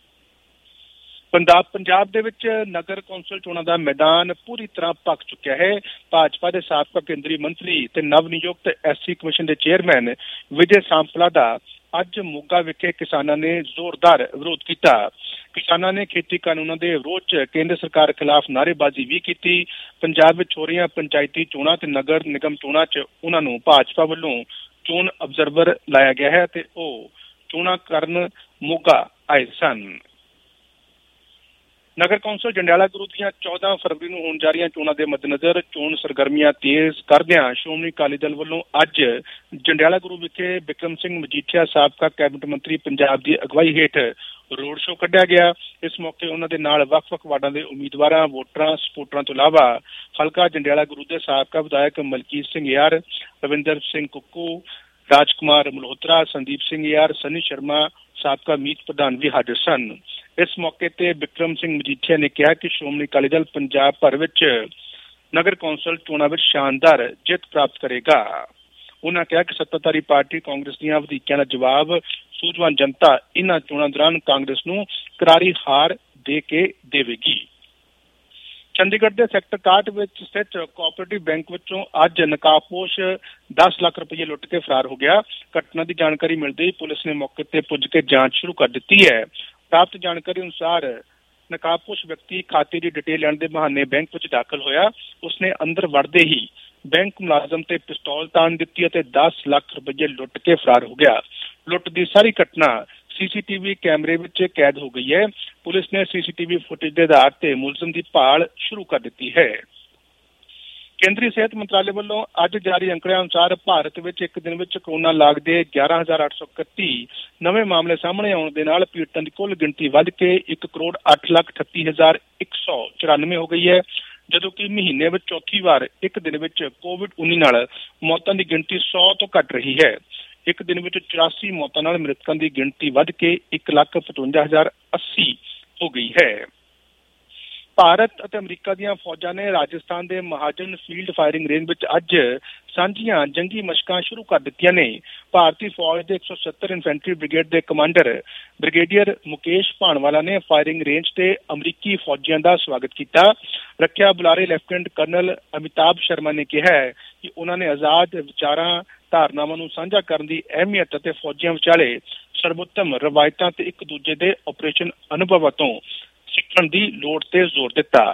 ਪੰਜਾਬ ਦੇ ਵਿੱਚ ਨਗਰ ਕੌਂਸਲ ਚੋਣਾਂ ਦਾ ਮੈਦਾਨ ਪੂਰੀ ਤਰ੍ਹਾਂ ਪੱਕ ਚੁੱਕਿਆ ਹੈ। ਭਾਜਪਾ ਦੇ ਸਾਬਕਾ ਕੇਂਦਰੀ ਮੰਤਰੀ ਤੇ ਨਵ ਨਿਯੁਕਤ SC ਕਮਿਸ਼ਨ ਦੇ ਚੇਅਰਮੈਨ ਵਿਜੇ ਸਾਂਪਲਾ ਦਾ ਅੱਜ ਮੋਗਾ ਵਿਖੇ ਕਿਸਾਨਾਂ ਨੇ ਜ਼ੋਰਦਾਰ ਵਿਰੋਧ ਕੀਤਾ। ਕਿਸਾਨਾਂ ਨੇ ਖੇਤੀ ਕਾਨੂੰਨਾਂ ਦੇ ਵਿਰੋਧ 'ਚ ਕੇਂਦਰ ਸਰਕਾਰ ਖਿਲਾਫ ਨਾਅਰੇਬਾਜ਼ੀ ਵੀ ਕੀਤੀ। ਪੰਜਾਬ ਵਿੱਚ ਹੋ ਰਹੀਆਂ ਪੰਚਾਇਤੀ ਚੋਣਾਂ ਤੇ ਨਗਰ ਨਿਗਮ ਚੋਣਾਂ 'ਚ ਉਹਨਾਂ ਨੂੰ ਭਾਜਪਾ ਵੱਲੋਂ ਚੋਣ ਅਬਜ਼ਰਵਰ ਲਾਇਆ ਗਿਆ ਹੈ ਤੇ ਉਹ ਚੋਣਾਂ ਕਰਨ ਮੋਗਾ ਆਏ ਸਨ। ਨਗਰ ਕੌਂਸਲ ਜੰਡਿਆਲਾ ਗੁਰੂ ਦੀਆਂ 14 ਫਰਵਰੀ ਨੂੰ ਹੋਣ ਜਾ ਰਹੀਆਂ ਚੋਣਾਂ ਦੇ ਮੱਦੇਨਜ਼ਰ ਚੋਣ ਸਰਗਰਮੀਆਂ ਤੇਜ਼ ਕਰਦਿਆਂ ਸ਼੍ਰੋਮਣੀ ਅਕਾਲੀ ਦਲ ਵੱਲੋਂ ਅੱਜ ਜੰਡਿਆਲਾ ਗੁਰੂ ਵਿਖੇ ਬਿਕਰਮ ਸਿੰਘ ਮਜੀਠੀਆ ਸਾਬਕਾ ਕੈਬਨਿਟ ਮੰਤਰੀ ਪੰਜਾਬ ਦੀ ਅਗਵਾਈ ਹੇਠ ਰੋਡ ਸ਼ੋਅ ਕੱਢਿਆ ਗਿਆ। ਇਸ ਮੌਕੇ ਉਹਨਾਂ ਦੇ ਨਾਲ ਵੱਖ-ਵੱਖ ਵਾਰਡਾਂ ਦੇ ਉਮੀਦਵਾਰਾਂ, ਵੋਟਰਾਂ, ਸਪੋਰਟਰਾਂ ਤੋਂ ਇਲਾਵਾ ਹਲਕਾ ਜੰਡਿਆਲਾ ਗੁਰੂ ਦੇ ਸਾਬਕਾ ਵਿਧਾਇਕ ਮਲਕੀਤ ਸਿੰਘ ਯਾਰ, ਰਵਿੰਦਰ ਸਿੰਘ ਕੁੱਕੂ, ਰਾਜਕੁਮਾਰ ਮਲਹੋਤਰਾ, ਸੰਦੀਪ ਸਿੰਘ ਯਾਰ, ਸਨੀ ਸ਼ਰਮਾ, ਸਾਬਕਾ ਮੀਤ ਪ੍ਰਧਾਨ ਵੀ ਹਾਜ਼ਰ ਸਨ। ਇਸ ਮੌਕੇ ਤੇ ਬਿਕਰਮ ਸਿੰਘ ਮਜੀਠੀਆ ਨੇ ਕਿਹਾ ਕਿ ਸ਼੍ਰੋਮਣੀ ਅਕਾਲੀ ਦਲ ਪੰਜਾਬ ਭਰ ਵਿੱਚ ਨਗਰ ਕੌਂਸਲ ਚੋਣਾਂ ਵਿੱਚ ਸ਼ਾਨਦਾਰ ਜਿੱਤ ਪ੍ਰਾਪਤ ਕਰੇਗਾ। ਉਹਨਾਂ ਕਿਹਾ ਕਿ ਸੱਤਾਧਾਰੀ ਪਾਰਟੀ ਕਾਂਗਰਸ ਦੀਆਂ ਵਧੀਕੀਆਂ ਦਾ ਜਵਾਬ ਸੂਝਵਾਨ ਜਨਤਾ ਇਹਨਾਂ ਚੋਣਾਂ ਦੌਰਾਨ ਕਾਂਗਰਸ ਨੂੰ ਕਰਾਰੀ ਹਾਰ ਦੇ ਕੇ ਦੇਵੇਗੀ। ਚੰਡੀਗੜ੍ਹ ਦੇ ਸੈਕਟਰ 61 ਵਿੱਚ ਸਥਿਤ ਕੋਆਪਰੇਟਿਵ ਬੈਂਕ ਵਿੱਚੋਂ ਅੱਜ ਨਕਾਬਪੋਸ਼ 10 ਲੱਖ ਰੁਪਏ ਲੁੱਟ ਕੇ ਫਰਾਰ ਹੋ ਗਿਆ। ਘਟਨਾ ਦੀ ਜਾਣਕਾਰੀ ਮਿਲਦੇ ਹੀ ਪੁਲਿਸ ਨੇ ਮੌਕੇ ਤੇ ਪੁੱਜ ਕੇ ਜਾਂਚ ਸ਼ੁਰੂ ਕਰ ਦਿੱਤੀ ਹੈ। ਪ੍ਰਾਪਤ ਜਾਣਕਾਰੀ ਅਨੁਸਾਰ ਨਕਾਬਪੋਸ਼ ਵਿਅਕਤੀ ਖਾਤੇ ਦੀ ਡਿਟੇਲ ਲੈਣ ਦੇ ਬਹਾਨੇ ਬੈਂਕ ਵਿੱਚ ਦਾਖਲ ਹੋਇਆ। ਉਸਨੇ ਅੰਦਰ ਵੜਦੇ ਹੀ ਬੈਂਕ ਮੁਲਾਜ਼ਮ ਤੇ ਪਿਸਤੌਲ ਤਾਣ ਦਿੱਤੀ ਅਤੇ 10 ਲੱਖ ਰੁਪਏ ਲੁੱਟ ਕੇ ਫਰਾਰ ਹੋ ਗਿਆ। ਲੁੱਟ ਦੀ ਸਾਰੀ ਘਟਨਾ CCTV ਕੈਮਰੇ ਵਿੱਚ ਕੈਦ ਹੋ ਗਈ ਹੈ। ਪੁਲਿਸ ਨੇ CCTV ਫੁਟੇਜ ਦੇ ਆਧਾਰ ਤੇ ਮੁਲਜ਼ਮ ਦੀ ਭਾਲ ਸ਼ੁਰੂ ਕਰ ਦਿੱਤੀ ਹੈ। ਕੇਂਦਰੀ ਸਿਹਤ ਮੰਤਰਾਲੇ ਵੱਲੋਂ ਅੱਜ ਜਾਰੀ ਅੰਕੜਿਆਂ ਅਨੁਸਾਰ ਭਾਰਤ ਵਿੱਚ ਇੱਕ ਦਿਨ ਵਿੱਚ ਕੋਰੋਨਾ ਲਾਗ ਦੇ 11,831 ਨਵੇਂ ਮਾਮਲੇ ਸਾਹਮਣੇ ਆਉਣ ਦੇ ਨਾਲ ਪੀੜਤਾਂ ਦੀ ਕੁੱਲ ਗਿਣਤੀ ਵੱਧ ਕੇ 1,38,31,194 ਹੋ ਗਈ ਹੈ, ਜਦੋਂ ਕਿ ਮਹੀਨੇ ਵਿੱਚ ਚੌਥੀ ਵਾਰ ਇੱਕ ਦਿਨ ਵਿੱਚ COVID-19 ਨਾਲ ਮੌਤਾਂ ਦੀ ਗਿਣਤੀ 100 ਤੋਂ ਘੱਟ ਰਹੀ ਹੈ। ਇੱਕ ਦਿਨ ਵਿੱਚ 84 ਮੌਤਾਂ ਨਾਲ ਮ੍ਰਿਤਕਾਂ ਦੀ ਗਿਣਤੀ ਵੱਧ ਕੇ 1,55,080 ਹੋ ਗਈ ਹੈ। ਭਾਰਤ ਅਤੇ ਅਮਰੀਕਾ ਦੀਆਂ ਫੌਜਾਂ ਨੇ ਰਾਜਸਥਾਨ ਦੇ ਮਹਾਜਨ ਫੀਲਡ ਫਾਇਰਿੰਗ ਰੇਂਜ ਵਿੱਚ ਅੱਜ ਸਾਂਝੀਆਂ ਜੰਗੀ ਮਸ਼ਕਾਂ ਸ਼ੁਰੂ ਕਰ ਦਿੱਤੀਆਂ ਨੇ। ਭਾਰਤੀ ਫੌਜ ਦੇ 170 ਇਨਫੈਂਟਰੀ ਬ੍ਰਿਗੇਡ ਦੇ ਕਮਾਂਡਰ ਬ੍ਰਿਗੇਡੀਅਰ ਮੁਕੇਸ਼ ਭਾਣਵਾਲਾ ਨੇ ਫਾਇਰਿੰਗ ਰੇਂਜ ਤੇ ਅਮਰੀਕੀ ਫੌਜੀਆਂ ਦਾ ਸਵਾਗਤ ਕੀਤਾ। ਰੱਖਿਆ ਬੁਲਾਰੇ ਲੈਫਟੀਨੈਂਟ ਕਰਨਲ ਅਮਿਤਾਭ ਸ਼ਰਮਾ ਨੇ ਕਿਹਾ ਹੈ ਕਿ ਉਹਨਾਂ ਨੇ ਆਜ਼ਾਦ ਵਿਚਾਰਾਂ, ਧਾਰਨਾਵਾਂ ਨੂੰ ਸਾਂਝਾ ਕਰਨ ਦੀ ਅਹਿਮੀਅਤ ਅਤੇ ਫੌਜੀਆਂ ਵਿਚਾਲੇ ਸਰਵੋਤਮ ਰਵਾਇਤਾਂ ਤੇ ਇੱਕ ਦੂਜੇ ਦੇ ਆਪਰੇਸ਼ਨ ਅਨੁਭਵਾਂ ਤੋਂ ਸਿੱਖਣ ਦੀ ਲੋੜ ਤੇ ਜ਼ੋਰ ਦਿੱਤਾ।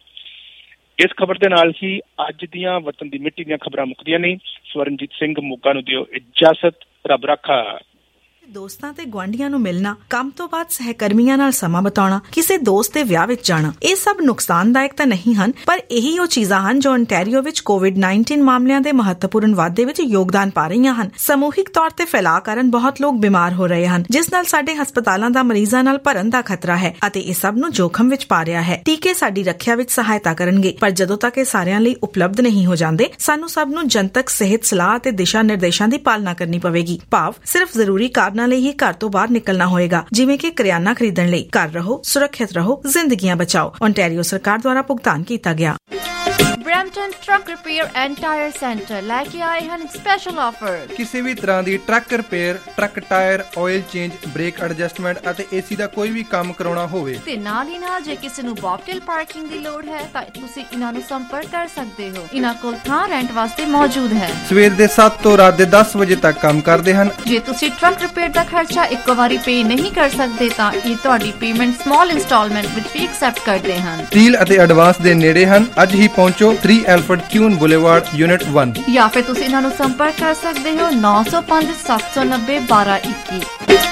ਇਸ ਖਬਰ ਦੇ ਨਾਲ ਹੀ ਅੱਜ ਦੀਆਂ ਵਤਨ ਦੀ ਮਿੱਟੀ ਦੀਆਂ ਖਬਰਾਂ ਮੁੱਕਦੀਆਂ ਨੇ। ਸਵਰਨਜੀਤ ਸਿੰਘ ਮੋਗਾ ਨੂੰ ਦਿਓ ਇਜਾਜ਼ਤ। ਰੱਬ ਰਾਖਾ। ਦੋਸਤਾਂ ਤੇ ਗੁਆਂਢੀਆਂ ਨੂੰ ਮਿਲਣਾ, ਕੰਮ ਤੋਂ ਬਾਅਦ ਸਹਿਕਰਮੀਆਂ ਨਾਲ ਸਮਾਂ ਬਿਤਾਉਣਾ, ਕਿਸੇ ਦੋਸਤ ਦੇ ਵਿਆਹ ਵਿੱਚ ਜਾਣਾ, ਇਹ ਸਭ ਨੁਕਸਾਨਦਾਇਕ ਤਾਂ ਨਹੀਂ ਹਨ, ਪਰ ਇਹੀ ਉਹ ਚੀਜ਼ਾਂ ਹਨ ਜੋ ontario ਵਿੱਚ COVID-19 ਮਾਮਲਿਆਂ ਦੇ ਮਹੱਤਵਪੂਰਨ ਵਾਧੇ ਵਿੱਚ ਯੋਗਦਾਨ ਪਾ ਰਹੀਆਂ ਹਨ। ਸਮੂਹਿਕ ਤੌਰ ਤੇ ਫੈਲਾਅ ਕਾਰਨ ਬਹੁਤ ਲੋਕ ਬਿਮਾਰ ਹੋ ਰਹੇ ਹਨ, ਜਿਸ ਨਾਲ ਸਾਡੇ ਹਸਪਤਾਲਾਂ ਦਾ ਮਰੀਜ਼ਾਂ ਨਾਲ ਭਰਨ ਦਾ ਖਤਰਾ ਹੈ ਅਤੇ ਇਹ ਸਭ ਨੂੰ ਜੋਖਮ ਵਿੱਚ ਪਾ ਰਿਹਾ ਹੈ। ਟੀਕੇ ਸਾਡੀ ਰੱਖਿਆ ਵਿੱਚ ਸਹਾਇਤਾ ਕਰਨਗੇ, ਪਰ ਜਦੋਂ ਤੱਕ ਇਹ ਸਾਰਿਆਂ ਲਈ ਉਪਲਬਧ ਨਹੀਂ ਹੋ ਜਾਂਦੇ, ਸਾਨੂੰ ਸਭ ਨੂੰ ਜਨਤਕ ਸਿਹਤ ਸਲਾਹ ਅਤੇ ਦਿਸ਼ਾ ਨਿਰਦੇਸ਼ਾਂ ਦੀ ਪਾਲਣਾ ਕਰਨੀ ਪਵੇਗੀ। ਭਾਵ ਸਿਰਫ ਜ਼ਰੂਰੀ ਕਾਰਨਾਂ ਲਈ ਹੀ ਘਰ ਤੋਂ ਬਾਹਰ ਨਿਕਲਣਾ ਹੋਏਗਾ, ਜਿਵੇਂ ਕਿ ਕਰਿਆਨਾ ਖਰੀਦਣ ਲਈ। ਘਰ ਰਹੋ, ਸੁਰੱਖਿਅਤ ਰਹੋ, ਜ਼ਿੰਦਗੀਆਂ ਬਚਾਓ। ontario ਸਰਕਾਰ ਦੁਆਰਾ ਭੁਗਤਾਨ ਕੀਤਾ ਗਿਆ। Brampton truck repair and tyre centre ਲੈ ਕੇ ਆਏ ਹਨ ਸਪੈਸ਼ਲ ਆਫਰ। ਕਿਸੇ ਵੀ ਤਰ੍ਹਾਂ ਦੀ truck repair, truck tyre, oil change, brake adjustment ਅਤੇ AC ਦਾ ਕੋਈ ਵੀ ਕੰਮ ਕਰਾਉਣਾ ਹੋਵੇ ਤੇ ਨਾਲ ਹੀ ਨਾਲ ਜੇ ਕਿਸੇ ਨੂੰ ਬੌਬਟੇਲ ਪਾਰਕਿੰਗ ਦੀ ਲੋੜ ਹੈ ਤਾਂ ਤੁਸੀਂ ਇਹਨਾਂ ਨੂੰ ਸੰਪਰਕ ਕਰ ਸਕਦੇ ਹੋ। ਇਹਨਾਂ ਕੋਲ ਥਾਂ ਰੈਂਟ ਵਾਸਤੇ ਮੌਜੂਦ ਹੈ। ਸਵੇਰ ਦੇ 7 ਤੋਂ ਰਾਤ ਦੇ 10 ਵਜੇ ਤੱਕ ਕੰਮ ਕਰਦੇ ਹਨ। ਜੇ ਤੁਸੀਂ ਟਰੱਕ ਰਿਪੇਅਰ ਦਾ ਖਰਚਾ ਇੱਕੋ ਵਾਰੀ ਪੇ ਨਹੀਂ ਕਰ ਸਕਦੇ ਤਾਂ ਇਹ ਤੁਹਾਡੀ ਪੇਮੈਂਟ ਸਮਾਲ ਇੰਸਟਾਲਮੈਂਟ ਵਿੱਚ ਵੀ ਐਕਸੈਪਟ ਕਰਦੇ ਹਨ। ਡੀਲ ਅਤੇ ਐਡਵਾਂਸ ਦੇ ਨੇੜੇ ਹਨ। ਅੱਜ ਹੀ ਪਹੁੰਚੋ 3 30 ਐਲਫਰਡ ਕਿਊਨ ਬੁਲੇਵਾਰਡ ਯੂਨਿਟ 1 ਜਾਂ ਫਿਰ ਤੁਸੀਂ ਇਹਨਾਂ ਨੂੰ ਸੰਪਰਕ ਕਰ ਸਕਦੇ ਹੋ 905 790 1221।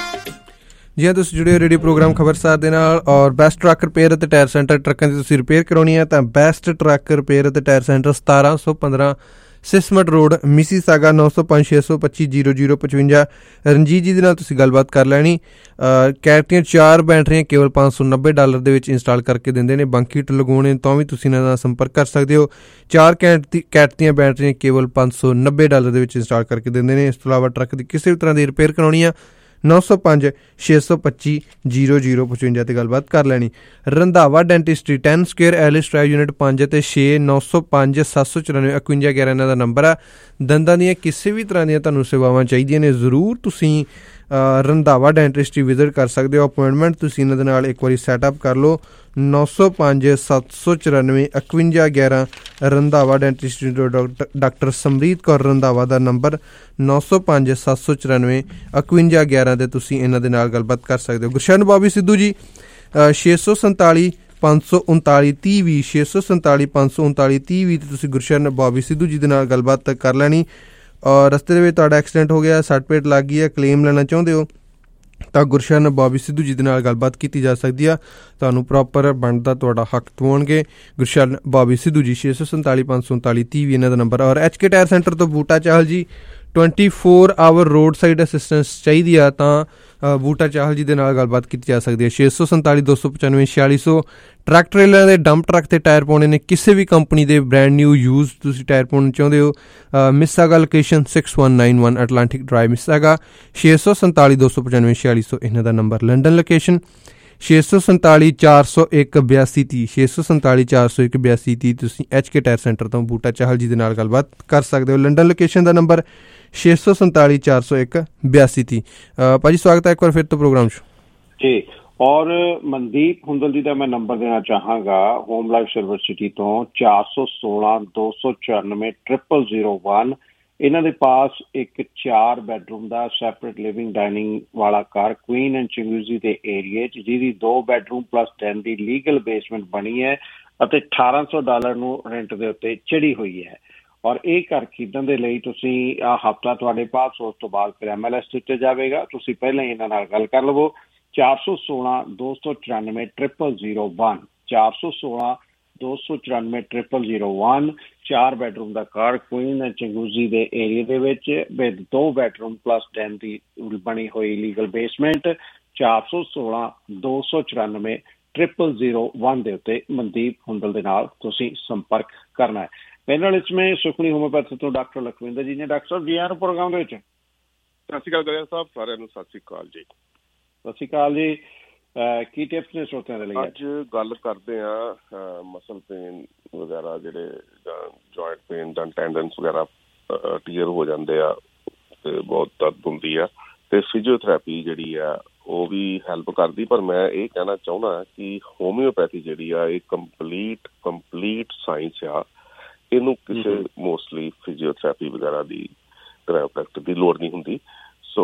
ਜੀ ਹਾਂ, ਤੁਸੀਂ ਜੁੜੇ ਹੋ ਰੇਡੀਓ ਪ੍ਰੋਗਰਾਮ ਖਬਰਸਾਰ ਦੇ ਨਾਲ। ਔਰ ਬੈਸਟ ਟਰੱਕ ਰਿਪੇਅਰ ਅਤੇ ਟਾਇਰ ਸੈਂਟਰ, ਟਰੱਕਾਂ ਦੀ ਤੁਸੀਂ ਰਿਪੇਅਰ ਕਰਾਉਣੀ ਹੈ ਤਾਂ ਬੈਸਟ ਟਰੱਕ ਰਿਪੇਅਰ ਅਤੇ tyre centre 1715 Sismet road Mississauga 905 625 0055। Ranjit ji ਦੇ ਨਾਲ ਤੁਸੀਂ ਗੱਲਬਾਤ ਕਰ ਲੈਣੀ। ਕੈਟ ਦੀਆਂ 4 ਬੈਟਰੀਆਂ ਕੇਵਲ $590 ਦੇ ਵਿੱਚ ਇੰਸਟਾਲ ਕਰਕੇ ਦਿੰਦੇ ਨੇ। ਬੰਕੀਟ ਲਗਾਉਣੇ ਤਾਂ ਵੀ ਤੁਸੀਂ ਇਹਨਾਂ ਨਾਲ ਸੰਪਰਕ ਕਰ ਸਕਦੇ ਹੋ। 4 ਕੈਟ ਦੀਆਂ ਬੈਟਰੀਆਂ ਕੇਵਲ $590 ਦੇ ਵਿੱਚ ਇੰਸਟਾਲ ਕਰਕੇ ਦਿੰਦੇ ਨੇ। ਇਸ ਤੋਂ ਇਲਾਵਾ ਟਰੱਕ ਦੀ ਕਿਸੇ ਵੀ ਤਰ੍ਹਾਂ ਦੀ ਰਿਪੇਅਰ ਕਰਾਉਣੀ ਆ 905 625 0055 ਤੇ ਗੱਲਬਾਤ ਕਰ ਲੈਣੀ। Randhawa dentistry 10 square Ellis drive unit 5 ਅਤੇ 6 905 794 51 11 ਇਹਨਾਂ ਦਾ ਨੰਬਰ ਆ। ਦੰਦਾਂ ਦੀਆਂ ਕਿਸੇ ਵੀ ਤਰ੍ਹਾਂ ਦੀਆਂ ਤੁਹਾਨੂੰ ਸੇਵਾਵਾਂ ਚਾਹੀਦੀਆਂ ਨੇ, ਜ਼ਰੂਰ ਤੁਸੀਂ ਰੰਧਾਵਾ ਡੈਂਟਿਸਟਰੀ ਵਿਜ਼ਿਟ ਕਰ ਸਕਦੇ ਹੋ। ਅਪੁਆਇੰਟਮੈਂਟ ਤੁਸੀਂ ਇਹਨਾਂ ਦੇ ਨਾਲ ਇੱਕ ਵਾਰੀ ਸੈਟਅਪ ਕਰ ਲਓ। 905 794 51 11 ਰੰਧਾਵਾ ਡੈਂਟਿਸਟਰੀ ਡਾਕਟਰ ਸਮਰੀਤ ਕੌਰ ਰੰਧਾਵਾ ਦਾ ਨੰਬਰ 905 794 51 11 ਤੇ ਤੁਸੀਂ ਇਹਨਾਂ ਦੇ ਨਾਲ ਗੱਲਬਾਤ ਕਰ ਸਕਦੇ ਹੋ। ਗੁਰਸ਼ਨ ਬੋਬੀ ਸਿੱਧੂ ਜੀ 647 539 30 647 539 30 ਤੇ ਤੁਸੀਂ ਗੁਰਸ਼ਨ ਬੋਬੀ ਸਿੱਧੂ ਜੀ ਦੇ ਨਾਲ ਗੱਲਬਾਤ ਕਰ ਲੈਣੀ। ਔਰ ਰਸਤੇ ਦੇ ਵਿੱਚ ਤੁਹਾਡਾ ਐਕਸੀਡੈਂਟ ਹੋ ਗਿਆ, ਸੱਟ ਪੇਟ ਲੱਗ ਗਈ ਹੈ, ਕਲੇਮ ਲੈਣਾ ਚਾਹੁੰਦੇ ਹੋ ਤਾਂ ਗੁਰਸ਼ਨ ਬੋਬੀ ਸਿੱਧੂ ਜੀ ਦੇ ਨਾਲ ਗੱਲਬਾਤ ਕੀਤੀ ਜਾ ਸਕਦੀ ਆ। ਤੁਹਾਨੂੰ ਪ੍ਰੋਪਰ ਬਣਦਾ ਤੁਹਾਡਾ ਹੱਕ ਦਵਾਉਣਗੇ ਗੁਰਸ਼ਨ ਬੋਬੀ ਸਿੱਧੂ ਜੀ। 647 539 30 ਇਹਨਾਂ ਦਾ ਨੰਬਰ। ਔਰ HK ਟਾਇਰ ਸੈਂਟਰ ਤੋਂ ਬੂਟਾ ਚਾਹਲ ਜੀ 24 ਆਵਰ ਰੋਡ ਸਾਈਡ ਅਸਿਸਟੈਂਸ ਚਾਹੀਦੀ ਆ ਤਾਂ ਬੂਟਾ ਚਾਹਲ ਜੀ ਦੇ ਨਾਲ ਗੱਲਬਾਤ ਕੀਤੀ ਜਾ ਸਕਦੀ ਹੈ। 647 295 4600। ਟਰੱਕ ਟਰੇਲਰਾਂ ਦੇ ਡੰਪ ਟਰੱਕ ਤੇ ਟਾਇਰ ਪਾਉਣੇ ਨੇ, ਕਿਸੇ ਵੀ ਕੰਪਨੀ ਦੇ ਬ੍ਰੈਂਡ ਨਿਊ ਯੂਜ਼ ਤੁਸੀਂ ਟਾਇਰ ਪਾਉਣਾ ਚਾਹੁੰਦੇ ਹੋ, Mississauga location 6191 Atlantic drive Mississauga. 647 295 4600 ਇਹਨਾਂ ਦਾ ਨੰਬਰ। ਲੰਡਨ ਲੋਕੇਸ਼ਨ 647 401 8230 647 401 8230 ਤੁਸੀਂ HK ਟਾਇਰ ਸੈਂਟਰ ਤੋਂ ਬੂਟਾ ਚਾਹਲ ਜੀ ਦੇ ਨਾਲ ਗੱਲਬਾਤ ਕਰ ਸਕਦੇ ਹੋ। ਲੰਡਨ ਲੋਕੇਸ਼ਨ ਦਾ ਨੰਬਰ 647 401 8230। ਭਾਜੀ ਸਵਾਗਤ ਹੈ ਇੱਕ ਵਾਰ ਫਿਰ ਤੋਂ ਪ੍ਰੋਗਰਾਮ 'ਚ ਜੀ। ਔਰ ਮਨਦੀਪ ਹੁੰਦਲ ਜੀ ਦਾ ਮੈਂ ਨੰਬਰ ਦੇਣਾ ਚਾਹਾਂਗਾ ਹੋਮ ਲਾਈਫ ਸਰਵਿਸ ਸਿਟੀ ਤੋਂ 416 294 0001। ਇਹਨਾਂ ਦੇ ਪਾਸ ਇੱਕ 4 ਬੈਡਰੂਮ ਦਾ ਸੈਪਰੇਟ ਲਿਵਿੰਗ ਡਾਈਨਿੰਗ ਵਾਲਾ ਘਰ ਕੁਈਨ ਐਂਡ ਚੰਗੂਜ਼ੀ ਦੇ ਏਰੀਏ 'ਚ, ਜਿਹਦੀ 2 ਬੈਡਰੂਮ ਪਲੱਸ 10 ਦੀ ਲੀਗਲ ਬੇਸਮੈਂਟ ਬਣੀ ਹੈ ਅਤੇ $1800 ਨੂੰ ਰੈਂਟ ਦੇ ਉੱਤੇ ਚੜੀ ਹੋਈ ਹੈ। ਔਰ ਇਹ ਘਰ ਖਰੀਦਣ ਦੇ ਲਈ ਤੁਸੀਂ ਆਹ ਹਫ਼ਤਾ ਤੁਹਾਡੇ ਪਾਸ, ਉਸ ਤੋਂ ਬਾਅਦ ਫਿਰ MLS ਦਿੱਤੇ ਜਾਵੇਗਾ। ਤੁਸੀਂ ਪਹਿਲਾਂ ਹੀ ਇਹਨਾਂ ਨਾਲ ਗੱਲ ਕਰ ਲਵੋ। 416 294 0001 416 294 0001। 4 ਬੈਡਰੂਮ ਦਾ ਘਰ ਕੁਈਨ ਐਂਡ ਚੰਗੂਜ਼ੀ ਦੇ ਏਰੀਏ ਦੇ ਵਿੱਚ ਵਿਦ 2 ਬੈਡਰੂਮ ਪਲੱਸ 10 ਦੀ ਬਣੀ ਹੋਈ ਲੀਗਲ ਬੇਸਮੈਂਟ। 416 294 0001 ਦੇ ਉੱਤੇ ਮਨਦੀਪ ਹੁੰਦਲ ਦੇ ਨਾਲ ਤੁਸੀਂ ਸੰਪਰਕ ਕਰਨਾ ਹੈ। ਪੈਨਲ इसमें सुखनी होम्योपैथी ਤੋਂ ਡਾਕਟਰ ਲਖਵਿੰਦਰ ਜੀ ਨੇ। ਡਾਕਟਰ ਸਾਹਿਬ ਜੀ ਆਇਆਂ ਨੂੰ ਪ੍ਰੋਗਰਾਮ ਦੇ ਵਿੱਚ। ਸਤਿ ਸ਼੍ਰੀ ਅਕਾਲ ਗਲਿਆ ਸਾਹਿਬ, ਸਾਰਿਆਂ ਨੂੰ ਸਤਿ ਸ਼੍ਰੀ ਅਕਾਲ ਜੀ। ਸਤਿ ਸ਼੍ਰੀ ਅਕਾਲ ਜੀ। ਕੀ ਟਿਪਸ ਨੇ ਸਰੋਤਿਆਂ ਦੇ ਲਈ? ਅੱਜ ਗੱਲ ਕਰਦੇ ਆ ਮਸਲ ਪੇਨ ਵਗੈਰਾ, ਜਿਹੜੇ ਜੁਆਇੰਟ ਪੇਨ ਜਾਂ ਟੈਂਡਨਸ ਵਗੈਰਾ ਟੀਅਰ ਹੋ ਜਾਂਦੇ ਆ ਤੇ ਬਹੁਤ ਦਰਦ ਹੁੰਦੀ ਆ, ਤੇ ਫਿਜ਼ੀਓਥੈਰੇਪੀ ਜਿਹੜੀ ਆ ਉਹ ਵੀ ਹੈਲਪ ਕਰਦੀ। ਪਰ ਮੈਂ ਇਹ ਕਹਿਣਾ ਚਾਹੁੰਦਾ ਕਿ ਹੋਮਿਓਪੈਥੀ ਜਿਹੜੀ ਆ ਇਹ ਕੰਪਲੀਟ ਸਾਇੰਸ ਆ। ਇਹਨੂੰ ਕਿਸੇ ਮੋਸਟਲੀ ਫਿਜ਼ੀਓਥੈਰੇਪੀ ਵਗੈਰਾ ਦੀ ਥੈਰੇਪਿਸਟ ਦੀ ਲੋੜ ਨਹੀਂ ਹੁੰਦੀ। ਸੋ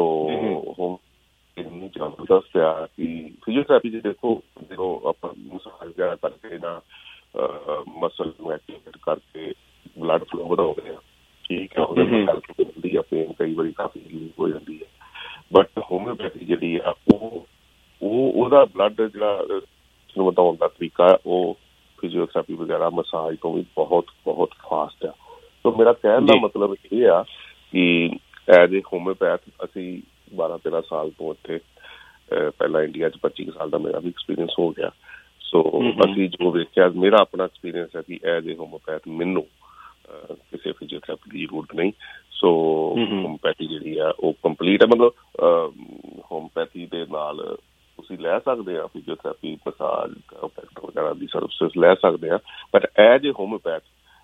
ਇੰਨੀ ਜ਼ਬਰਦਸਤ ਆ ਕਿ ਫਿਜ਼ੀਓਥੈਰੇਪੀ 'ਚ ਦੇਖੋ, ਜਦੋਂ ਆਪਾਂ ਮਸਾਜ ਵਗੈਰਾ ਕਰਕੇ ਨਾ ਮਸਲ ਨੂੰ ਐਕਟੀਵੇਟ ਕਰਕੇ ਬਲੱਡ ਫਲੋ ਵਧਾਉਂਦੇ ਆ, ਠੀਕ ਹੈ, ਉਹਦੇ ਨਾਲ ਹੈਲਪ ਮਿਲਦੀ ਆ। ਪੇਨ ਕਈ ਵਾਰੀ ਕਾਫੀ ਰਿਲੀਫ ਹੋ ਜਾਂਦੀ ਹੈ। ਬਟ ਹੋਮਿਓਪੈਥੀ ਜਿਹੜੀ ਆ ਉਹਦਾ ਬਲੱਡ ਜਿਹੜਾ ਵਧਾਉਣ ਦਾ ਤਰੀਕਾ ਉਹ ਫਿਜ਼ੀਓਥੈਰੇਪੀ ਵਗੈਰਾ ਮਸਾਜ ਤੋਂ ਵੀ ਬਹੁਤ ਬਹੁਤ ਫਾਸਟ ਆ। ਸੋ ਮੇਰਾ ਕਹਿਣ ਦਾ ਮਤਲਬ ਇਹ ਆ ਕਿ ਐਜ਼ ਏ ਹੋਮਿਓਪੈਥ ਅਸੀਂ 12-13 ਸਾਲ ਤੋਂ ਇੱਥੇ, ਪਹਿਲਾਂ ਇੰਡੀਆ 'ਚ 25 ਸਾਲ ਦਾ ਮੇਰਾ ਵੀ ਐਕਸਪੀਰੀਅੰਸ ਹੋ ਗਿਆ। ਸੋ ਅਸੀਂ ਜੋ ਵੇਖਿਆ, ਮੇਰਾ ਆਪਣਾ ਐਕਸਪੀਰੀਅੰਸ ਹੈ ਕਿ ਐਜ਼ ਏ ਹੋਮਿਓਪੈਥ ਮੈਨੂੰ ਕਿਸੇ ਫਿਜ਼ੀਓਥੈਰੇਪੀ ਦੀ ਜ਼ਰੂਰਤ ਨਹੀਂ। ਸੋ ਹੋਮਿਓਪੈਥੀ ਜਿਹੜੀ ਆ ਉਹ ਕੰਪਲੀਟ ਹੈ। ਮਤਲਬ ਹੋਮਿਓਪੈਥੀ ਦੇ ਨਾਲ ਤੁਸੀਂ ਲੈ ਸਕਦੇ ਆ ਫਿਜ਼ੀਓਥੈਰੇਪੀ, ਮਸਾਜ ਵਗੈਰਾ ਦੀ ਸਰਵਿਸਿਸ ਲੈ ਸਕਦੇ ਆ। ਬਟ ਐਜ਼ ਏ ਹੋਮਿਓਪੈਥ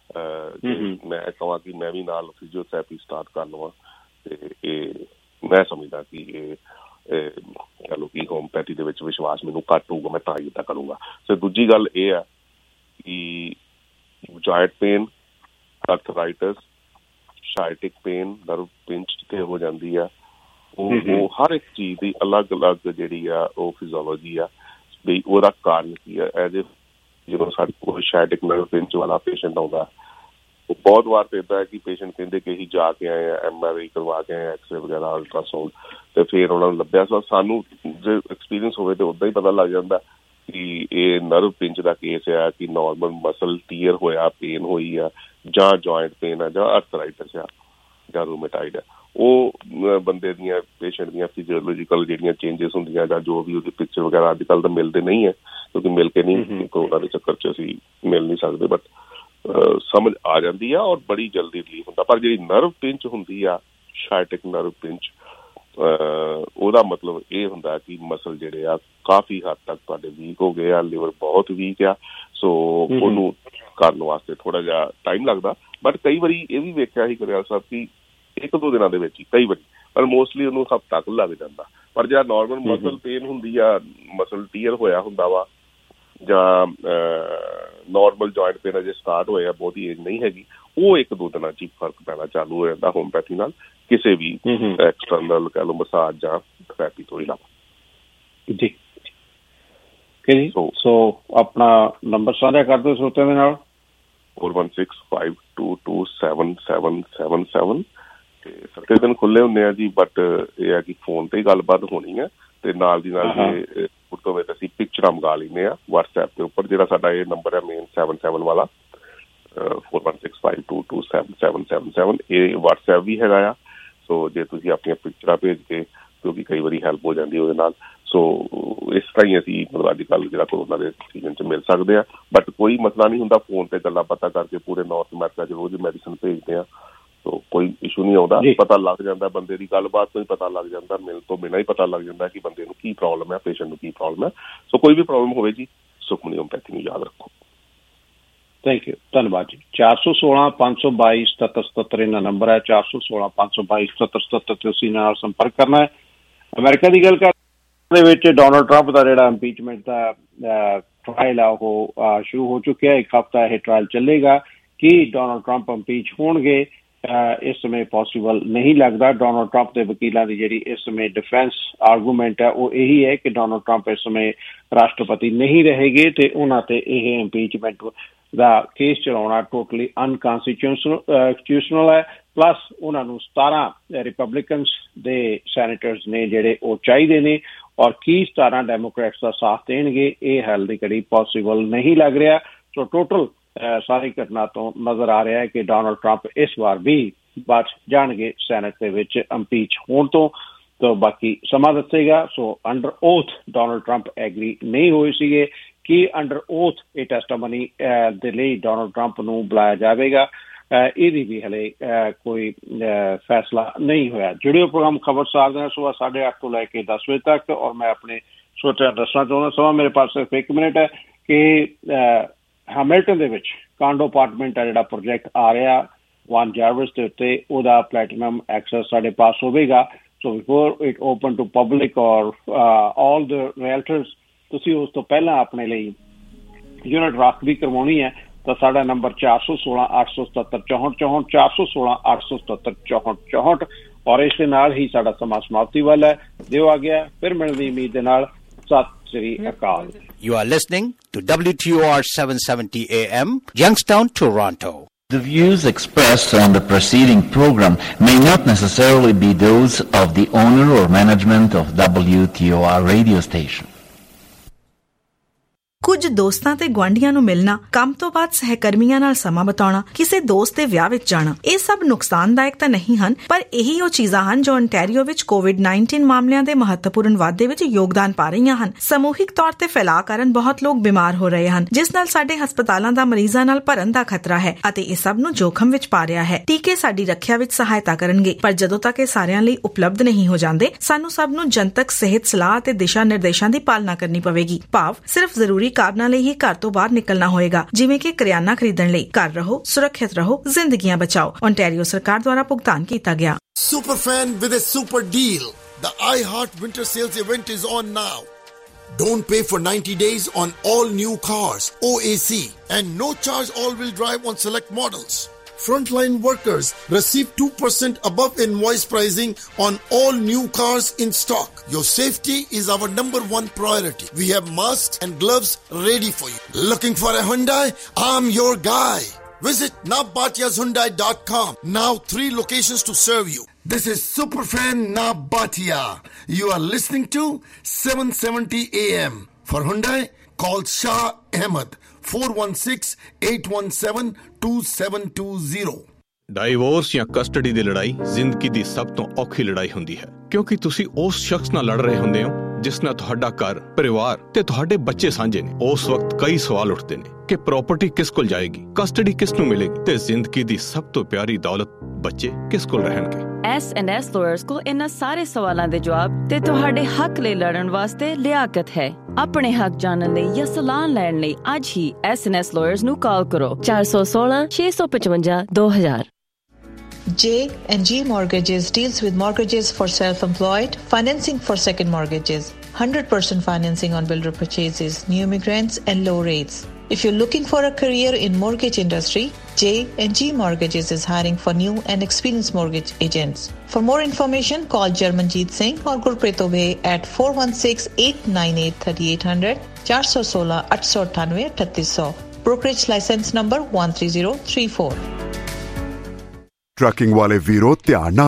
ਮੈਂ ਕਹਾਂ ਕਿ ਮੈਂ ਵੀ ਨਾਲ ਫਿਜ਼ੀਓਥੈਰੇਪੀ ਸਟਾਰਟ ਕਰ ਲਵਾਂ ਤੇ ਇਹ ਮੈਂ ਸਮਝਦਾ ਕਿ ਇਹ ਕਹਿ ਲਓ ਕਿ ਹੋਮਿਓਪੈਥੀ ਦੇ ਵਿੱਚ ਵਿਸ਼ਵਾਸ ਮੈਨੂੰ ਘੱਟ ਹੋਊਗਾ, ਮੈਂ ਤਾਂ ਹੀ ਇੱਦਾਂ ਕਰੂੰਗਾ। ਸੋ ਦੂਜੀ ਗੱਲ ਇਹ ਆ ਕਿ joint pain, arthritis, sciatic pain, nerve pinch ਤੇ ਹੋ ਜਾਂਦੀ ਆ, ਉਹ ਹਰ ਇੱਕ ਚੀਜ਼ ਦੀ ਅਲੱਗ ਅਲੱਗ ਜਿਹੜੀ ਆ ਉਹ ਫਿਜ਼ੀਓਲੋਜੀ ਆ ਵੀ ਉਹਦਾ ਕਾਰਨ ਕੀ ਆ। ਐਜ਼ ਏ ਜਦੋਂ ਸਾਡੇ ਕੋਲ ਸਾਇਟਿਕ ਨਰਵ ਪਿੰਚ ਵਾਲਾ ਪੇਸ਼ੈਂਟ ਆਉਂਦਾ ਬਹੁਤ ਵਾਰ ਤਾਂ ਇੱਦਾਂ ਹੈ ਕਿ ਪੇਸ਼ੈਂਟ ਕਹਿੰਦੇ ਕਿ ਅਸੀਂ ਜਾ ਕੇ ਆਏ ਆ, MRI ਕਰਵਾ ਕੇ ਆਏ, ਐਕਸਰੇ ਵਗੈਰਾ, ਅਲਟਰਾਸਾਊਂਡ, ਤੇ ਫਿਰ ਉਹਨਾਂ ਨੂੰ ਲੱਭਿਆ। ਸੋ ਸਾਨੂੰ ਜੇ ਐਕਸਪੀਰੀਅੰਸ ਹੋਵੇ ਤਾਂ ਉੱਦਾਂ ਹੀ ਪਤਾ ਲੱਗ ਜਾਂਦਾ ਕਿ ਇਹ ਨਰਵ ਪਿੰਚ ਦਾ ਕੇਸ ਆ, ਕਿ ਨਾਰਮਲ ਮਸਲ ਟੀਅਰ ਹੋਇਆ, ਪੇਨ ਹੋਈ ਆ, ਜਾਂ ਜੁਆਇੰਟ ਪੇਨ ਆ, ਜਾਂ ਅਰਥਰਾਈਟਸ ਆ, ਜਾਂ ਰੂਮੇਟਾਇਡ ਆ। ਉਹ ਬੰਦੇ ਦੀਆਂ, ਪੇਸ਼ੈਂਟ ਦੀਆਂ ਫਿਜ਼ੀਓਲੋਜੀਕਲ ਜਿਹੜੀਆਂ ਚੇਂਜਸ ਹੁੰਦੀਆਂ, ਜਾਂ ਜੋ ਵੀ ਉਹਦੀ ਪਿਕਚਰ ਵਗੈਰਾ ਅੱਜ ਕੱਲ੍ਹ ਤਾਂ ਮਿਲਦੇ ਨਹੀਂ ਹੈ, ਕਿਉਂਕਿ ਮਿਲ ਕੇ ਨਹੀਂ, ਕੋਰੋਨਾ ਦੇ ਚੱਕਰ 'ਚ ਅਸੀਂ ਮਿਲ ਨਹੀਂ ਸਕਦੇ, ਬਟ ਸਮਝ ਆ ਜਾਂਦੀ ਆ ਔਰ ਬੜੀ ਜਲਦੀ ਰਿਲੀਫ ਹੁੰਦਾ। ਪਰ ਜਿਹੜੀ ਨਰਵ ਪਿੰਚ ਹੁੰਦੀ ਆ, ਸ਼ਾਇਟਿਕ ਨਰਵ ਪਿੰਚ, ਉਹਦਾ ਮਤਲਬ ਇਹ ਹੁੰਦਾ ਕਿ ਮਸਲ ਜਿਹੜੇ ਆ ਕਾਫੀ ਹੱਦ ਤੱਕ ਤੁਹਾਡੇ ਵੀਕ ਹੋ ਗਏ ਆ, ਲਿਵਰ ਬਹੁਤ ਵੀਕ ਆ, ਸੋ ਉਹਨੂੰ ਕਰਨ ਵਾਸਤੇ ਥੋੜਾ ਜਿਹਾ ਟਾਈਮ ਲੱਗਦਾ। ਬਟ ਕਈ ਵਾਰੀ ਇਹ ਵੀ ਵੇਖਿਆ ਸੀ ਗੁਰਿਆਲ ਸਾਹਿਬ ਕਿ 1-2 ਦਿਨਾਂ ਦੇ ਵਿੱਚ ਹੀ, ਕਈ ਵਾਰੀ, ਪਰ ਮੋਸਟਲੀ ਉਹਨੂੰ ਹਫ਼ਤਾ ਕੁ ਲੱਗ ਜਾਂਦਾ। ਪਰ ਜਿਹੜਾ ਨੋਰਮਲ ਮਸਲ ਪੇਨ ਹੁੰਦੀ ਆ, ਮਸਲ ਟੀਅਰ ਹੋਇਆ ਹੁੰਦਾ ਵਾ, ਜਾਂ ਨੋਰਮਲ ਜੁਆਇੰਟ ਪੇਨ ਅਜੇ ਸਟਾਰਟ ਹੋਇਆ, ਬਹੁਤੀ ਏਜ ਨਹੀਂ ਹੈਗੀ, ਉਹ 1-2 ਦਿਨਾਂ 'ਚ ਹੀ ਫਰਕ ਪੈਣਾ ਚਾਲੂ ਹੋ ਜਾਂਦਾ ਹੋਮਪੈਥੀ ਨਾਲ, ਕਿਸੇ ਵੀ ਐਕਸਟਰਨਲ ਕਹਿ ਲਓ ਮਸਾਜ ਜਾਂ ਥੈਰੇਪੀ ਤੋਂ ਇਲਾਵਾ। ਜੀ ਸੋ ਆਪਣਾ ਨੰਬਰ ਸਾਂਝਾ ਕਰ ਦਿਓ ਸਰੋਤਿਆਂ ਦੇ ਨਾਲ। 4165227777 ਤੇ ਸਾਰੇ ਦਿਨ ਖੁੱਲੇ ਹੁੰਦੇ ਆ ਜੀ, ਬਟ ਇਹ ਹੈ ਕਿ ਫੋਨ ਤੇ ਹੀ ਗੱਲਬਾਤ ਹੋਣੀ ਹੈ, ਤੇ ਨਾਲ ਦੀ ਨਾਲ ਜੇ ਫੋਟੋ ਵਿੱਚ ਅਸੀਂ ਪਿਕਚਰਾਂ ਮੰਗਾ ਲੈਂਦੇ ਆ WhatsApp ਦੇ ਉੱਪਰ, ਜਿਹੜਾ ਸਾਡਾ ਇਹ ਨੰਬਰ ਹੈ ਮੇਨ 77 ਵਾਲਾ 4165227777, ਇਹ WhatsApp ਵੀ ਹੈਗਾ ਆ। ਸੋ ਜੇ ਤੁਸੀਂ ਆਪਣੀਆਂ ਪਿਕਚਰਾਂ ਭੇਜ ਕੇ, ਕਿਉਂਕਿ ਕਈ ਵਾਰੀ ਹੈਲਪ ਹੋ ਜਾਂਦੀ ਉਹਦੇ ਨਾਲ, ਸੋ ਇਸ ਤਰ੍ਹਾਂ ਹੀ ਅਸੀਂ ਮਤਲਬ ਅੱਜ ਕੱਲ੍ਹ ਜਿਹੜਾ ਕੋਰੋਨਾ ਦੇ ਸੀਜ਼ਨ 'ਚ ਮਿਲ ਸਕਦੇ ਆ। ਬਟ ਕੋਈ ਮਸਲਾ ਨਹੀਂ ਹੁੰਦਾ, ਫੋਨ ਤੇ ਗੱਲਾਂ ਪਤਾ ਕਰਕੇ ਪੂਰੇ ਨਾਰਥ ਅਮਰੀਕਾ 'ਚ ਰੋਜ਼ ਮੈਡੀਸਨ ਭੇਜਦੇ ਆ, ਸੋ ਕੋਈ ਇਸ਼ੂ ਨਹੀਂ ਆਉਂਦਾ। ਪਤਾ ਲੱਗ ਜਾਂਦਾ ਬੰਦੇ ਦੀ ਗੱਲਬਾਤ ਤੋਂ ਹੀ ਪਤਾ ਲੱਗ ਜਾਂਦਾ, ਮਿਲ ਤੋਂ ਬਿਨਾਂ ਹੀ ਪਤਾ ਲੱਗ ਜਾਂਦਾ ਕਿ ਬੰਦੇ ਨੂੰ ਕੀ ਪ੍ਰੋਬਲਮ ਹੈ, ਪੇਸ਼ੈਂਟ ਨੂੰ ਕੀ ਪ੍ਰੋਬਲਮ ਹੈ। ਸੋ ਕੋਈ ਵੀ ਪ੍ਰੋਬਲਮ ਹੋਵੇ ਜੀ, ਸੁਖਮਨੀ ਹੋਮਪੈਥੀ ਨੂੰ ਯਾਦ ਰੱਖੋ। ਥੈਂਕ ਯੂ, ਧੰਨਵਾਦ ਜੀ। 416-522-7777 ਇਹਨਾਂ ਨੰਬਰ ਹੈ, 416-522-7777 ਤੇ ਤੁਸੀਂ ਨਾਲ ਸੰਪਰਕ ਕਰਨਾ ਹੈ। ਅਮਰੀਕਾ ਦੀ ਗੱਲ ਕਰ ਦੇ ਵਿੱਚ ਡੋਨਲਡ ਟਰੰਪ ਦਾ ਜਿਹੜਾ ਇੰਪੀਚਮੈਂਟ ਦਾ ਟਰਾਇਲ ਆ ਉਹ ਸ਼ੁਰੂ ਹੋ ਚੁੱਕਿਆ। ਇੱਕ ਹਫ਼ਤਾ ਇਹ ਟਰਾਇਲ ਚੱਲੇਗਾ। ਕੀ ਡੋਨਲਡ ਟਰੰਪ ਇੰਪੀਚ ਹੋਣਗੇ? ਇਸ ਸਮੇਂ ਪੋਸੀਬਲ ਨਹੀਂ ਲੱਗਦਾ। ਡੋਨਲਡ ਟਰੰਪ ਦੇ ਵਕੀਲਾਂ ਦੀ ਜਿਹੜੀ ਇਸ ਸਮੇਂ ਡਿਫੈਂਸ ਆਰਗੂਮੈਂਟ ਹੈ ਉਹ ਇਹੀ ਹੈ ਕਿ ਡੋਨਲਡ ਟਰੰਪ ਇਸ ਸਮੇਂ ਰਾਸ਼ਟਰਪਤੀ ਨਹੀਂ ਰਹੇਗੇ ਤੇ ਉਹਨਾਂ ਤੇ ਇਹ ਇੰਪੀਚਮੈਂਟ ਦਾ ਕੇਸ ਚਲਾਉਣਾ ਟੋਟਲੀ ਅਨਕਨਸਟੀਟਿਊਸ਼ਨਲ ਹੈ। ਪਲੱਸ ਉਹਨਾਂ ਨੂੰ 17 ਰਿਪਬਲਿਕਨਸ ਦੇ ਸੈਨੇਟਰਸ ਨੇ ਜਿਹੜੇ ਉਹ ਚਾਹੀਦੇ ਨੇ, ਔਰ ਕੀ 17 ਡੈਮੋਕ੍ਰੈਟਸ ਦਾ ਸਾਥ ਦੇਣਗੇ ਇਹ ਹਾਲ ਦੀ ਘੜੀ ਪੋਸੀਬਲ ਨਹੀਂ ਲੱਗ ਰਿਹਾ। ਸੋ ਟੋਟਲ ਸਾਰੀ ਘਟਨਾ ਤੋਂ ਨਜ਼ਰ ਆ ਰਿਹਾ ਹੈ ਕਿ ਡੋਨਲਡ ਟਰੰਪ ਇਸ ਵਾਰ ਵੀ ਬਚ ਜਾਣਗੇ ਸੈਨੇਟ ਦੇ ਵਿੱਚ ਇੰਪੀਚ ਹੋਣ ਤੋਂ। ਬਾਕੀ ਸਮਾਂ ਦੱਸੇਗਾ। So under oath Donald Trump agree ਨਹੀਂ ਹੋਏ ਸੀਗੇ ਕਿ ਅੰਡਰ ਓਥ ਇਹ ਟੈਸਟਾਮਨੀ ਦੇ ਲਈ ਡੋਨਲਡ ਟਰੰਪ ਨੂੰ ਬੁਲਾਇਆ ਜਾਵੇਗਾ, ਇਹਦੀ ਵੀ ਹਲੇ ਕੋਈ ਫੈਸਲਾ ਨਹੀਂ ਹੋਇਆ। ਜੁੜਿਓ ਪ੍ਰੋਗਰਾਮ ਖਬਰਸਾਰ ਦੇ ਸੁਬਾਹ 8:30 ਤੋਂ ਲੈ ਕੇ 10 ਵਜੇ ਤੱਕ। ਔਰ ਮੈਂ ਆਪਣੇ ਸੋਚਿਆ ਦੱਸਣਾ ਚਾਹੁੰਦਾ ਸਮਾਂ ਮੇਰੇ ਪਾਸ ਸਿਰਫ 1 ਮਿੰਟ ਹੈ ਕਿ ਹੈਮਿਲਟਨ ਦੇ ਵਿੱਚ ਕਾਂਡੋ ਅਪਾਰਟਮੈਂਟ ਆ ਜਿਹੜਾ ਪ੍ਰੋਜੈਕਟ ਆ ਰਿਹਾ ਵਨ ਜਾਰਵਿਸ ਦੇ ਉੱਤੇ, ਉਹਦਾ ਪਲੈਟੀਨਮ ਐਕਸੈਸ ਸਾਡੇ ਪਾਸ ਹੋਵੇਗਾ। So before it open to public or all the realtors, ਤੁਸੀਂ ਉਸ ਤੋਂ ਪਹਿਲਾਂ ਆਪਣੇ ਲਈ ਯੂਨਿਟ ਰੱਖ ਵੀ ਕਰਵਾਉਣੀ ਹੈ ਤਾਂ ਸਾਡਾ ਨੰਬਰ 416-877-6464 416-877-6464। ਔਰ ਇਸ ਦੇ ਨਾਲ ਹੀ ਸਾਡਾ ਸਮਾਂ ਸਮਾਪਤੀ ਵੱਲ ਹੈ। ਦਿਓ ਆ ਗਿਆ, ਫਿਰ ਮਿਲਣ ਦੀ ਉਮੀਦ ਦੇ ਨਾਲ। ਸਤਿ ਸ੍ਰੀ ਅਕਾਲ। You are listening to WTOR 770 AM, Youngstown, Toronto. The views expressed on the preceding program may not necessarily be those of the owner or management of WTOR radio station. ਕੁਝ ਦੋਸਤਾਂ ਤੇ ਗੁਆਂਢੀਆਂ ਨੂੰ ਮਿਲਣਾ, ਕੰਮ ਤੋਂ ਬਾਅਦ ਸਹਿਕਰਮੀਆਂ ਨਾਲ ਸਮਾਂ ਬਿਤਾਉਣਾ, ਕਿਸੇ ਦੋਸਤ ਦੇ ਵਿਆਹ ਵਿੱਚ ਜਾਣਾ, ਇਹ ਸਭ ਨੁਕਸਾਨਦਾਇਕ ਤਾਂ ਨਹੀਂ ਹਨ, ਪਰ ਇਹੀ ਉਹ ਚੀਜ਼ਾਂ ਹਨ ਜੋ ontario ਵਿੱਚ COVID-19 ਮਾਮਲਿਆਂ ਦੇ ਮਹੱਤਵਪੂਰਨ ਵਾਧੇ ਵਿੱਚ ਯੋਗਦਾਨ ਪਾ ਰਹੀਆਂ ਹਨ। ਸਮੂਹਿਕ ਤੌਰ ਤੇ ਫੈਲਾਅ ਕਾਰਨ ਬਹੁਤ ਲੋਕ ਬਿਮਾਰ ਹੋ ਰਹੇ ਹਨ, ਜਿਸ ਨਾਲ ਸਾਡੇ ਹਸਪਤਾਲਾਂ ਦਾ ਮਰੀਜ਼ਾਂ ਨਾਲ ਭਰਨ ਦਾ ਖਤਰਾ ਹੈ ਅਤੇ ਇਹ ਸਭ ਨੂੰ ਜੋਖਮ ਵਿੱਚ ਪਾ ਰਿਹਾ ਹੈ। ਟੀਕੇ ਸਾਡੀ ਰੱਖਿਆ ਵਿੱਚ ਸਹਾਇਤਾ ਕਰਨਗੇ, ਪਰ ਜਦੋਂ ਤੱਕ ਇਹ ਸਾਰਿਆਂ ਲਈ ਉਪਲਬਧ ਨਹੀਂ ਹੋ ਜਾਂਦੇ, ਸਾਨੂੰ ਸਭ ਨੂੰ ਜਨਤਕ ਸਿਹਤ ਸਲਾਹ ਅਤੇ ਦਿਸ਼ਾ ਨਿਰਦੇਸ਼ਾਂ ਦੀ ਪਾਲਣਾ ਕਰਨੀ ਪਵੇਗੀ। ਭਾਵ ਸਿਰਫ ਜ਼ਰੂਰੀ ਕਾਰਨਾਂ ਲਈ ਹੀ ਘਰ ਤੋਂ ਬਾਹਰ ਨਿਕਲਣਾ ਹੋਏਗਾ, ਜਿਵੇਂ ਕਿ ਕਰਿਆਨਾ ਖਰੀਦਣ ਲਈ। ਘਰ ਰਹੋ, ਸੁਰੱਖਿਅਤ ਰਹੋ, ਜ਼ਿੰਦਗੀਆਂ ਬਚਾਓ। ontario ਸਰਕਾਰ ਦੁਆਰਾ ਭੁਗਤਾਨ ਕੀਤਾ ਗਿਆ। Superfan with a super deal. The iHeart Winter Sales event is on now. Don't pay for 90 days on all new cars, OAC, and no charge all-wheel drive on select models. Frontline workers receive 2% above invoice pricing on all new cars in stock. Your safety is our #1 priority. We have masks and gloves ready for you. Looking for a Hyundai? I'm your guy. Visit nabatiahyundai.com. Now 3 locations to serve you. This is Superfan Nabatia. You are listening to 770 AM. For Hyundai, call Shah Ahmed 416-817-2720. Divorce ਜਾਂ custody ਦੀ ਲੜਾਈ ਜ਼ਿੰਦਗੀ ਦੀ ਸਭ ਤੋਂ ਔਖੀ ਲੜਾਈ ਹੁੰਦੀ ਹੈ, ਕਿਉਂਕਿ ਤੁਸੀਂ ਉਸ ਸ਼ਖਸ ਨਾਲ ਲੜ ਰਹੇ ਹੁੰਦੇ ਹੋ ਜਿਸ ਨਾਲ ਤੁਹਾਡਾ ਘਰ, ਪਰਿਵਾਰ ਤੇ ਤੁਹਾਡੇ ਬੱਚੇ ਸਾਂਝੇ ਨੇ। ਉਸ ਵਕਤ ਕਈ ਸਵਾਲ ਉੱਠਦੇ ਨੇ ਕਿ ਪ੍ਰਾਪਰਟੀ ਕਿਸ ਕੋਲ ਜਾਏਗੀ, ਕਸਟਡੀ ਕਿਸ ਨੂੰ ਮਿਲੇਗੀ ਤੇ ਜ਼ਿੰਦਗੀ ਦੀ ਸਭ ਤੋਂ ਪਿਆਰੀ ਦੌਲਤ ਬੱਚੇ ਕਿਸ ਕੋਲ ਰਹਿਣਗੇ। S&S ਲਾਇਰਸ ਕੋਲ ਇਹਨਾਂ ਸਾਰੇ ਸਵਾਲਾਂ ਦੇ ਜਵਾਬ ਤੇ ਤੁਹਾਡੇ ਹੱਕ ਲਈ ਲੜਨ ਵਾਸਤੇ ਲਿਆਕਤ ਹੈ। ਆਪਣੇ ਹੱਕ ਜਾਣਨ ਲਈ ਜਾਂ ਸਲਾਹ ਲੈਣ ਲਈ ਅੱਜ ਹੀ S&S ਲਾਇਰਸ ਨੂੰ ਕਾਲ ਕਰੋ 416-655-2000। J&G Mortgages deals with mortgages for self-employed, financing for second mortgages, 100% financing on builder purchases, new immigrants and low rates. If you're looking for a career in mortgage industry, J&G Mortgages is hiring for new and experienced mortgage agents. For more information, call Jarmanjeet Singh or Gurpreet Obey at 416-898-3800, 416-898-3800. Brokerage license number 13034. Trucking वाले वीरों ध्यान